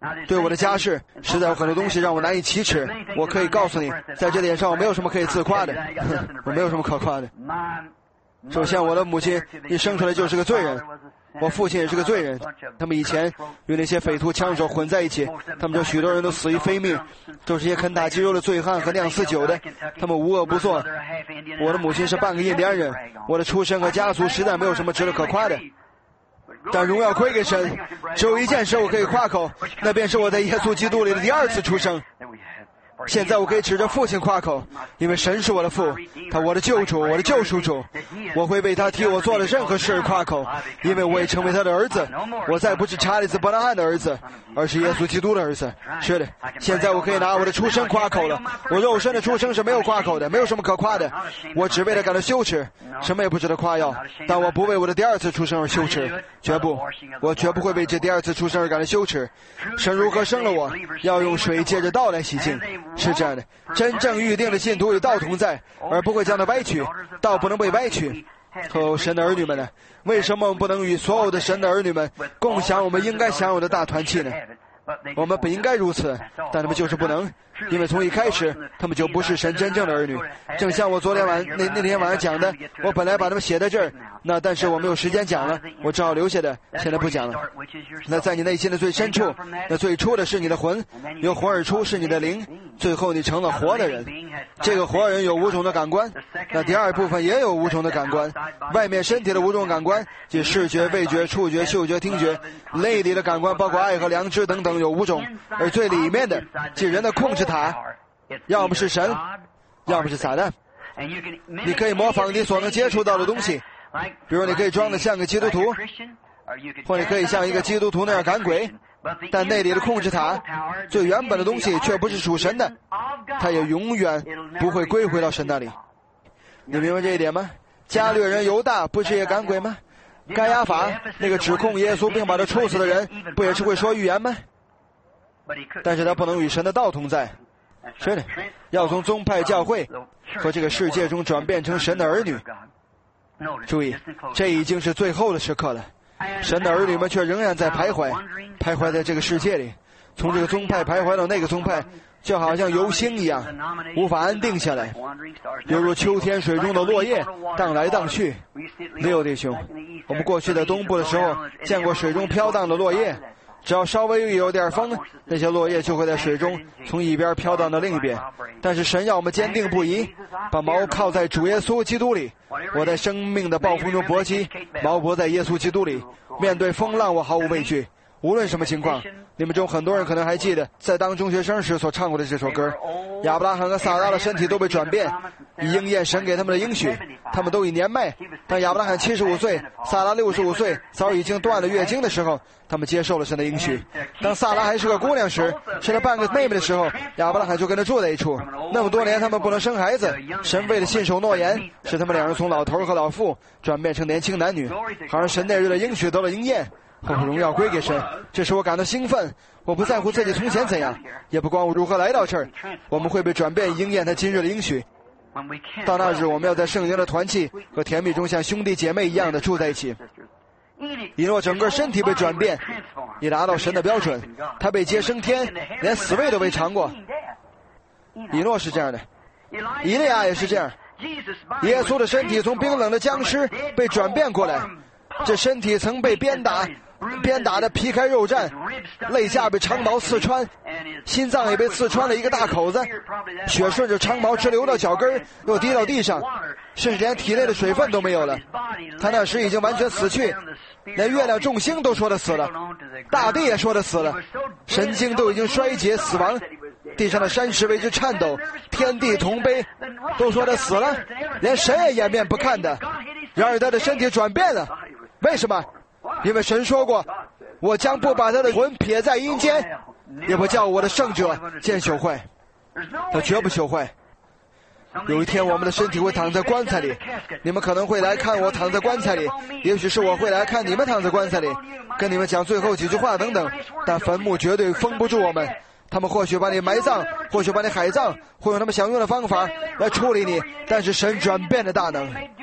对我的家世，实在有很多东西让我难以启齿。我可以告诉你，在这点上我没有什么可以自夸的，我没有什么可夸的。首先，我的母亲一生出来就是个罪人，我父亲也是个罪人。他们以前与那些匪徒枪手混在一起，他们中许多人都死于非命，都是些肯打鸡肉的醉汉和酿死酒的，他们无恶不作。我的母亲是半个印第安人，我的出身和家族实在没有什么值得可夸的。但荣耀归给神，只有一件事我可以夸口，那便是我在耶稣基督里的第二次出生。现在我可以指着父亲夸口，因为神是我的父，他我的救主，我的救赎主。我会为他替我做的任何事夸口，因为我也成为他的儿子。我再不是查理斯·伯纳汉的儿子，而是耶稣基督的儿子。是的，现在我可以拿我的出生夸口了。我肉身的出生是没有夸口的，没有什么可夸的。我只为了感到羞耻，什么也不值得夸耀。但我不为我的第二次出生而羞耻，绝不，我绝不会为这第二次出生而感到羞耻。神如何生了我，要用水借着道来洗净。是这样的，真正预定的信徒与道同在，而不会将它歪曲，道不能被歪曲。哦，神的儿女们呢？为什么我们不能与所有的神的儿女们共享我们应该享有的大团契呢？我们本应该如此，但他们就是不能，因为从一开始他们就不是神真正的儿女。正像我昨天晚那那天晚上讲的，我本来把他们写在这儿，那但是我没有时间讲了，我只好留下的，现在不讲了。那在你内心的最深处，那最初的是你的魂，由魂而出是你的灵，最后你成了活的人。这个活人有五种的感官，那第二部分也有五种的感官。外面身体的五种感官，即视觉、味觉、触觉、嗅觉、听觉；内里的感官包括爱和良知等等有五种，而最里面的即人的控制塔，要么是神，要么是撒旦。你可以模仿你所能接触到的东西，比如你可以装得像个基督徒，或你可以像一个基督徒那样赶鬼，但内里的控制塔最原本的东西却不是属神的，它也永远不会归回到神那里。你明白这一点吗？加略人犹大不是也赶鬼吗？该亚法那个指控耶稣并把他处死的人不也是会说预言吗？但是他不能与神的道同在。是的，要从宗派教会和这个世界中转变成神的儿女。注意，这已经是最后的时刻了，神的儿女们却仍然在徘徊徘徊在这个世界里，从这个宗派徘徊到那个宗派，就好像游星一样，无法安定下来，犹如秋天水中的落叶，荡来荡去。六弟兄，我们过去在东部的时候见过水中飘荡的落叶，只要稍微有点风，那些落叶就会在水中从一边飘荡到另一边。但是神要我们坚定不移，把锚靠在主耶稣基督里。我在生命的暴风中搏击，锚泊在耶稣基督里，面对风浪我毫无畏惧。无论什么情况，你们中很多人可能还记得在当中学生时所唱过的这首歌。亚伯拉罕和撒拉的身体都被转变，以应验神给他们的应许。他们都已年迈，当亚伯拉罕七十五岁，撒拉六十五岁，早已经断了月经的时候，他们接受了神的应许。当撒拉还是个姑娘时，生了半个妹妹的时候，亚伯拉罕就跟她住在一处。那么多年他们不能生孩子，神为了信守诺言，使他们两人从老头和老妇转变成年轻男女，好让神那日的应许得了应验。荣耀归给神，这使我感到兴奋。我不在乎自己从前怎样，也不管我如何来到这儿，我们会被转变应验他今日的应许。到那日，我们要在圣经的团契和甜蜜中像兄弟姐妹一样的住在一起。以诺整个身体被转变，以达到神的标准，他被接升天，连死位都未尝过。以诺是这样的，以利亚也是这样。耶稣的身体从冰冷的僵尸被转变过来，这身体曾被鞭打，鞭打的皮开肉绽，肋下被长矛刺穿，心脏也被刺穿了一个大口子，血顺着长矛直流到脚跟，又滴到地上，甚至连体内的水分都没有了。他那时已经完全死去，连月亮众星都说他死了，大地也说他死了，神经都已经衰竭死亡，地上的山石为之颤抖，天地同悲，都说他死了，连神也掩面不看的。然而他的身体转变了，为什么？因为神说过，我将不把他的魂撇在阴间，也不叫我的圣者见朽坏。他绝不朽坏。有一天我们的身体会躺在棺材里，你们可能会来看我躺在棺材里，也许是我会来看你们躺在棺材里，跟你们讲最后几句话等等，但坟墓绝对封不住我们。他们或许把你埋葬，或许把你海葬，会用他们想用的方法来处理你，但是神转变的大能，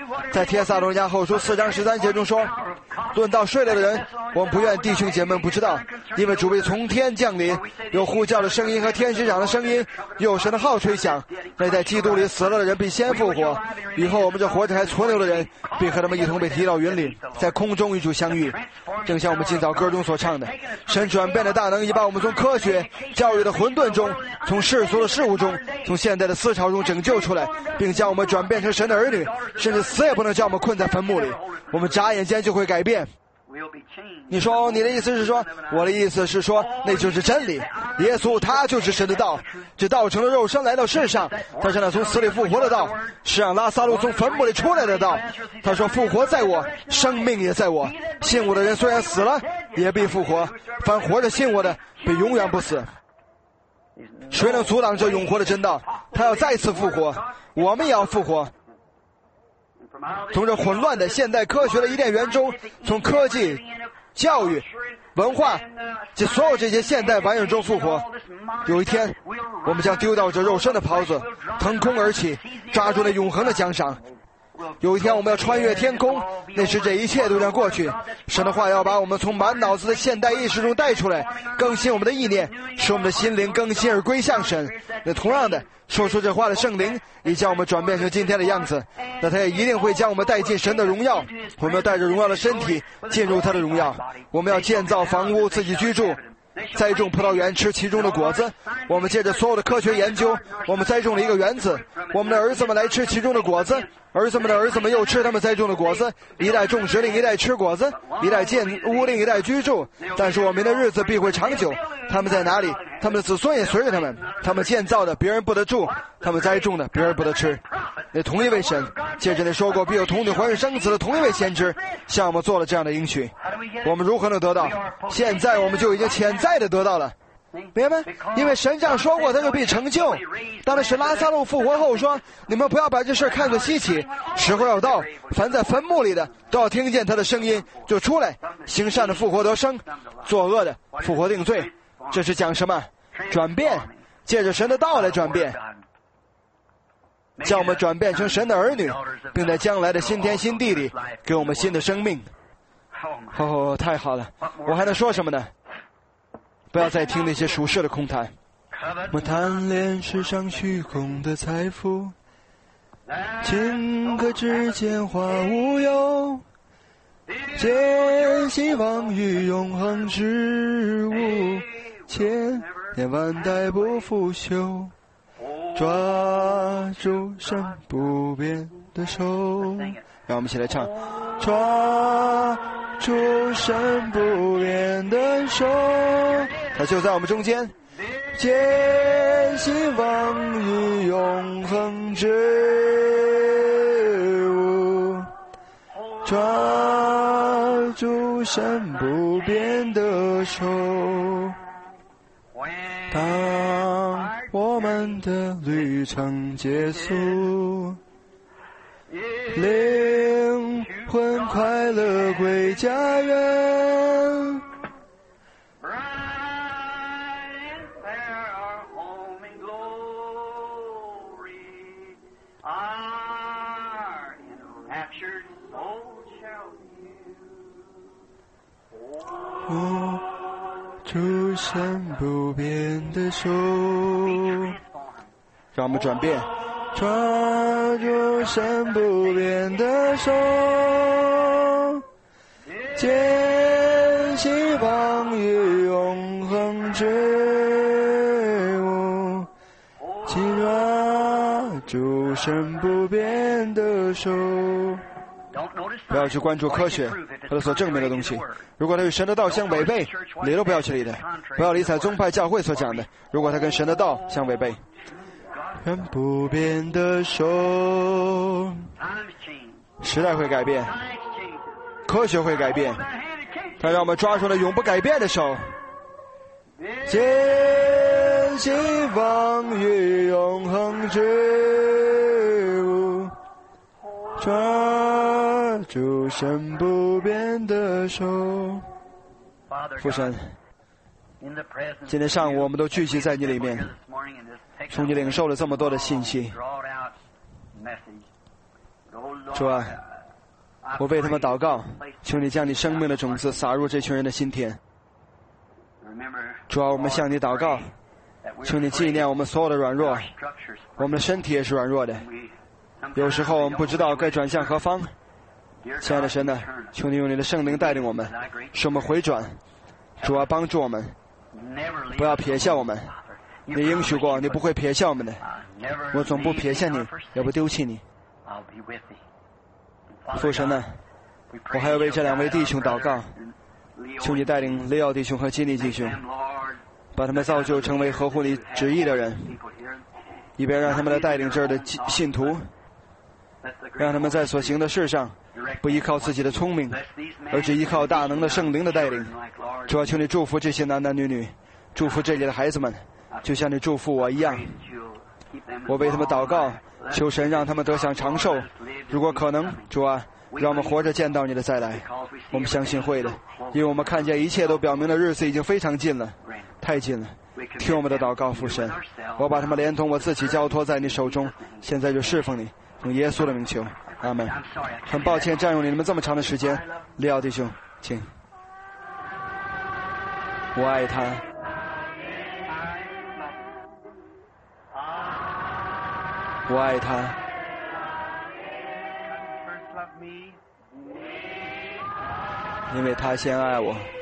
在帖撒罗尼迦后书四章十三节中说，论到睡了的人，我们不愿弟兄姐妹不知道，因为主必从天降临，有呼叫的声音和天使长的声音，有神的号吹响，那在基督里死了的人必先复活，以后我们这活着还存留的人，并和他们一同被提到云里，在空中与主相遇。正像我们今早歌中所唱的，神转变的大能已把我们从科学教育的混沌中，从世俗的事物中，从现代的思潮中拯救出来，并将我们转变成神的儿女，甚至死也不能将我们困在坟墓里，我们眨眼间就会改变。你说你的意思是说，我的意思是说，那就是真理。耶稣他就是神的道，这道成了肉身来到世上，他是那从死里复活的道，是让拉撒路从坟墓里出来的道。他说复活在我，生命也在我，信我的人虽然死了也必复活，凡活着信我的必永远不死。谁能阻挡这永活的真道？他要再次复活，我们也要复活。从这混乱的现代科学的伊甸园中，从科技、教育、文化及所有这些现代玩意中复活。有一天，我们将丢掉这肉身的袍子，腾空而起，抓住那永恒的奖赏。有一天我们要穿越天空，那时这一切都将过去。神的话要把我们从满脑子的现代意识中带出来，更新我们的意念，使我们的心灵更新而归向神。那同样的，说出这话的圣灵已将我们转变成今天的样子，那他也一定会将我们带进神的荣耀。我们要带着荣耀的身体进入他的荣耀。我们要建造房屋自己居住，栽种葡萄园吃其中的果子。我们借着所有的科学研究，我们栽种了一个园子，我们的儿子们来吃其中的果子，儿子们的儿子们又吃他们栽种的果子，一代种植另一代吃果子，一代建屋另一代居住。但是我们的日子必会长久。他们在哪里？他们的子孙也随着他们。他们建造的别人不得住，他们栽种的别人不得吃。那同一位神借着那说过必有童女怀孕生子的同一位先知，向我们做了这样的应许。我们如何能得到？现在我们就已经潜在的得到了，明白？因为神这样说过，他就必成就。当那使拉撒路复活后说，你们不要把这事看作稀奇，时候要到，凡在坟墓里的都要听见他的声音就出来，行善的复活得生，作恶的复活定罪。这是讲什么？转变，借着神的道来转变，将我们转变成神的儿女，并在将来的新天新地里给我们新的生命。哦，太好了！我还能说什么呢？不要再听那些属世的空谈。我们贪恋世上虚空的财富，顷刻之间化无有，坚希望于永恒之物，千年万代不腐朽，抓住神不变的手。让我们一起来唱，抓住神不变的手，他就在我们中间，坚希望于永恒之物，抓住神不变的手。当我们的旅程结束，灵魂快乐归家园，握住神不变的手，让我们转变，抓住神不变的手，坚希望于永恒之物，紧抓住神不变的手。不要去关注科学和它所证明的东西，如果它与神的道相违背，理都不要去理它。不要理睬宗派教会所讲的，如果它跟神的道相违背。神不变的手，时代会改变，科学会改变，它让我们抓住了永不改变的手，坚希望于永恒之物，抓住神不变的手。父神，今天上午我们都聚集在你里面，从你领受了这么多的信息， 主啊，我为他们祷告，求你将你生命的种子撒入这群人的心田。主啊，我们向你祷告，求你纪念我们所有的软弱，我们的身体也是软弱的，有时候我们不知道该转向何方。亲爱的神呢，求你用你的圣灵带领我们，使我们回转。主啊，帮助我们，不要撇下我们。你应许过你不会撇下我们的，我总不撇下你，也不丢弃你。父神呢，我还要为这两位弟兄祷告，求你带领利奥弟兄和基尼弟兄，把他们造就成为合乎你旨意的人，以便让他们来带领这儿的信徒，让他们在所行的事上不依靠自己的聪明，而只依靠大能的圣灵的带领。主啊，求你祝福这些男男女女，祝福这里的孩子们，就像你祝福我一样。我为他们祷告，求神让他们得享长寿，如果可能，主啊，让我们活着见到你的再来。我们相信会的，因为我们看见一切都表明了日子已经非常近了，太近了。听我们的祷告，父神，我把他们连同我自己交托在你手中，现在就侍奉你，用耶稣的名求，阿门。很抱歉占用你们这么长的时间，利奥弟兄，请。我爱他，我爱他，因为他先爱我。